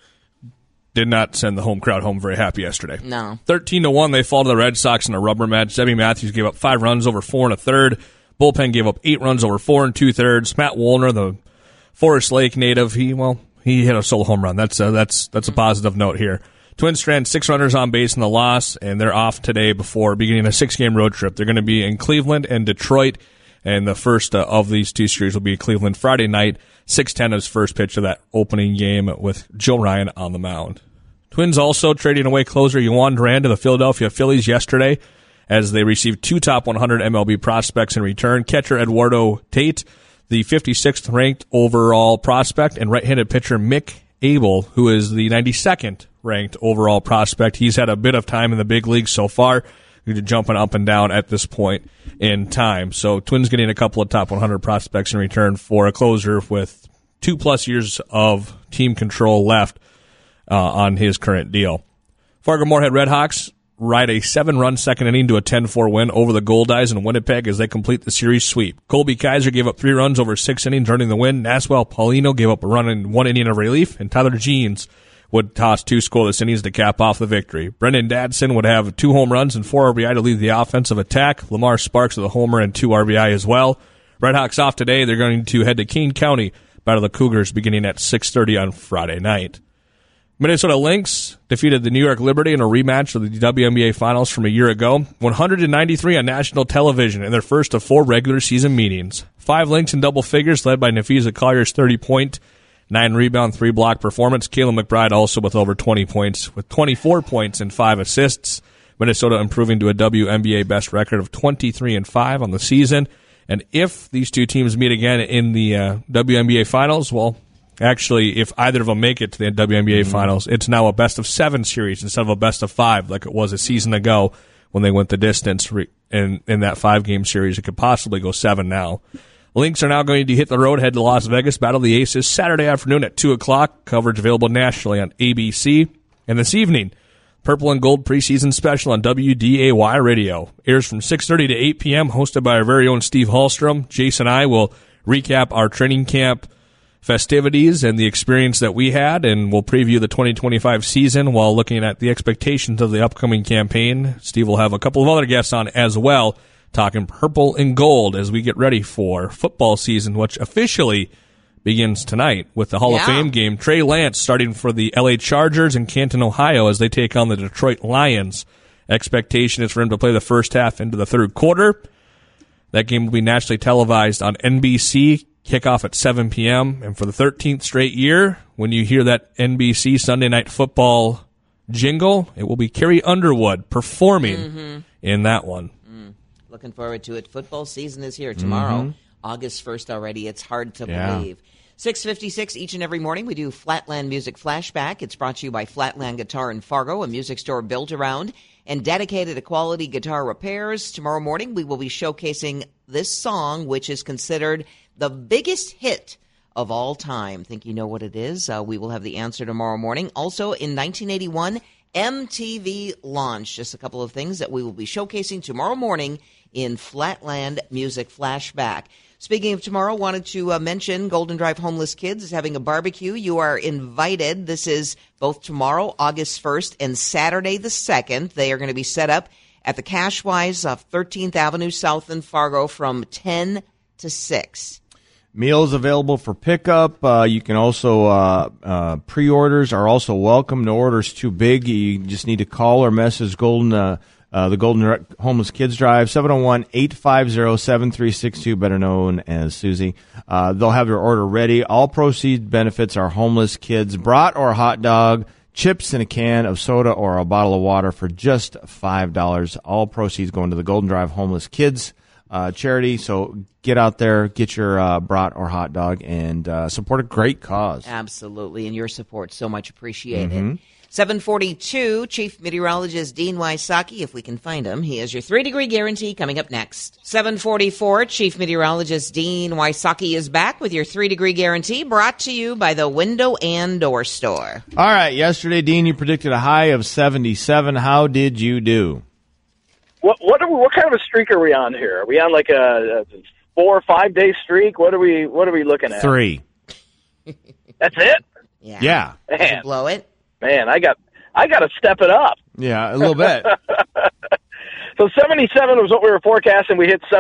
did not send the home crowd home very happy yesterday.
No.
13-1, they fall to the Red Sox in a rubber match. Debbie Matthews gave up 5 runs over 4 1/3. Bullpen gave up 8 runs over 4 2/3. Matt Woolner, the Forest Lake native, he hit a solo home run. That's a positive note here. Twins strand 6 runners on base in the loss, and they're off today before beginning a 6-game road trip. They're going to be in Cleveland and Detroit, and the first of these 2 series will be Cleveland Friday night. 6:10 is first pitch of that opening game with Joe Ryan on the mound. Twins also trading away closer Yohan Duran to the Philadelphia Phillies yesterday, as they received 2 top 100 MLB prospects in return. Catcher Eduardo Tate, the 56th ranked overall prospect, and right-handed pitcher Mick Abel, who is the 92nd ranked overall prospect. He's had a bit of time in the big leagues so far, jumping up and down at this point in time. So Twins getting a couple of top 100 prospects in return for a closer with 2+ years of team control left on his current deal. Fargo-Moorhead Redhawks ride a 7-run second inning to a 10-4 win over the Goldeyes in Winnipeg as they complete the series sweep. Colby Kaiser gave up 3 runs over 6 innings earning the win. Naswell Paulino gave up a run in 1 inning of relief, and Tyler Jeans would toss 2 scoreless innings to cap off the victory. Brendan Dadson would have 2 home runs and 4 RBI to lead the offensive attack. Lamar Sparks with a homer and 2 RBI as well. Redhawks off today. They're going to head to Kane County, battle the Cougars beginning at 6:30 on Friday night. Minnesota Lynx defeated the New York Liberty in a rematch of the WNBA Finals from a year ago, 193 on national television in their first of 4 regular season meetings. 5 Lynx in double figures, led by Nafisa Collier's 30-point, 9-rebound, 3-block performance. Kayla McBride also with over 20 points, with 24 points and 5 assists. Minnesota improving to a WNBA best record of 23-5 on the season. And if these 2 teams meet again in the WNBA Finals, well, actually, if either of them make it to the WNBA Finals, it's now a best-of-7 series instead of a best-of-5 like it was a season ago when they went the distance in that 5-game series. It could possibly go 7 now. Lynx are now going to hit the road, head to Las Vegas, battle the Aces Saturday afternoon at 2 o'clock. Coverage available nationally on ABC. And this evening, Purple and Gold preseason special on WDAY Radio. Airs from 6:30 to 8 p.m., hosted by our very own Steve Hallstrom. Jason and I will recap our training camp festivities and the experience that we had, and we'll preview the 2025 season while looking at the expectations of the upcoming campaign. Steve will have a couple of other guests on as well, talking Purple and Gold as we get ready for football season, which officially begins tonight with the Hall of Fame game. Trey Lance starting for the LA Chargers in Canton, Ohio, as they take on the Detroit Lions. Expectation is for him to play the first half into the third quarter. That game will be nationally televised on NBC, kickoff at 7 p.m. And for the 13th straight year, when you hear that NBC Sunday Night Football jingle, it will be Carrie Underwood performing in that one.
Looking forward to it. Football season is here tomorrow, August 1st already. It's hard to believe. 6:56 each and every morning, we do Flatland Music Flashback. It's brought to you by Flatland Guitar in Fargo, a music store built around and dedicated to quality guitar repairs. Tomorrow morning, we will be showcasing this song, which is considered the biggest hit of all time. Think you know what it is? We will have the answer tomorrow morning. Also, in 1981, MTV launched. Just a couple of things that we will be showcasing tomorrow morning in Flatland Music Flashback. Speaking of tomorrow, wanted to mention Golden Drive Homeless Kids is having a barbecue. You are invited. This is both tomorrow, August 1st, and Saturday the 2nd. They are going to be set up at the Cashwise off 13th Avenue South in Fargo from 10 to 6.
Meals available for pickup. You can also, pre-orders are also welcome. No orders too big. You just need to call or message the Golden Homeless Kids Drive, 701-850-7362, better known as Susie. They'll have your order ready. All proceeds benefits our homeless kids. Brat or hot dog, chips in a can of soda or a bottle of water for just $5. All proceeds going to the Golden Drive Homeless Kids charity. So get out there, get your brat or hot dog, and support a great cause.
Absolutely, and your support so much appreciated. 7:42, Chief Meteorologist Dean Wysocki, if we can find him. He has your 3-degree guarantee coming up next. 7:44, Chief Meteorologist Dean Wysocki is back with your 3-degree guarantee, brought to you by the Window and Door Store.
All right, yesterday, Dean, you predicted a high of 77. How did you do?
What kind of a streak are we on here? Are we on like a 4 or 5 day streak? What are we looking at?
3.
That's it?
Yeah.
Did you blow it?
Man, I got to step it up.
Yeah, a little bit.
So 77 was what we were forecasting. We hit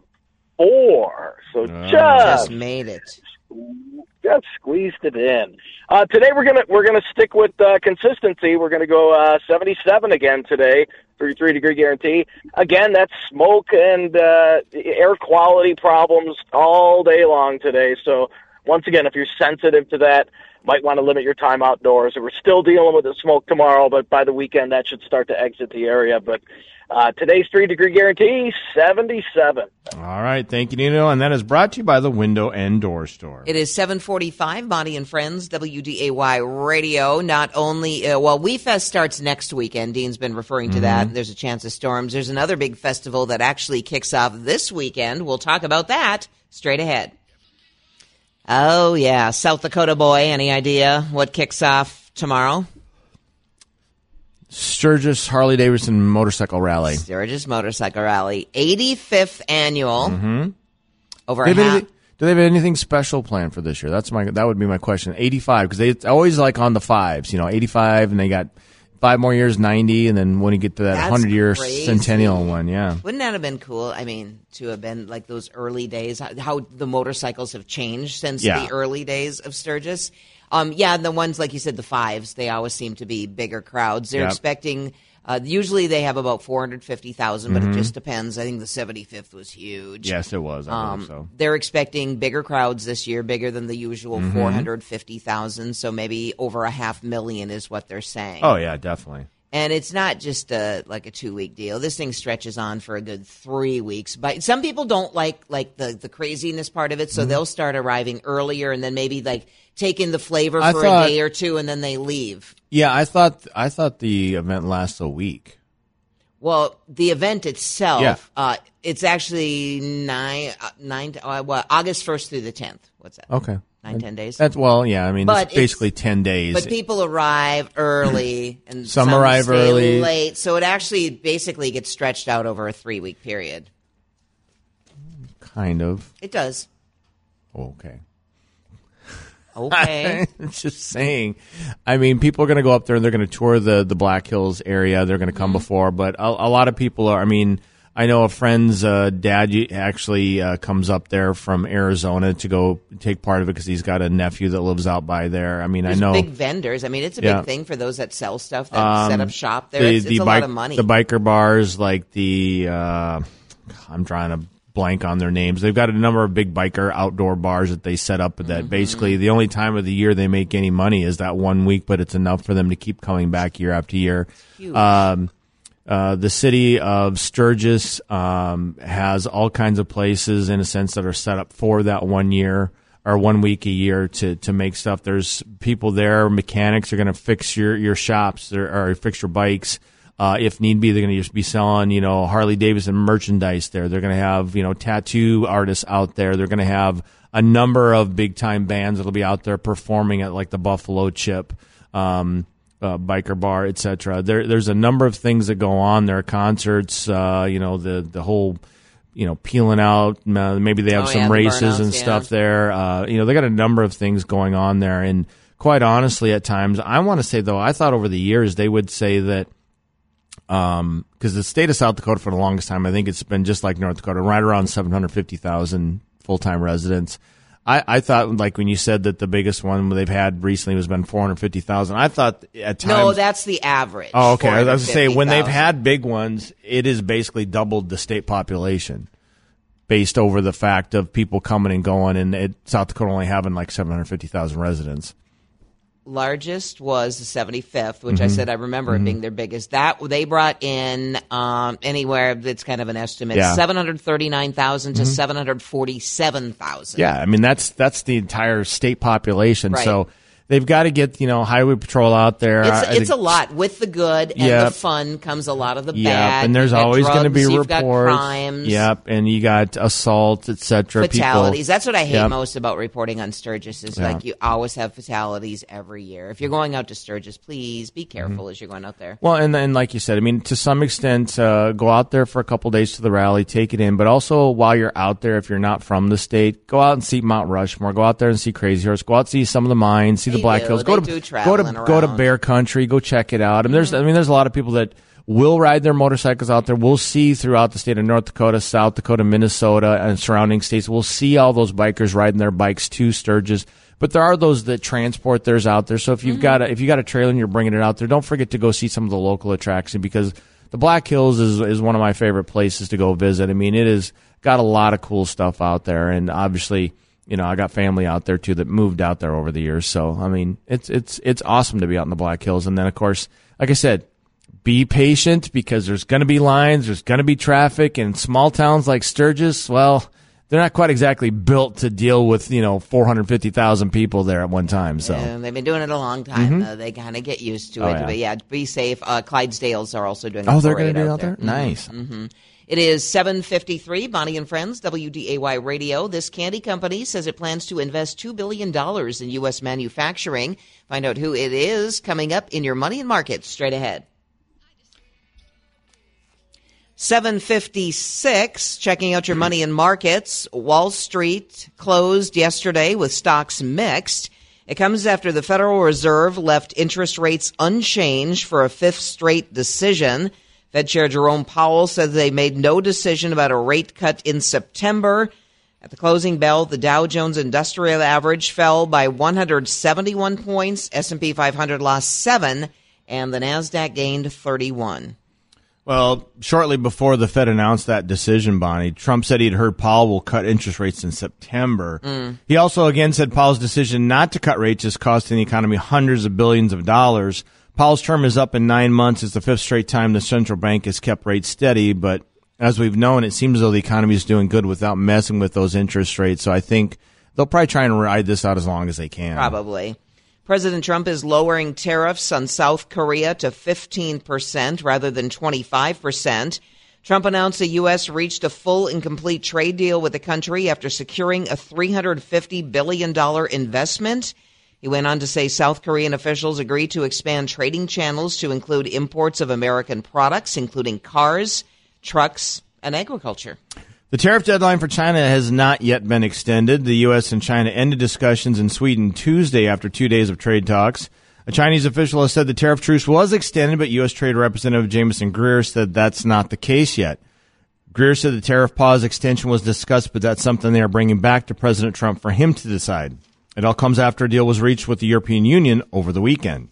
74. So
just made it.
Just squeezed it in. Today we're gonna stick with consistency. We're gonna go 77 again today for your 3-degree guarantee. Again, that's smoke and air quality problems all day long today. So once again, if you're sensitive to that, might want to limit your time outdoors. We're still dealing with the smoke tomorrow, but by the weekend that should start to exit the area. But today's 3-degree guarantee, 77.
All right, thank you, Nino. And that is brought to you by the Window and Door Store.
It is 7:45, Bonnie and Friends, WDAY Radio. Not only, WeFest starts next weekend. Dean's been referring to that. There's a chance of storms. There's another big festival that actually kicks off this weekend. We'll talk about that straight ahead. Oh, yeah. South Dakota Boy, any idea what kicks off tomorrow?
Sturgis Harley-Davidson Motorcycle Rally.
Sturgis Motorcycle Rally. 85th annual. Over
Do
half.
they have anything special planned for this year? That would be my question. 85, because it's always like on the fives, 85, and they got 5 more years, 90, and then when you get to that 100-year centennial one, yeah.
Wouldn't that have been cool? I mean, to have been like those early days, how the motorcycles have changed since the early days of Sturgis. The ones, like you said, the fives, they always seem to be bigger crowds. They're expecting, usually they have about 450,000, but it just depends. I think the 75th was huge.
Yes, it was. I believe so.
They're expecting bigger crowds this year, bigger than the usual 450,000. So maybe over 500,000 is what they're saying.
Oh, yeah, definitely.
And it's not just like a 2-week deal. This thing stretches on for a good 3 weeks. But some people don't like the craziness part of it, so they'll start arriving earlier and then maybe like take in the flavor for a day or two, and then they leave.
Yeah, I thought the event lasts a week.
Well, the event itself, it's actually August 1st through the 10th. What's that?
Okay.
9-10 days.
That's it's basically 10 days.
But people arrive early, and
some arrive
stay
early,
late. So it actually basically gets stretched out over a 3-week period.
Kind of.
It does.
Okay.
Okay.
I'm just saying. I mean, people are going to go up there and they're going to tour the Black Hills area. They're going to come before, but a lot of people are. I mean, I know a friend's dad actually comes up there from Arizona to go take part of it because he's got a nephew that lives out by there. I mean,
There's
I know
big vendors. I mean, it's a big thing for those that sell stuff that set up shop there. It's a lot of money.
The biker bars, like I'm trying to blank on their names. They've got a number of big biker outdoor bars that they set up that basically the only time of the year they make any money is that 1 week, but it's enough for them to keep coming back year after year.
Huge.
The city of Sturgis has all kinds of places, in a sense, that are set up for that 1 year. or 1 week a year to make stuff. There's people there, mechanics are going to fix your shops or fix your bikes. If need be, they're going to just be selling, Harley Davidson merchandise there. They're going to have, tattoo artists out there. They're going to have a number of big time bands that'll be out there performing at like the Buffalo Chip, biker bar, etc. There's a number of things that go on there, concerts, the whole, peeling out, maybe they have some races and stuff there. They got a number of things going on there. And quite honestly, at times, I want to say though, I thought over the years they would say that, because the state of South Dakota for the longest time, I think it's been just like North Dakota, right around 750,000 full-time residents. I thought, like when you said that the biggest one they've had recently has been 450,000. I thought at times.
No, that's the average.
Oh, okay. I was going to say when they've had big ones, it has basically doubled the state population, based over the fact of people coming and going, and South Dakota only having like 750,000 residents.
Largest was the 75th, which I said I remember it being their biggest. That they brought in anywhere that's kind of an estimate, 739,000 to 747,000.
Yeah, I mean that's the entire state population.
Right.
So they've got to get highway patrol out there.
It's a lot. With the good and the fun comes a lot of the bad.
And there's always going to be
you've
reports.
Got crimes.
Yep, and you got assault, etc.
Fatalities. That's what I hate most about reporting on Sturgis is like you always have fatalities every year. If you're going out to Sturgis, please be careful as you're going out there.
Well, and then like you said, I mean, to some extent, go out there for a couple days to the rally, take it in. But also while you're out there, if you're not from the state, go out and see Mount Rushmore. Go out there and see Crazy Horse. Go out and see some of the mines. See the Black Hills. Go to Bear Country. Go check it out. There's a lot of people that will ride their motorcycles out there. We'll see throughout the state of North Dakota, South Dakota, Minnesota, and surrounding states. We'll see all those bikers riding their bikes to Sturgis. But there are those that transport theirs out there. So if you've got a trailer and you're bringing it out there, don't forget to go see some of the local attractions, because the Black Hills is one of my favorite places to go visit. I mean, it has got a lot of cool stuff out there, and obviously, I got family out there too that moved out there over the years. So I mean, it's awesome to be out in the Black Hills. And then of course, like I said, be patient, because there's going to be lines, there's going to be traffic, and small towns like Sturgis, well, they're not quite exactly built to deal with 450,000 people there at one time. So
they've been doing it a long time. They kind of get used to it. But be safe. Clydesdales are also doing.
They're going to do it out there. Nice.
It is 7:53. Bonnie and Friends, WDAY Radio. This candy company says it plans to invest $2 billion in U.S. manufacturing. Find out who it is coming up in your Money and Markets straight ahead. 7:56, checking out your Money and Markets. Wall Street closed yesterday with stocks mixed. It comes after the Federal Reserve left interest rates unchanged for a fifth straight decision. Fed Chair Jerome Powell said they made no decision about a rate cut in September. At the closing bell, the Dow Jones Industrial Average fell by 171 points. S&P 500 lost 7, and the NASDAQ gained 31.
Well, shortly before the Fed announced that decision, Bonnie, Trump said he'd heard Powell will cut interest rates in September. He also again said Powell's decision not to cut rates is costing the economy hundreds of billions of dollars. Powell's term is up in 9 months. It's the fifth straight time the central bank has kept rates steady, but as we've known, it seems as though the economy is doing good without messing with those interest rates. So I think they'll probably try and ride this out as long as they can.
Probably. President Trump is lowering tariffs on South Korea to 15% rather than 25%. Trump announced the U.S. reached a full and complete trade deal with the country after securing a $350 billion investment. He went on to say South Korean officials agreed to expand trading channels to include imports of American products, including cars, trucks, and agriculture.
The tariff deadline for China has not yet been extended. The U.S. and China ended discussions in Sweden Tuesday after 2 days of trade talks. A Chinese official has said the tariff truce was extended, but U.S. Trade Representative Jameson Greer said that's not the case yet. Greer said the tariff pause extension was discussed, but that's something they are bringing back to President Trump for him to decide. It all comes after a deal was reached with the European Union over the weekend.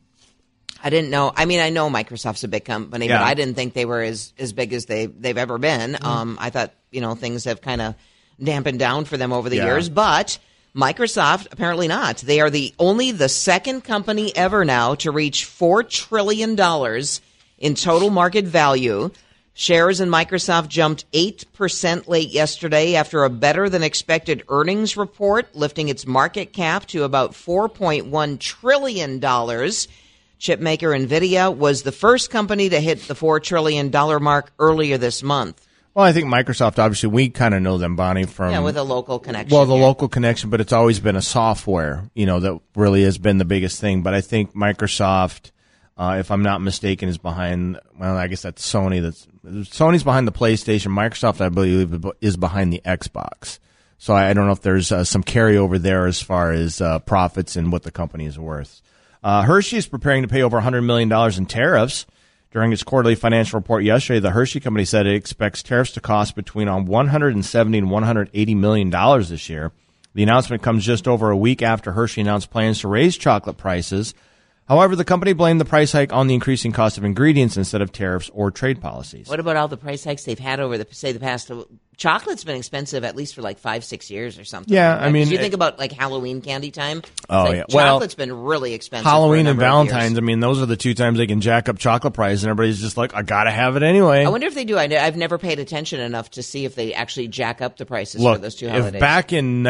I didn't know. I mean, I know Microsoft's a big company, but I didn't think they were as big as they've ever been. I thought, things have kind of dampened down for them over the years, but Microsoft, apparently not. They are only the second company ever now to reach $4 trillion in total market value. Shares in Microsoft jumped 8% late yesterday after a better-than-expected earnings report, lifting its market cap to about $4.1 trillion. Chipmaker NVIDIA was the first company to hit the $4 trillion mark earlier this month.
Well, I think Microsoft, obviously, we kind of know them, Bonnie, from...
with a local connection.
Well, the local connection, but it's always been a software, that really has been the biggest thing. But I think Microsoft, if I'm not mistaken, is behind, well, I guess that's Sony. Sony's behind the PlayStation. Microsoft, I believe, is behind the Xbox. So I don't know if there's some carryover there as far as profits and what the company is worth. Hershey is preparing to pay over $100 million in tariffs. During its quarterly financial report yesterday, the Hershey company said it expects tariffs to cost between $170 and $180 million this year. The announcement comes just over a week after Hershey announced plans to raise chocolate prices. However, the company blamed the price hike on the increasing cost of ingredients instead of tariffs or trade policies.
What about all the price hikes they've had over the past? Chocolate's been expensive at least for like 5-6 years or something.
Yeah,
right?
I mean,
you think about like Halloween candy time.
Yeah.
Chocolate's been really expensive.
Halloween
for a
and
number of
Valentine's.
years.
I mean, those are the two times they can jack up chocolate price, and everybody's just like, I gotta have it anyway.
I wonder if they do. I've never paid attention enough to see if they actually jack up the prices
Look,
for those two holidays.
if back in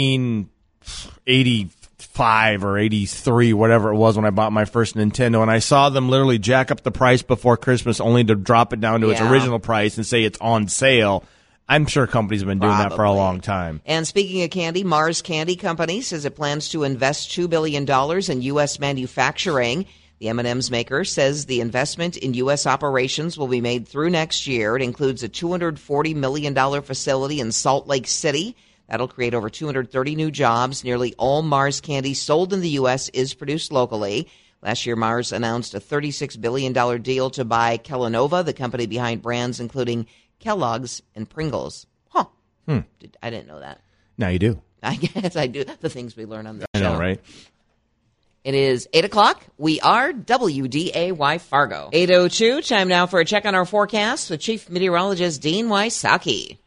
1985 or 83, whatever it was when I bought my first Nintendo, and I saw them literally jack up the price before Christmas only to drop it down to its original price and say it's on sale, I'm sure companies have been doing that for a long time.
And speaking of candy, Mars Candy Company says it plans to invest $2 billion in U.S. manufacturing. The M&M's maker says the investment in U.S. operations will be made through next year. It includes a $240 million facility in Salt Lake City. That'll create over 230 new jobs. Nearly all Mars candy sold in the U.S. is produced locally. Last year, Mars announced a $36 billion deal to buy Kellanova, the company behind brands including Kellogg's and Pringles. I didn't know that.
Now you do.
I guess I do. The things we learn on the show.
I know, right?
It is 8 o'clock. We are WDAY Fargo. 8:02. Time now for a check on our forecast with Chief Meteorologist Dean Wysocki.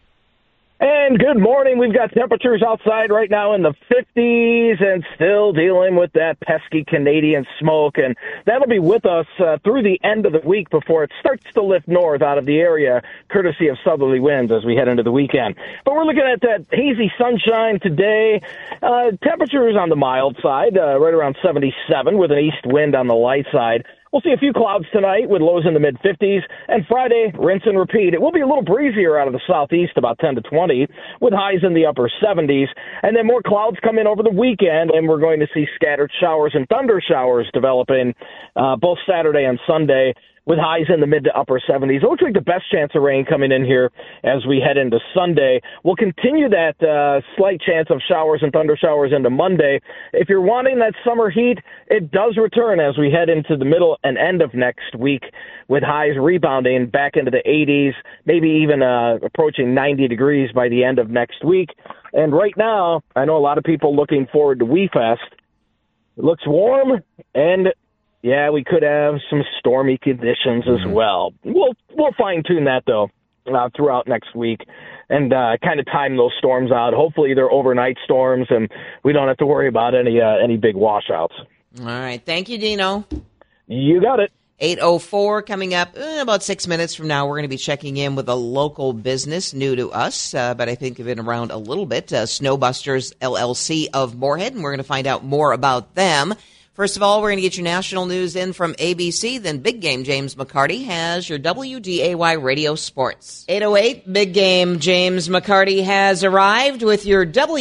And good morning. We've got temperatures outside right now in the 50s and still dealing with that pesky Canadian smoke. And that'll be with us through the end of the week before it starts to lift north out of the area, courtesy of southerly winds as we head into the weekend. But we're looking at that hazy sunshine today. Temperatures on the mild side, right around 77 with an east wind on the light side. We'll see a few clouds tonight with lows in the mid-50s, and Friday, rinse and repeat. It will be a little breezier out of the southeast, about 10 to 20, with highs in the upper 70s, and then more clouds come in over the weekend, and we're going to see scattered showers and thunder showers developing both Saturday and Sunday, with highs in the mid to upper 70s. It looks like the best chance of rain coming in here as we head into Sunday. We'll continue that slight chance of showers and thunder showers into Monday. If you're wanting that summer heat, it does return as we head into the middle and end of next week, with highs rebounding back into the 80s, maybe even approaching 90 degrees by the end of next week. And right now, I know a lot of people looking forward to WeFest. It looks warm, and yeah, we could have some stormy conditions as well. We'll fine-tune that, though, throughout next week and kind of time those storms out. Hopefully they're overnight storms, and we don't have to worry about any big washouts.
All right. Thank you, Dino.
You got it.
8:04 coming up about 6 minutes from now. We're going to be checking in with a local business new to us, but I think of it around a little bit, Snowbusters LLC of Moorhead, and we're going to find out more about them. First of all, we're going to get your national news in from ABC. Then Big Game James McCarty has your WDAY Radio Sports. 8:08, Big Game James McCarty has arrived with your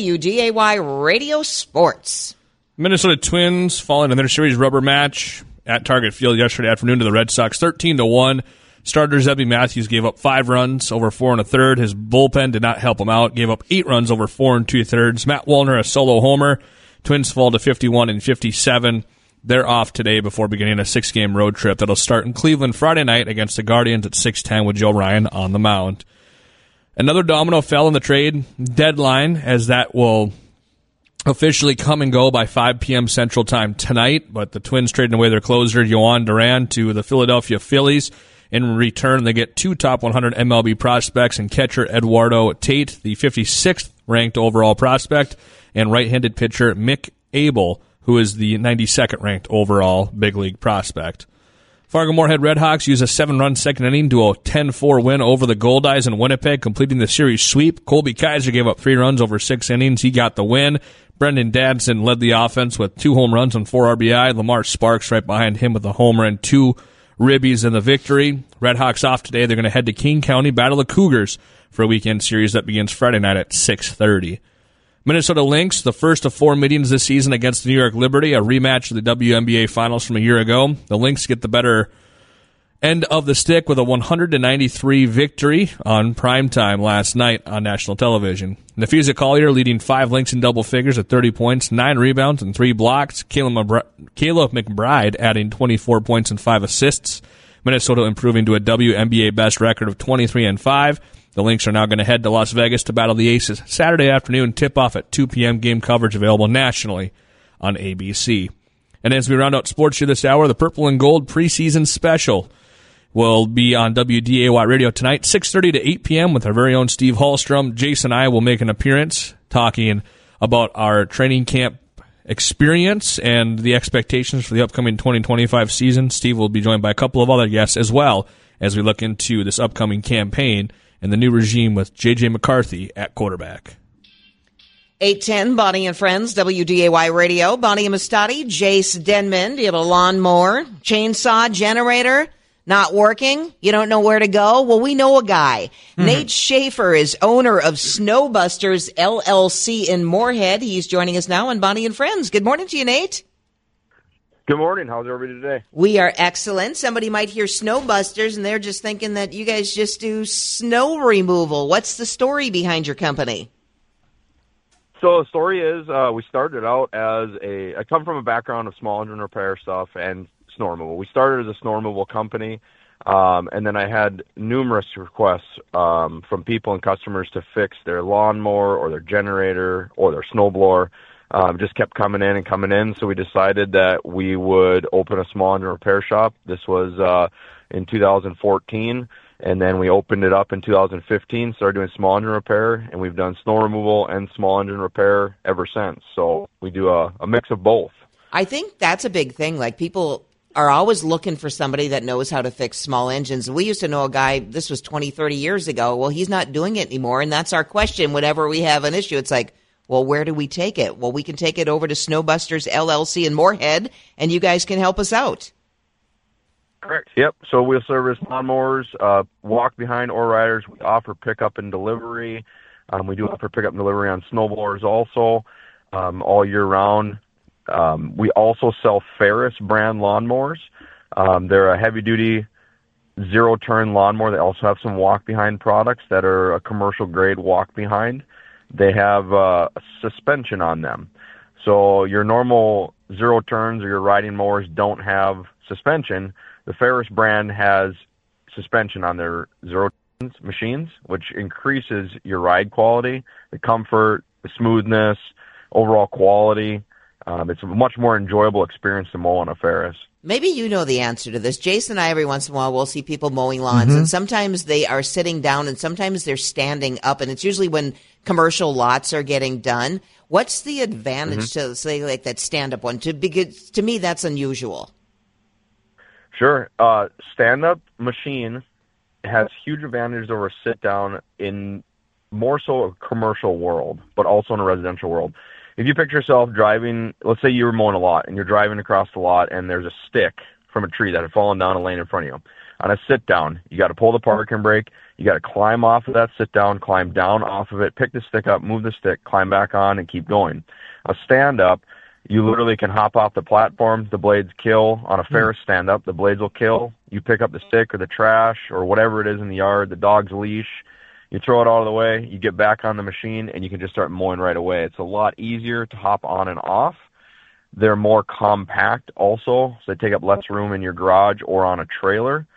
WDAY Radio Sports.
Minnesota Twins falling in their series rubber match at Target Field yesterday afternoon to the Red Sox, 13-1. Starter Zebby Matthews gave up 5 runs over 4 1/3. His bullpen did not help him out. Gave up 8 runs over 4 2/3. Matt Wallner, a solo homer. Twins fall to 51 and 57. They're off today before beginning a 6-game road trip that'll start in Cleveland Friday night against the Guardians at 6:10 with Joe Ryan on the mound. Another domino fell in the trade deadline, as that will officially come and go by 5 p.m. Central Time tonight, but the Twins trading away their closer, Yohan Duran, to the Philadelphia Phillies. In return, they get 2 top 100 MLB prospects and catcher Eduardo Tate, the 56th ranked overall prospect, and right-handed pitcher Mick Abel, who is the 92nd ranked overall big league prospect. Fargo-Moorhead Redhawks use a 7-run second inning to a 10-4 win over the Goldeyes in Winnipeg, completing the series sweep. Colby Kaiser gave up 3 runs over 6 innings. He got the win. Brendan Dadson led the offense with 2 home runs and 4 RBI. Lamar Sparks right behind him with a homer and 2 ribbies in the victory. Redhawks off today. They're going to head to King County, battle the Cougars for a weekend series that begins Friday night at 6:30. Minnesota Lynx, the first of 4 meetings this season against the New York Liberty, a rematch of the WNBA Finals from a year ago. The Lynx get the better end of the stick with a 193 victory on primetime last night on national television. Nafiza Collier leading 5 Lynx in double figures at 30 points, 9 rebounds, and 3 blocks. Kayla McBride adding 24 points and 5 assists. Minnesota improving to a WNBA best record of 23-5. The Lynx are now going to head to Las Vegas to battle the Aces Saturday afternoon, tip-off at 2 p.m. Game coverage available nationally on ABC. And as we round out sports here this hour, the Purple and Gold preseason special will be on WDAY Radio tonight, 6:30 to 8 p.m. with our very own Steve Hallstrom. Jason and I will make an appearance talking about our training camp experience and the expectations for the upcoming 2025 season. Steve will be joined by a couple of other guests as well as we look into this upcoming campaign and the new regime with J.J. McCarthy at quarterback.
810, Bonnie and Friends, WDAY Radio. Bonnie Mastati, Jace Denman. Do you have a lawnmower, chainsaw, generator? Not working? You don't know where to go? Well, we know a guy. Nate Schaefer is owner of Snowbusters LLC in Moorhead. He's joining us now on Bonnie and Friends. Good morning to you, Nate.
Good morning. How's everybody today?
We are excellent. Somebody might hear Snowbusters, and they're just thinking that you guys just do snow removal. What's the story behind your company?
So the story is we started out as I come from a background of small engine repair stuff and snow removal. We started as a snow removal company, and then I had numerous requests from people and customers to fix their lawnmower or their generator or their snowblower. Just kept coming in, so we decided that we would open a small engine repair shop. This was in 2014, and then we opened it up in 2015, started doing small engine repair, and we've done snow removal and small engine repair ever since. So we do a mix of both.
I think that's a big thing. Like, people are always looking for somebody that knows how to fix small engines. We used to know a guy, this was 20, 30 years ago. Well, he's not doing it anymore, and that's our question whenever we have an issue. It's like, well, where do we take it? Well, we can take it over to Snowbusters LLC in Moorhead, and you guys can help us out.
Correct. Yep. So we'll service lawnmowers, walk-behind or riders. We offer pickup and delivery. We do offer pickup and delivery on snowblowers also all year round. We also sell Ferris brand lawnmowers. They're a heavy-duty zero-turn lawnmower. They also have some walk-behind products that are a commercial-grade walk-behind. They have a suspension on them. So your normal zero turns or your riding mowers don't have suspension. The Ferris brand has suspension on their zero turns machines, which increases your ride quality, the comfort, the smoothness, overall quality. It's a much more enjoyable experience to mow on a Ferris.
Maybe you know the answer to this. Jason and I, every once in a while, we'll see people mowing lawns, and sometimes they are sitting down, and sometimes they're standing up, and it's usually when commercial lots are getting done. What's the advantage to, say, like that stand-up one? Because to me, that's unusual.
Sure. Stand-up machine has huge advantages over sit-down in more so a commercial world, but also in a residential world. If you picture yourself driving, let's say you were mowing a lot and you're driving across the lot and there's a stick from a tree that had fallen down a lane in front of you. On a sit down, you got to pull the parking brake, you got to climb off of that sit down, climb down off of it, pick the stick up, move the stick, climb back on, and keep going. A stand up, you literally can hop off the platform, the blades kill. On a Ferris stand up, the blades will kill. You pick up the stick or the trash or whatever it is in the yard, the dog's leash. You throw it out of the way, you get back on the machine, and you can just start mowing right away. It's a lot easier to hop on and off. They're more compact also, so they take up less room in your garage or on a trailer.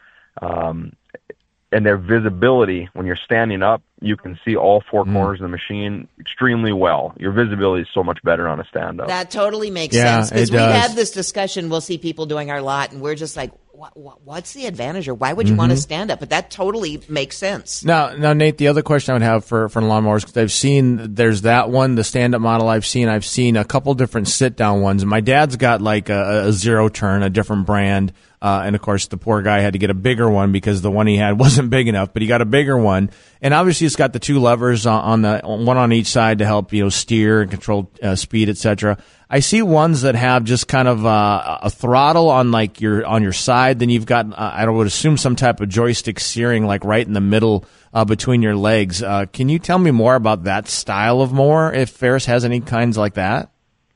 And their visibility, when you're standing up, you can see all four corners of the machine extremely well. Your visibility is so much better on a stand-up.
That totally makes sense, because we've had this discussion. We'll see people doing our lot, and we're just like, what's the advantage, or why would you want to stand up? But that totally makes sense.
Now, Nate, the other question I would have for lawnmowers, because I've seen there's that one, the stand-up model I've seen a couple different sit-down ones. My dad's got like a zero turn, a different brand. And of course, the poor guy had to get a bigger one because the one he had wasn't big enough, but he got a bigger one. And obviously it's got the two levers on one on each side to help, steer and control speed, etc. I see ones that have just kind of a throttle on on your side. Then you've got, I would assume, some type of joystick steering like right in the middle between your legs. Can you tell me more about that style of mower, if Ferris has any kinds like that?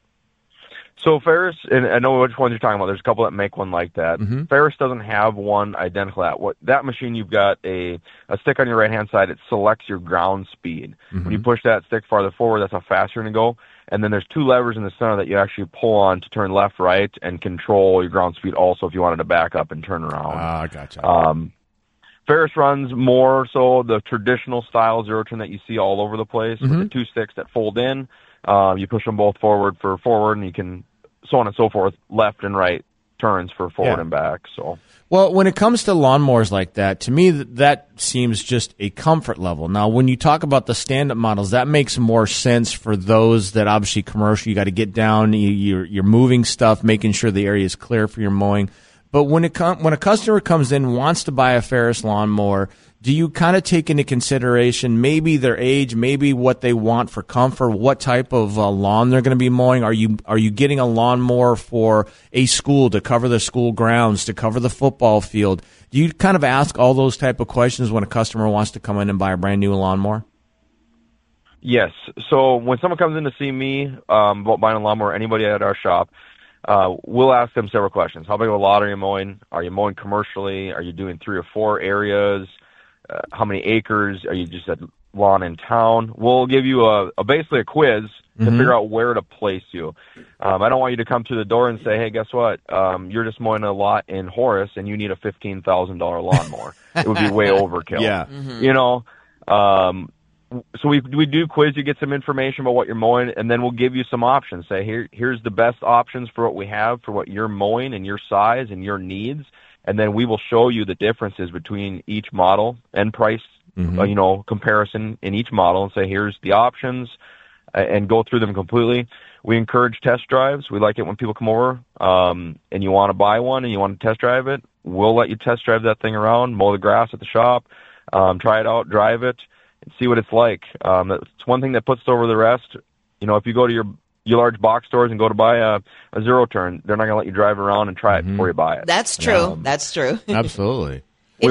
So Ferris, and I know which ones you're talking about. There's a couple that make one like that.
Mm-hmm.
Ferris doesn't have one identical to that machine. You've got a stick on your right-hand side. It selects your ground speed.
Mm-hmm.
When you push that stick farther forward, that's how fast you're going to go. And then there's two levers in the center that you actually pull on to turn left, right, and control your ground speed also if you wanted to back up and turn around.
Ah, gotcha.
Ferris runs more so the traditional style zero turn that you see all over the place with the two sticks that fold in. You push them both forward for forward, and you can so on and so forth, left and right turns for forward and back. So,
well, when it comes to lawnmowers like that, to me that seems just a comfort level. Now, when you talk about the stand-up models, that makes more sense for those that obviously commercial. You got to get down, you're moving stuff, making sure the area is clear for your mowing. But when a customer comes in and wants to buy a Ferris lawnmower, do you kind of take into consideration maybe their age, maybe what they want for comfort, what type of lawn they're going to be mowing? Are you getting a lawnmower for a school to cover the school grounds, to cover the football field? Do you kind of ask all those type of questions when a customer wants to come in and buy a brand new lawnmower?
Yes. So when someone comes in to see me about buying a lawnmower, anybody at our shop, we'll ask them several questions. How big of a lot are you mowing? Are you mowing commercially? Are you doing 3 or 4 areas? How many acres? Are you just at lawn in town? We'll give you basically a quiz to figure out where to place you. I don't want you to come through the door and say, hey, guess what? You're just mowing a lot in Horace and you need a $15,000 lawnmower. It would be way overkill.
Yeah.
So we do quiz you, get some information about what you're mowing, and then we'll give you some options. Say, here's the best options for what we have for what you're mowing and your size and your needs. And then we will show you the differences between each model and price, comparison in each model, and say, here's the options, and go through them completely. We encourage test drives. We like it when people come over, and you want to buy one and you want to test drive it. We'll let you test drive that thing around, mow the grass at the shop, try it out, drive it, and see what it's like. That's one thing that puts it over the rest. If you go to your large box stores and go to buy a zero turn, they're not going to let you drive around and try it before you buy it.
That's true. That's true.
Absolutely.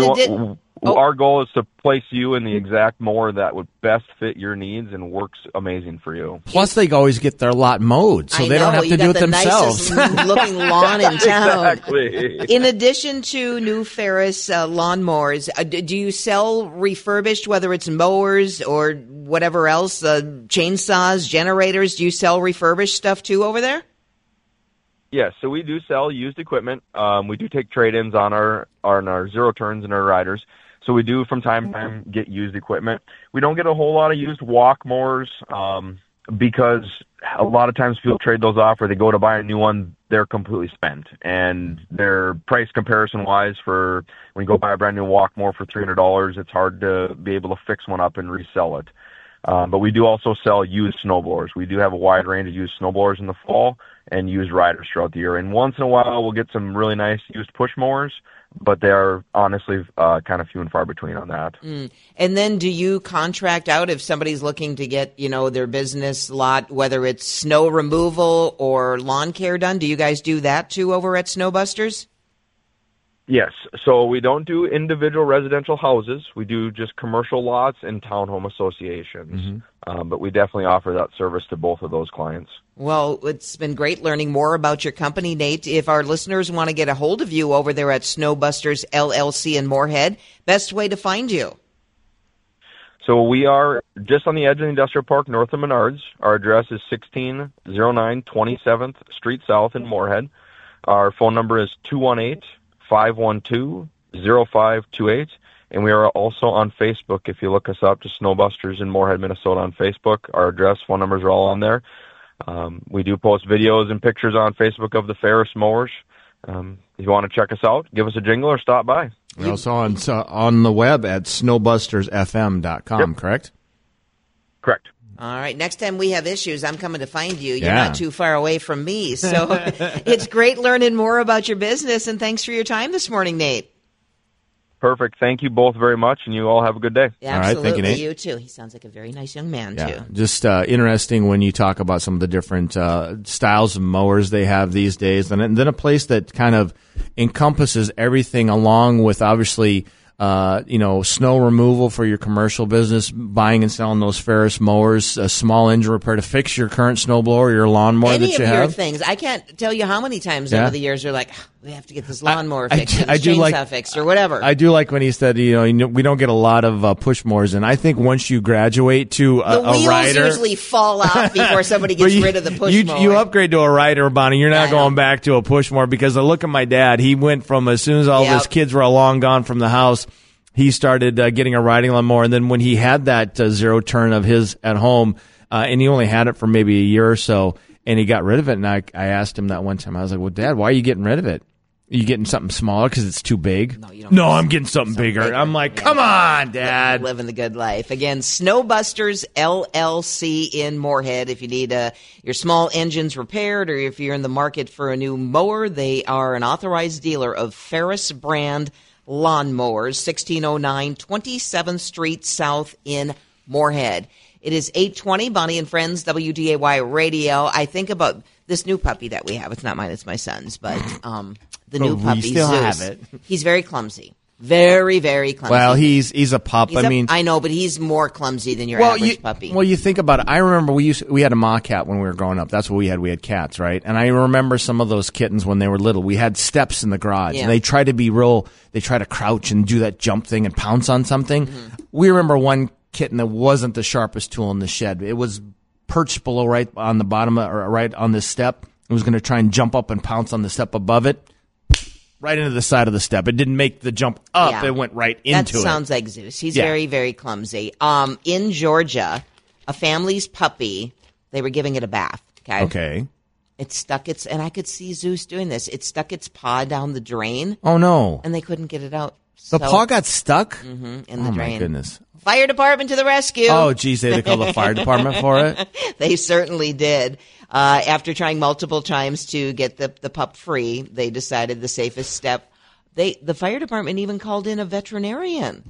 Our goal is to place you in the exact mower that would best fit your needs and works amazing for you.
Plus, they always get their lot mowed, so they don't have to do it themselves.
Looking lawn in town.
Exactly.
In addition to new Ferris lawnmowers, do you sell refurbished, whether it's mowers or whatever else, chainsaws, generators? Do you sell refurbished stuff too over there?
Yes, so we do sell used equipment. We do take trade-ins on our zero turns and our riders. So we do from time to time get used equipment. We don't get a whole lot of used walk mowers because a lot of times people trade those off or they go to buy a new one, they're completely spent. And their price comparison-wise for when you go buy a brand new walk mower for $300, it's hard to be able to fix one up and resell it. But we do also sell used snowblowers. We do have a wide range of used snowblowers in the fall and used riders throughout the year. And once in a while, we'll get some really nice used push mowers, but they are honestly kind of few and far between on that.
And then do you contract out if somebody's looking to get, their business lot, whether it's snow removal or lawn care done? Do you guys do that too over at Snowbusters?
Yes. So we don't do individual residential houses. We do just commercial lots and townhome associations. But we definitely offer that service to both of those clients.
Well, it's been great learning more about your company, Nate. If our listeners want to get a hold of you over there at Snowbusters LLC in Moorhead, best way to find you?
So we are just on the edge of the industrial park north of Menards. Our address is 1609 27th Street South in Moorhead. Our phone number is 218-512-0528. And we are also on Facebook. If you look us up to Snowbusters in Moorhead, Minnesota on Facebook, our address, phone numbers are all on there. We do post videos and pictures on Facebook of the Ferris mowers. If you want to check us out, give us a jingle or stop by.
We're also on the web at snowbustersfm.com,
Yep.
correct?
Correct.
All right. Next time we have issues, I'm coming to find you. You're
Yeah.
not too far away from me. So it's great learning more about your business, and thanks for your time this morning, Nate.
Perfect. Thank you both very much, and you all have a good day.
Yeah,
All right,
absolutely.
thank you, Nate.
You too. He sounds like a very nice young man,
Yeah,
too.
just interesting when you talk about some of the different styles of mowers they have these days, and then a place that kind of encompasses everything, along with obviously snow removal for your commercial business, buying and selling those Ferris mowers, a small engine repair to fix your current snowblower, your lawnmower
Any
that
of
you
your
have.
things. I can't tell you how many times
Yeah.
over the years you're like, we have to get this lawnmower
I
fixed, or
I
this
do
chainsaw
like-
fixed, or whatever.
I do like when he said, we don't get a lot of push mowers, and I think once you graduate to
the
a
wheels
rider,
usually fall out before somebody
But
gets rid of the push mower.
You upgrade to a rider, Bonnie. You're not
I know.
going back to a push mower, because I look at my dad. He went from, as soon as all of
Yep.
his kids were long gone from the house, he started getting a riding lawnmower. And then when he had that zero turn of his at home, and he only had it for maybe a year or so, and he got rid of it. And I asked him that one time. I was like, well, Dad, why are you getting rid of it? Are you getting something smaller because it's too big?
No, you don't.
No, I'm getting something bigger. I'm like, come on, Dad.
Living the good life. Again, Snowbusters LLC in Moorhead. If you need your small engines repaired, or if you're in the market for a new mower, they are an authorized dealer of Ferris brand lawnmowers, 1609 27th Street South in Moorhead. It is 8:20, Bonnie and Friends, WDAY Radio. I think about this new puppy that we have. It's not mine, it's my son's, but the new
we
puppy,
still
Zeus.
have it.
He's very clumsy. Very, very clumsy.
Well, he's a pup.
I know, but he's more clumsy than your average puppy.
Well, you think about it. I remember we had a ma cat when we were growing up. That's what we had. We had cats, right? And I remember some of those kittens when they were little. We had steps in the garage,
Yeah.
and they try to crouch and do that jump thing and pounce on something.
Mm-hmm.
We remember one kitten that wasn't the sharpest tool in the shed. It was perched below, right on the bottom, or right on this step. It was going to try and jump up and pounce on the step above it. Right into the side of the step. It didn't make the jump up.
Yeah.
It went right into it.
That sounds like Zeus. He's
Yeah.
very, very clumsy. In Georgia, a family's puppy, they were giving it a bath.
Okay.
It stuck and I could see Zeus doing this. It stuck its paw down the drain,
Oh, no.
and they couldn't get it out.
The paw got stuck?
in the
Oh,
drain.
my goodness.
Fire department to the rescue.
Oh, geez, they had to call the fire department for it?
They certainly did. After trying multiple times to get the pup free, they decided the safest step. The fire department even called in a veterinarian.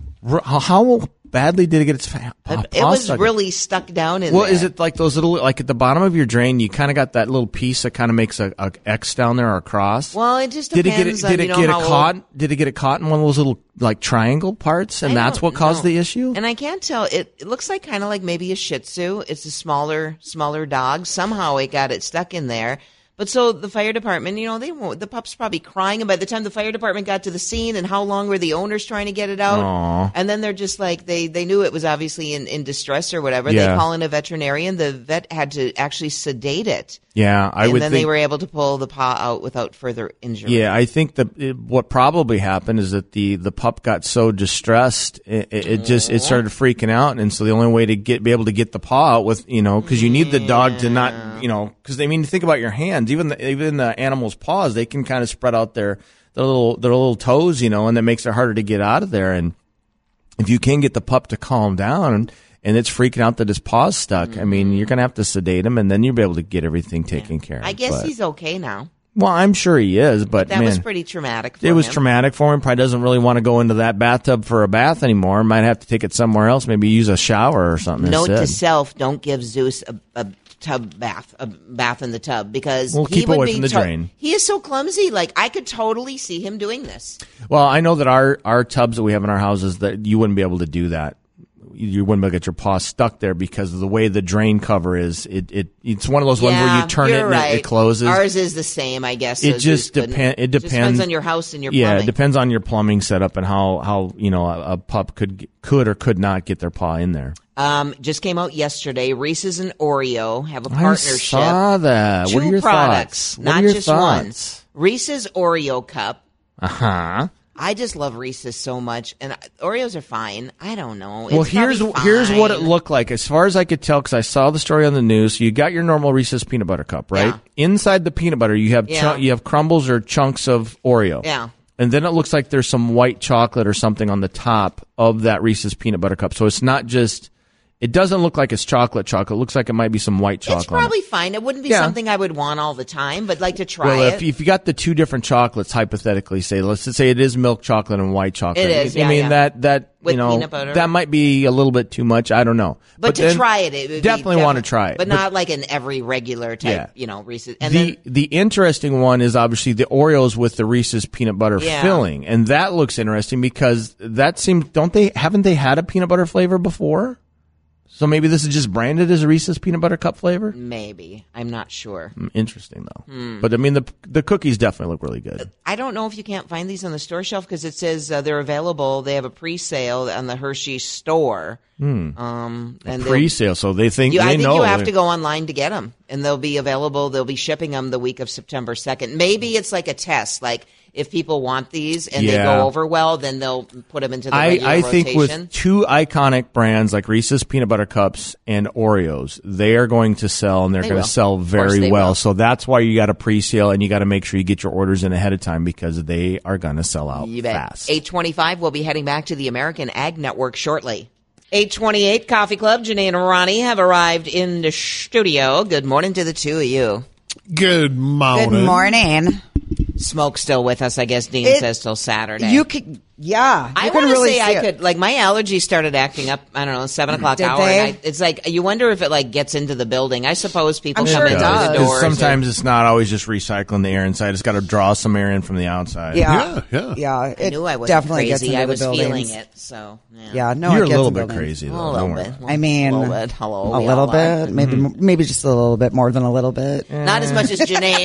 How badly did it get its paw
It was
stuck?
really stuck down in
Well,
there.
is it like those little, like at the bottom of your drain, you kind of got that little piece that kind of makes a X down there or a cross?
Well, it just
did it
depends
get it,
on,
did it
you know,
get
how
it
old-
caught? Did it get it caught in one of those little like triangle parts, and
I
that's
don't
what caused
know.
the issue?
And I can't tell. It looks like kind of like maybe a Shih Tzu. It's a smaller dog. Somehow it got it stuck in there. But so the fire department, the pup's probably crying. And by the time the fire department got to the scene, and how long were the owners trying to get it out?
Aw.
And then they're just like, they knew it was obviously in distress or whatever.
Yeah.
They call in a veterinarian. The vet had to actually sedate it.
Yeah, I
and
would
then
think.
they were able to pull the paw out without further injury.
Yeah, I think what probably happened is that the pup got so distressed, it started freaking out, and so the only way to be able to get the paw out with, because you need the dog to not, because think about your hands, even the animal's paws, they can kind of spread out their little toes, and that makes it harder to get out of there. And if you can get the pup to calm down and it's freaking out that his paw's stuck, I mean, you're going to have to sedate him, and then you'll be able to get everything taken care of.
I guess
But-
he's okay now.
Well, I'm sure he is, but
That
man,
was pretty traumatic for
it was
him.
traumatic for him. Probably doesn't really want to go into that bathtub for a bath anymore. Might have to take it somewhere else. Maybe use a shower or something
Note
instead.
to self: don't give Zeus a tub bath, a bath in the tub, because
We'll
he
keep
would
away
be
from the drain.
He is so clumsy. Like, I could totally see him doing this.
Well, I know that our tubs that we have in our houses, that you wouldn't be able to do that. You wouldn't be able to get your paw stuck there because of the way the drain cover is. It's one of those ones where you turn it
you're
and
right.
it closes.
Ours is the same, I guess.
It
so
just
Zeus couldn't.
depends. It
Just
depends
on your house and your
Yeah,
plumbing.
it depends on your plumbing setup and how a pup could or could not get their paw in there.
Just came out yesterday. Reese's and Oreo have a
I
partnership.
saw that.
Two
What are your
products,
thoughts? What
not
are your
just
thoughts?
one. Reese's Oreo cup.
Uh-huh.
I just love Reese's so much, and Oreos are fine. I don't know.
Well,
It's
here's
probably
what it
fine.
looked like, as far as I could tell, because I saw the story on the news. So you got your normal Reese's peanut butter cup, right?
Yeah.
Inside the peanut butter, you have
Yeah.
you have crumbles or chunks of Oreo.
Yeah.
And then it looks like there's some white chocolate or something on the top of that Reese's peanut butter cup. So it's not just It doesn't look like it's chocolate. It looks like it might be some white chocolate.
It's probably fine. It wouldn't be something I would want all the time, but like to try
well,
it.
If you got the two different chocolates, hypothetically, let's say it is milk chocolate and white chocolate.
It is,
I mean, that
with
you know,
peanut butter.
that might be a little bit too much. I don't know.
But to try it would
definitely
be
want to try it.
But not like an every regular type, Reese's. And
the interesting one is obviously the Oreos with the Reese's peanut butter filling. And that looks interesting because that seems, haven't they had a peanut butter flavor before? So maybe this is just branded as a Reese's peanut butter cup flavor?
Maybe. I'm not sure.
Interesting, though. But, I mean, the cookies definitely look really good.
I don't know if you can't find these on the store shelf because it says they're available. They have a pre-sale on the Hershey store.
And pre-sale, so they think
I
they
think
know.
you have to go online to get them, and they'll be available. They'll be shipping them the week of September 2nd. Maybe it's like a test, like if people want these and they go over well, then they'll put them into the regular
I
rotation.
think with two iconic brands like Reese's Peanut Butter Cups and Oreos, they are going to sell, and they're going to sell very well.
Will.
So that's why you got a pre-sale, and you got to make sure you get your orders in ahead of time because they are going to sell out fast.
8:25, we'll be heading back to the American Ag Network shortly. 8:28, Coffee Club, Janae and Ronnie have arrived in the studio. Good morning to the two of you.
Good morning.
Good morning.
Smoke still with us, I guess Dean says, till Saturday.
You could,
I
could
want to
really
say
see
I
it.
could, like, my allergies started acting up, I don't know, 7 o'clock
Did
hour.
they?
And it's like, you wonder if it, like, gets into the building. I suppose people
I'm
come
sure
in
it
through
does.
the
'Cause
doors.
sometimes it's not always just recycling the air inside. It's got to draw some air in from the outside.
Yeah.
Yeah.
I knew I was
definitely gets
crazy.
into
I
the
was feeling
buildings.
it, so,
Yeah, no,
You're
it
a
gets
little
in
bit
buildings.
crazy, though.
a little
Don't
bit.
worry.
I mean,
a little bit. Hello.
a
we
little
all are.
bit, maybe just a little bit more than a little bit.
Not as much as Janae,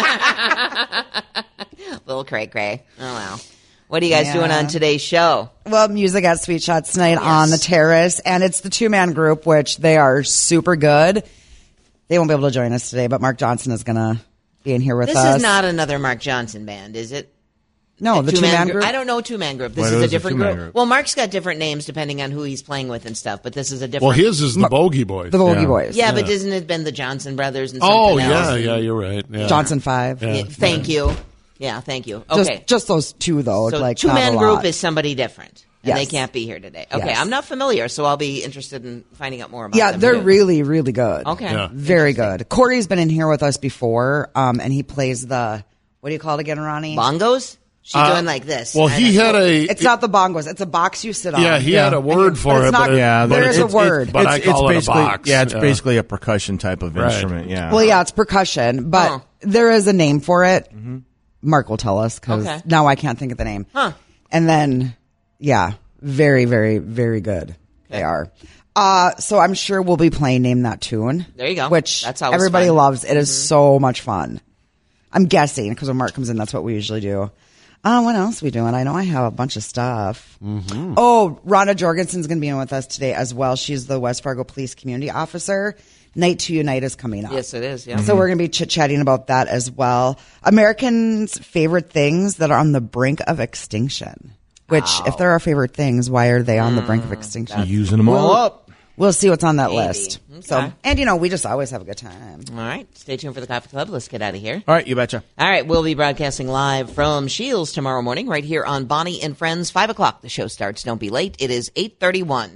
but little cray-cray. Oh, wow. What are you guys doing on today's show?
Well, music at Sweet Shots tonight on the terrace, and it's the two-man group, which they are super good. They won't be able to join us today, but Mark Johnson is going to be in here with us.
This is not another Mark Johnson band, is it?
No, the two-man group.
I don't know two-man group. This
What
is
is
a
a
different
two-man
group.
group?
Well, Mark's got different names depending on who he's playing with and stuff, but this is a different.
Well, his is the Bogey Boys.
The Bogey Boys.
Yeah, but isn't it been the Johnson Brothers and
Oh,
something else?
yeah, you're right. Yeah.
Johnson 5.
Yeah.
Thank you. Yeah, thank you. Okay.
Just those two, though.
So
like
two-man
not a
group
lot.
is somebody different, and
Yes.
they can't be here today. Okay,
Yes.
I'm not familiar, so I'll be interested in finding out more about
Yeah,
them.
they're
too.
really, really good.
Okay.
Yeah.
Very good. Corey's been in here with us before, and he plays the, what do you call it again, Ronnie?
Bongos? She's doing like this.
Well, he had a.
It's not the bongos. It's a box you sit on.
Yeah, he had a word for
But it's
it.
not-
but
Yeah,
there
but
is a word.
But I call it a
basically,
box.
Yeah, it's basically a percussion type of
Right.
instrument. Yeah.
Well, yeah, it's percussion, but there is a name for it. Mark will tell us because
Okay.
now I can't think of the name.
Huh.
And then, yeah, very, very, very good. They are. So I'm sure we'll be playing Name That Tune.
There you go.
Which
That's always
everybody
fun.
loves. It is so much fun. I'm guessing because when Mark comes in, that's what we usually do. What else are we doing? I know I have a bunch of stuff. Oh, Rhonda Jorgensen's going to be in with us today as well. She's the West Fargo Police Community Officer. Night to Unite is coming up.
Yes, it is. Yeah.
So we're going to be chit-chatting about that as well. Americans' favorite things that are on the brink of extinction. Which, if they're our favorite things, why are they on the brink of extinction?
Using them all up.
We'll see what's on that
Maybe.
list.
Okay.
So, and we just always have a good time.
All right. Stay tuned for the Coffee Club. Let's get out of here.
All right, you betcha.
All right. We'll be broadcasting live from Shields tomorrow morning right here on Bonnie and Friends, 5 o'clock. The show starts. Don't be late. It is 8:31.